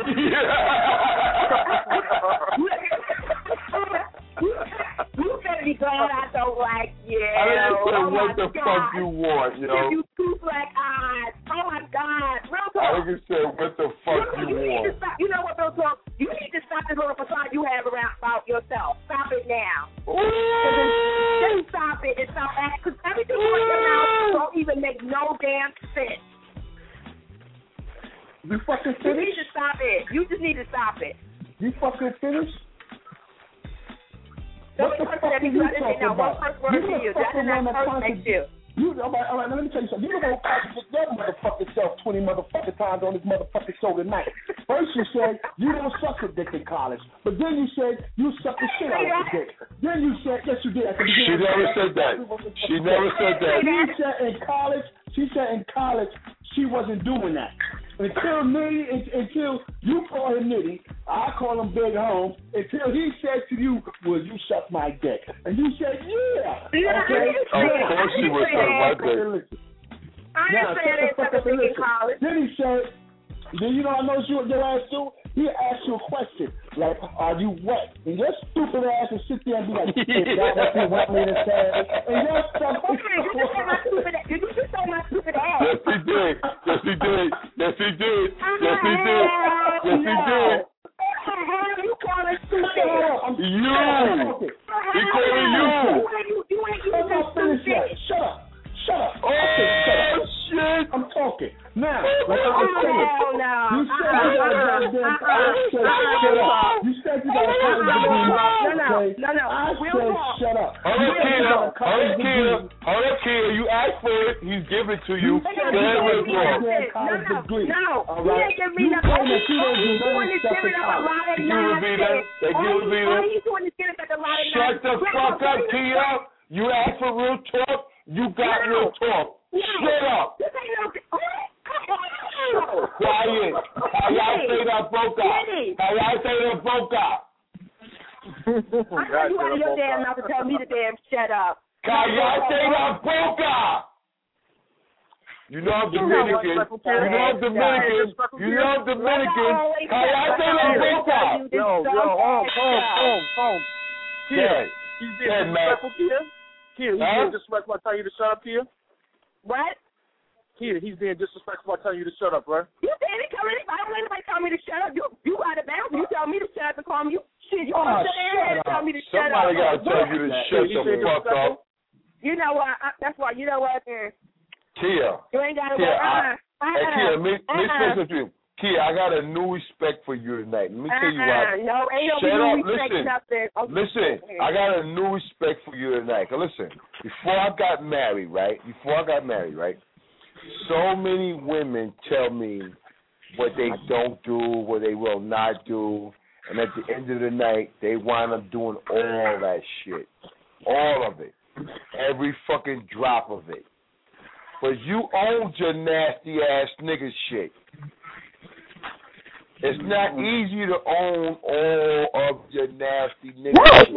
You better be glad I don't like you. I didn't say Oh what my the God. fuck you want, yo. Give you two black eyes. Oh my God. Real talk. I didn't say what the fuck you, you you need to want. stop. You know what, real talk? You need to stop this little facade you have around about yourself. Stop it now. Just stop it and stop acting. Because everything you in your mouth don't even make no damn sense. You fucking You need finished? to stop it. You just need to stop it. You fucking finished? What What the person fuck that are you you got to say talking now? One about? first word You to the you. That fucking is not one that person constantly- next to you. You, all right, all right, let me tell you something. You don't contradict your motherfucking self twenty motherfucking times on this motherfucking show tonight. First you said you don't suck a dick in college, but then you said you suck the shit out of the dick. Then you said, yes you did. At the She beginning never said that. She never said that. She said in college, she said in college she wasn't doing that. Until Nitty, until you call her Nitty, I call him Big Home until he said to you, "Will you suck my dick?" And you said, "Yeah." Yeah, okay. Of course you would suck my dick. I Now, didn't say I didn't suck a dick in college. Then he said, "Then you know I know you your ass too." He asked you a question like, "Are you wet?" And your stupid ass will sit there and be like, "Is that what you want me to say?" And your stuff. Okay, you just said my stupid ass. Did you just say my stupid ass? Yes, he did. Yes, he did. Yes, he did. Yes, he did. Yes, he did. You call it stupid. You. He calling you. You ain't using stupid. Shut up. Shut up. Oh, okay, shut up. shit. I'm talking. Now, like I was saying, Oh, no. you said you got a goddamn shut up. You said you got a college degree. No, no, okay? no, no. I We'll said talk. shut up. Hold up, Kia. Hold up, Kia. Hold up, Kia. You asked for it. He's giving it to you. Go ahead with it. No, no, no. You ain't give me nothing. All he's doing is giving up a lot of nonsense. All he's doing is giving up a lot of Shut nonsense. the fuck up, Kia. You asked for real talk. You got real talk. Shut up. This ain't no. Quiet. How y'all say that broke up? How y'all say that broke up? I tell you out of your damn mouth to tell me to damn shut up. How y'all say that broke up? You know I'm Dominican. You know I'm Dominican. You know I'm Dominican. How y'all say that broke up? Yo, yo, home, home, home, home. Yeah. He's being disrespectful, Kia. Kia, he's being disrespectful. I tell you to shut up, Kia. What? Kia, he's being disrespectful. I tell you to shut up, right? You didn't come in. I don't let anybody tell me to shut up. You, you out of bounds. You tell me to shut up and call me. You, shit, you want to sit there and tell me to shut up. Somebody got to tell you to shut the fuck up. You know what? I, that's why. You know what? Uh, Kia. You ain't got to Kia, work. I, Uh, hey, Kia, let me, uh, let me uh, say something to you. Kia, I got a new respect for you tonight. Let me tell you why. Uh-uh. No, ain't no Shut up. respect Listen. nothing. Okay. Listen, I got a new respect for you tonight. Cause listen, before I got married, right? Before I got married, right? So many women tell me what they don't do, what they will not do, and at the end of the night, they wind up doing all that shit. All of it. Every fucking drop of it. But you owned your nasty ass nigga shit. It's not easy to own all of your nasty nigga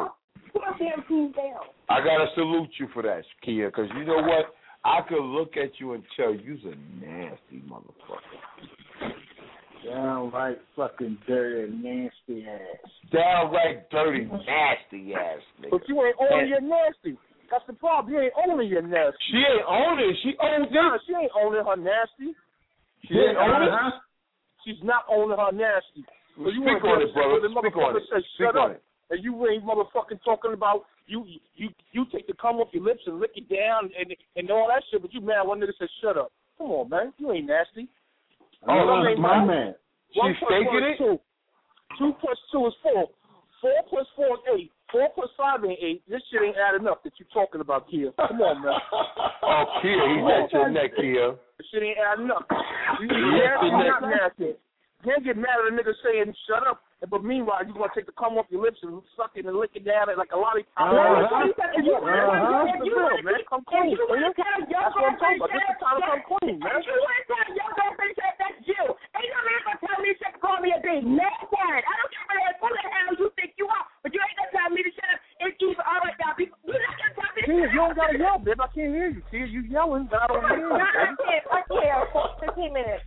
shit. I gotta salute you for that, Kia, because you know what? I could look at you and tell you's a nasty motherfucker. Downright fucking dirty, nasty ass. Downright dirty, nasty ass nigga. But you ain't owning your nasty. That's the problem. You ain't owning your nasty. She ain't owning it. She owns Nah, it. she ain't owning her nasty. She ain't owning it. She's not owning her nasty. So you Speak on it, brother. Speak on it. Says, Speak shut on up. it. And you ain't motherfucking talking about you you you take the cum off your lips and lick it down and and all that shit, but you mad one nigga says shut up. Come on, man. You ain't nasty. Oh, ain't my nasty. man. One She's plus faking one it? is two. Two plus two is four. Four plus four is eight. Four plus five ain't eight. This shit ain't adding up that you talking about, Kia. Come on, man. Oh, Kia, he's at your neck, Kia. This shit ain't adding up. You Yes, nasty, it not nasty. You can't get mad at a nigga saying shut up, but meanwhile you gonna take the cum off your lips and suck it and lick it down like a lollipop. Uh-huh. If you want to, man, come clean, man. That's what I'm talking about. This is time to come clean, man. If you want to tell your girlfriend that, that's you. Ain't no man gonna tell me shit to call me a big mad word. I don't care what the hell you think you are, but you ain't gonna tell me to shut up. It's either all right now, people. You're not gonna tell me to Tia, shut you don't up. gotta yell, babe. I can't hear you. Tia, you yelling, but I don't hear you. I Baby. can't. I can't. For fifteen minutes.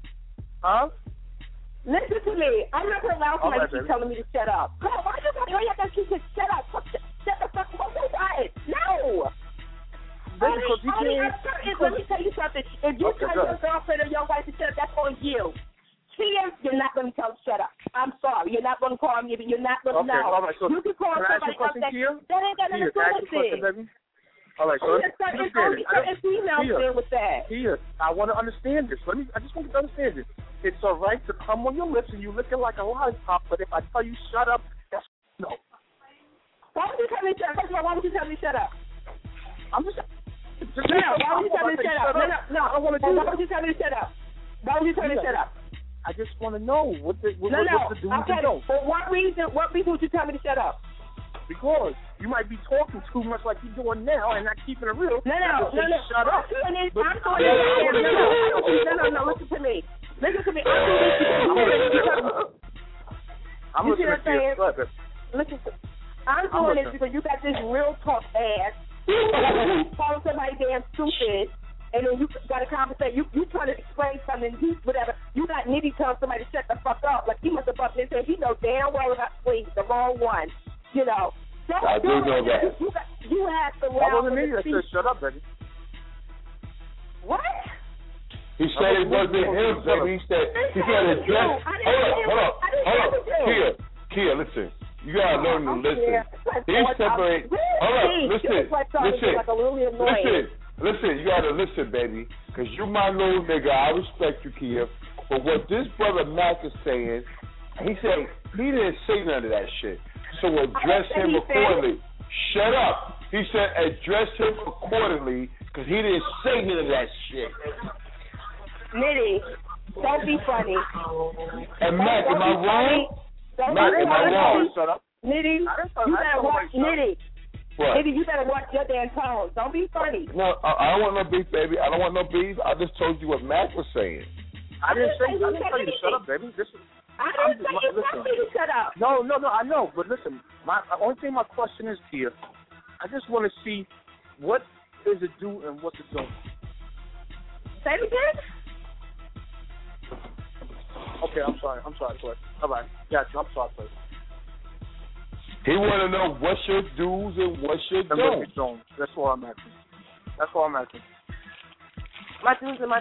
Huh? Listen to me. I'm not gonna allow somebody right, to keep baby. telling me to shut up. Come on, why you gotta you have to keep saying shut up? Shut, shut the fuck up. Who quiet? No. Baby, Only, because you only can't. I'm certain, let me tell you something. If you Okay, tell go your ahead. girlfriend or your wife to shut up, that's on you. Tia, you're not going to tell her to shut up. I'm sorry. You're not going to call me, but you're not going to Okay, know. all right. So you can call can I ask you somebody a question, else that, Tia? that ain't got nothing Tia, to do can I ask with you a question, it. baby? All right, so Only let's certain, understand only it. I certain don't- females Tia, deal with that. Tia, I want to understand this. Let me. I just want you to understand this. It's all right to come on your lips and you lick it like a lollipop, but if I tell you shut up, that's no. Why would you tell me to shut up? First of all, why would you tell me to shut up? I'm just. just No, no, why would you tell me to shut up? No, no, no. I don't want to do Why that. would you tell me to shut up? Why would you tell me to shut up? I just want to know what the what, No, what, no. what's the do's Okay. and don'ts. For what reason? What reason would you tell me to shut up? Because you might be talking too much like you're doing now and not keeping it real. No, no, I just no, say, no. Shut up. I'm doing this. But- I'm doing this. No, no, no, no, no. Listen to me. Listen to me. I'm doing this because you I'm you see listening what I'm to you. saying? Go ahead, babe. Listen, to, I'm I'm doing this listening. because you got this real tough ass calling somebody damn stupid, and then you got to conversate. You you trying to explain something, you whatever. You got Nitty telling somebody to shut the fuck up. Like he must have bumped into him. He know damn well about wait, the wrong one. You know. Don't I do know that. You, you, got, you have to. That wasn't me that said shut up, baby. What? He said it wasn't him, baby. He said he said address. Hold up, hold up, hold up. Kia, Kia, listen. You gotta learn to listen. He separate. Hold up, listen, listen, listen, listen. You gotta listen, baby, because you my little nigga. I respect you, Kia. But what this brother Mac is saying, he said he didn't say none of that shit. So address him accordingly. Shut up. He said address him accordingly because he didn't say none of that shit. Nitty, don't be funny. And Mac, am I wrong? Mac, am I wrong? Shut up. Nitty, you better watch Nitty. What? Nitty, you better watch your damn tone. Don't be funny. No, I, I don't want no beef, baby. I don't want no beef. I just told you what Mac was saying. I didn't say. I didn't tell you to shut up, baby. This is. I didn't say you told me to shut up. No, no, no. I know, but listen. My the only thing my question is here. I just want to see what is it do and what's it don't. Say it again. Okay, I'm sorry. I'm sorry, Clay. All right. Gotcha. I'm sorry, Clay. He want to know what's your do's and what's your And don'ts. what's your don'ts. That's all I'm asking. That's all I'm asking. My do's and my.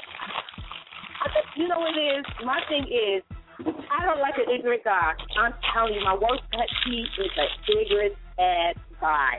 I think you know what it is. My thing is, I don't like an ignorant guy. I'm telling you, my worst pet peeve is an ignorant ass guy.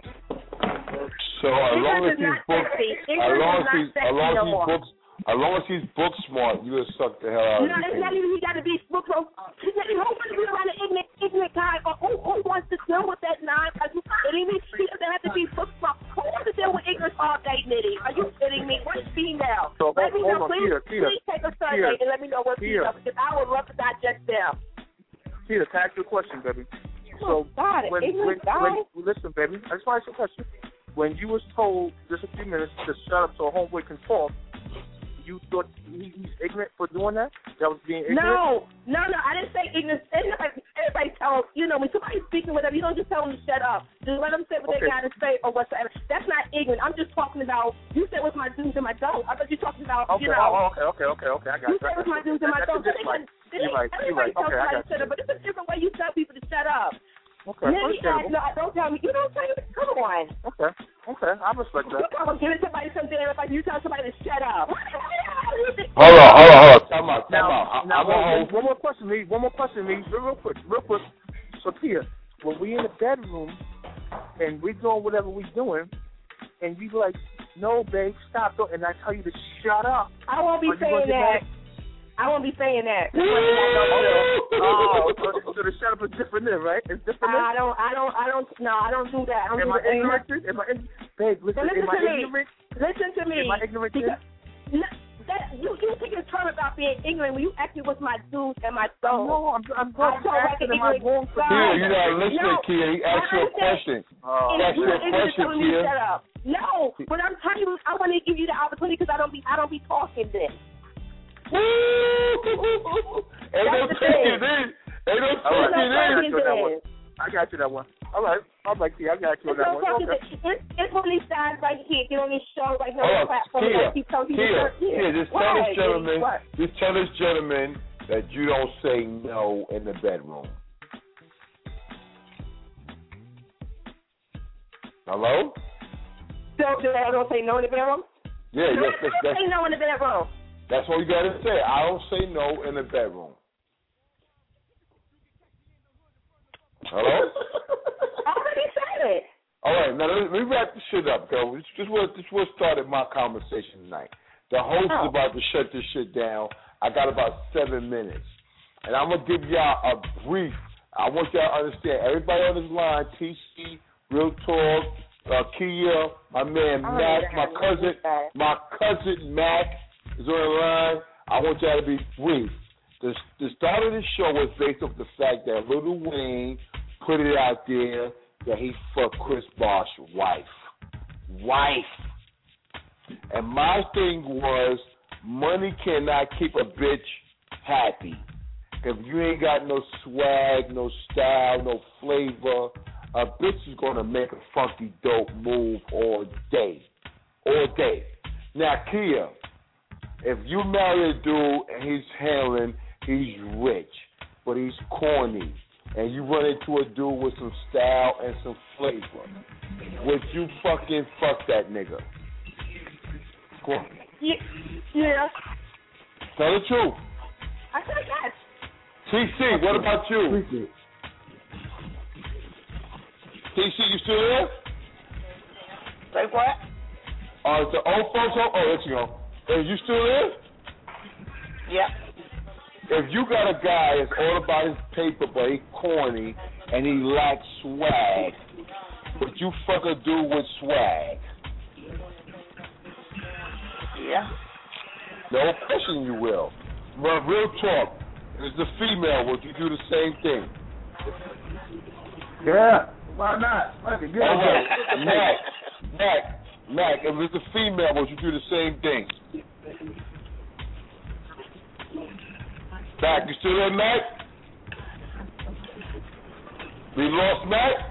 So as long as he's book, as long as he's, as long as no he's books, as long as he's book smart, you just suck the hell out of No, him. it's not even he got to be book smart. Who wants to be around an ignorant, ignorant guy? Or who, who wants to deal with that nonsense? Are you kidding me? He doesn't have to be book smart. Who wants to deal with ignorance all day, Nitty? Are you kidding me? What's female? So, let me hold know, on, please. Peter, Peter, please take a survey Peter, and let me know what Peter. female, because I would love to digest them. Peter, can I ask you a question, baby? Oh, So God, when, when, ignorant guy? when, listen, baby, I just want to ask you a question. When you was told just a few minutes to shut up so a homeboy can talk, you thought he, he's ignorant for doing that? That was being ignorant? No, no, no. I didn't say ignorance. Everybody, everybody tell you know when somebody's speaking with them, you don't just tell them to shut up. Just let them say what Okay. they got to say or whatsoever. That's not ignorant. I'm just talking about. You said what's my do's and my don'ts. I thought you talking about. Okay, You know. oh, okay, okay, okay, okay. I got You you. said what's my do's and my That's don'ts. a different- You're right. You're right. Everybody Okay, tells I somebody got to shut you. up, but it's a different way you tell people to shut up. Okay, Maybe ask, understandable. no, don't tell me. You don't tell me. Come on. Okay, okay. I respect You that. come giving somebody something like you tell somebody to shut up. Hold on, hold on, hold on. Time out, time Now, out. I, now I'm one, a one, one more question, me. One more question, me. Real, real quick, real quick. So, Tia, when we in the bedroom and we doing whatever we doing, and you like, no, babe, stop, don't, and I tell you to shut up. I won't be Are you gonna saying get that. mad? I won't be saying that. That's one thing I don't do. Oh, so, so the shut up is different then, right? It's different then? I don't, I don't, I don't, no, I don't do that. I don't Am do I that. ignorant? Am I ignorant? Babe, listen, Listen am I to me. ignorant? Listen to me. Am I ignorant Because, then? no, that, you, you think it's term about being ignorant when you ask me what's my do's and my don'ts. No, I'm, I'm I not talk like an asking am I ignorant wrong for guy. Kia, doing you that. gotta listen, No, Kia. He asked you a question. Oh, And That's you your ignorant question, telling me to Kia. shut up. No, what I'm telling you is I want to give you the opportunity because I don't be, I don't be talking then. Ain't no That's the taking thing. in. Ain't no All right, taking I in. got you on that one. I got you that one. All right, all right, Tia, I got you on It's that no one. talking. Okay. It's, it's one of these guys right here. Get on this show right here on Hold the on, platform. Kia, and keep telling people Kia, to shut Kia, just tell Why, this gentleman, What? just tell this gentleman that you don't say no in the bedroom. Hello? Don't do that. I don't say no in the bedroom. Yeah, No, yes, I that's, don't that's, say no in the bedroom. that's what you gotta say. I don't say no in the bedroom. Hello? I already said it. All right, now let me wrap this shit up, girl. This, this was this was started my conversation tonight. The host Oh. is about to shut this shit down. I got about seven minutes, and I'm gonna give y'all a brief. I want y'all to understand. Everybody on this line, T C, Real Talk, uh, Kia, my man Oh, Mac, God. my cousin, my cousin Mac is on the line. I want y'all to be brief. The, the start of the show was based off the fact that Lil Wayne put it out there that he fucked Chris Bosh's wife. Wife. And my thing was, money cannot keep a bitch happy. if you ain't got no swag, no style, no flavor, a bitch is gonna make a funky dope move all day, all day. Now, Kia, if you marry a dude and he's handling, he's rich, but he's corny, and you run into a dude with some style and some flavor, would you fucking fuck that nigga? Go on. Yeah. yeah. Tell the truth. I said yes. T C, what about you? T C, you still there? Say what? Uh, the old folks, oh, oh, there you go. Are you still there? Yep. If you got a guy that's all about his paper, but he corny and he lacks swag, would you fuck a dude with swag? Yeah. No question you will. But real talk, as a female, would you do the same thing? Yeah. Why not? Fuck it. All right. Mac, Mac, Mac, if it's a female, would you do the same thing? Mac, you still there, Mac? We lost Mac?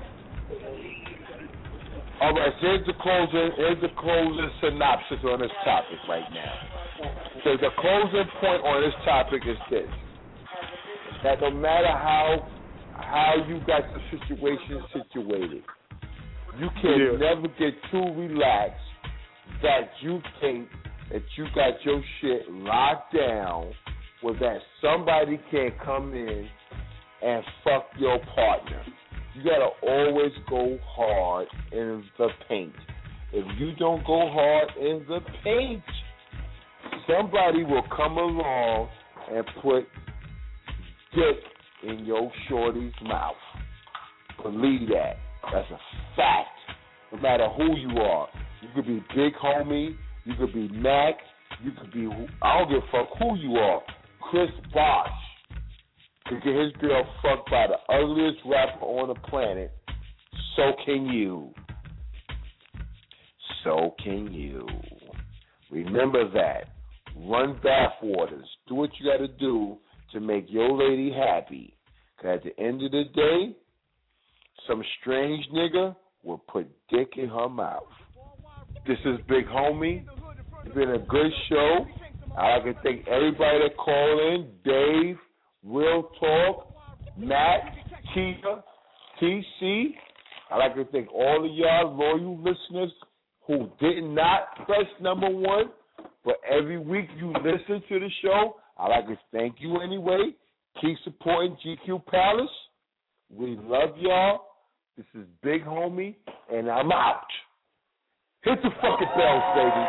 All right, so here's the closing, here's the closing synopsis on this topic right now. So the closing point on this topic is this: that no matter how how you got the situation situated, you can yeah. never get too relaxed that you think that you got your shit locked down, or that somebody can come in and fuck your partner. You gotta always go hard in the paint. If you don't go hard in the paint, somebody will come along and put dick in your shorty's mouth. Believe that. That's a fact. No matter who you are. You could be Big Homie, you could be Mac, you could be, I don't give a fuck who you are. Chris Bosh could get his girl fucked by the ugliest rapper on the planet. So can you. So can you. Remember that. Run bath waters. Do what you got to do to make your lady happy. Because at the end of the day, some strange nigga will put dick in her mouth. This is Big Homie. It's been a good show. I'd like to thank everybody that called in. Dave, Real Talk, Matt, Tia, T C. I'd like to thank all of y'all loyal listeners who did not press number one, but every week you listen to the show. I'd like to thank you anyway. Keep supporting G Q Palace. We love y'all. This is Big Homie, and I'm out. Hit the fucking bells, baby.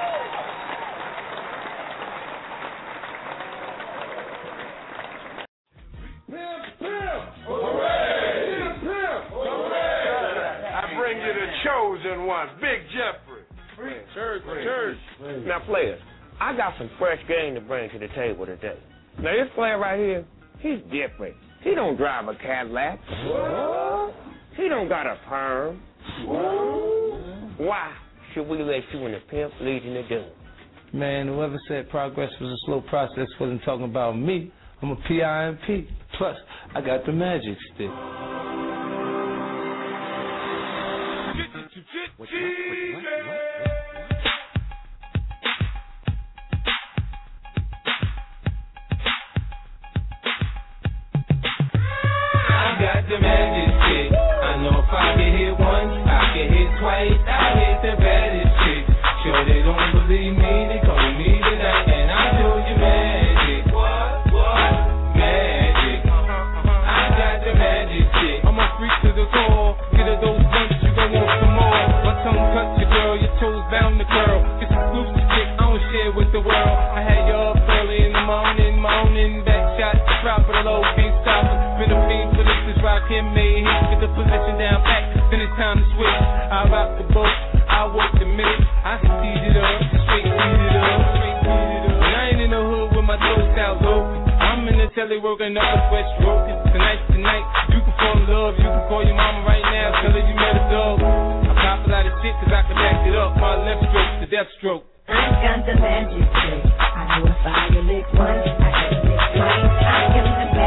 Chosen one, Big Jeffrey. Church, church. Now, players, I got some fresh game to bring to the table today. Now, this player right here, he's different. He don't drive a Cadillac. What? He don't got a perm. What? Why should we let you and the pimp lead in the doom? Man, whoever said progress was a slow process wasn't talking about me. I'm a P I M P. Plus, I got the magic stick. What, what, what, what, what? I got the magic stick. I know if I can hit once, I can hit twice. I hit the baddest chick. Sure they don't believe me, they call me tonight, and I show you magic. What? What? Magic. I got the magic stick. I'm a freak to the core. Get a dose once, you gon' want some more. Tongue cut your girl, your toes bound to curl. It's exclusive chick, I don't share with the world. I had you up early in the morning, moaning, back shot, drop it low, can't stop it. Been a fiend for this, this rock him made hits, get the position down back, then it's time to switch. I rock the boat, I work the minute, I speed it up, straight speed it up, straight speed it up. When I ain't in the hood with my toes out low, I'm in the telly working up a sweat stroke. Tonight, tonight, you can fall in love, you can call your mama right now, tell her you met a dog. A lot of shit, cause I can back it up. My left stroke to death stroke. I got the magic trick. I know if I lick once, I can lick twice. I am the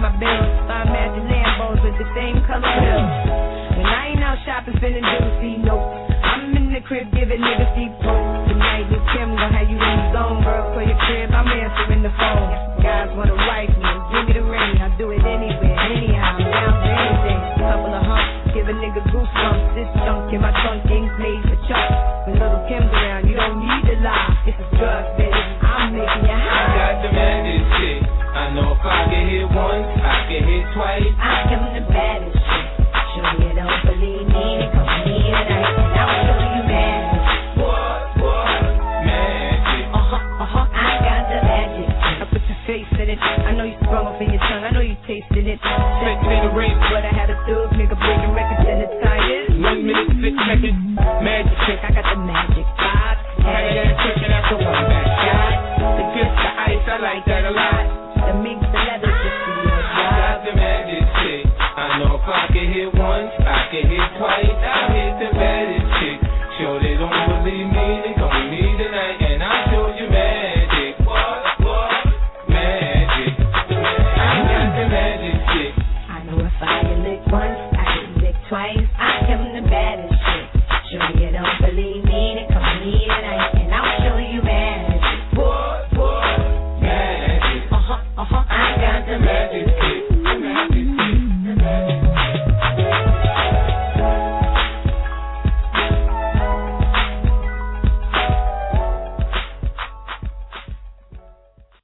my bills. I imagine Lambos with the same color bills. When I ain't out shopping, feeling juicy, nope. I'm in the crib giving niggas deep posts. Tonight with Kim, gon' have you in the zone, girl. For your crib, I'm answering the phone. Guys wanna wife me, give me the ring. I do it anywhere, anyhow, I'm down for anything. Couple of humps, give a nigga goosebumps. This junk in my trunk ain't made for chumps. When little Kim's around, you don't need to lie. This is drugs, baby. I'm making you high. I got the magic shit. I know if I can hit once, I can hit twice. I am the baddest shit. Sure you don't believe me, then come with me tonight, and I'll show you magic. What, what? Magic. Uh-huh, uh-huh, I got the magic. I put your face in it. I know you sprung off in your tongue. I know you tasted it. Sex ain't a race, but I had a thug nigga breaking records in the tires. One minute, six seconds. Magic trick. I got the magic.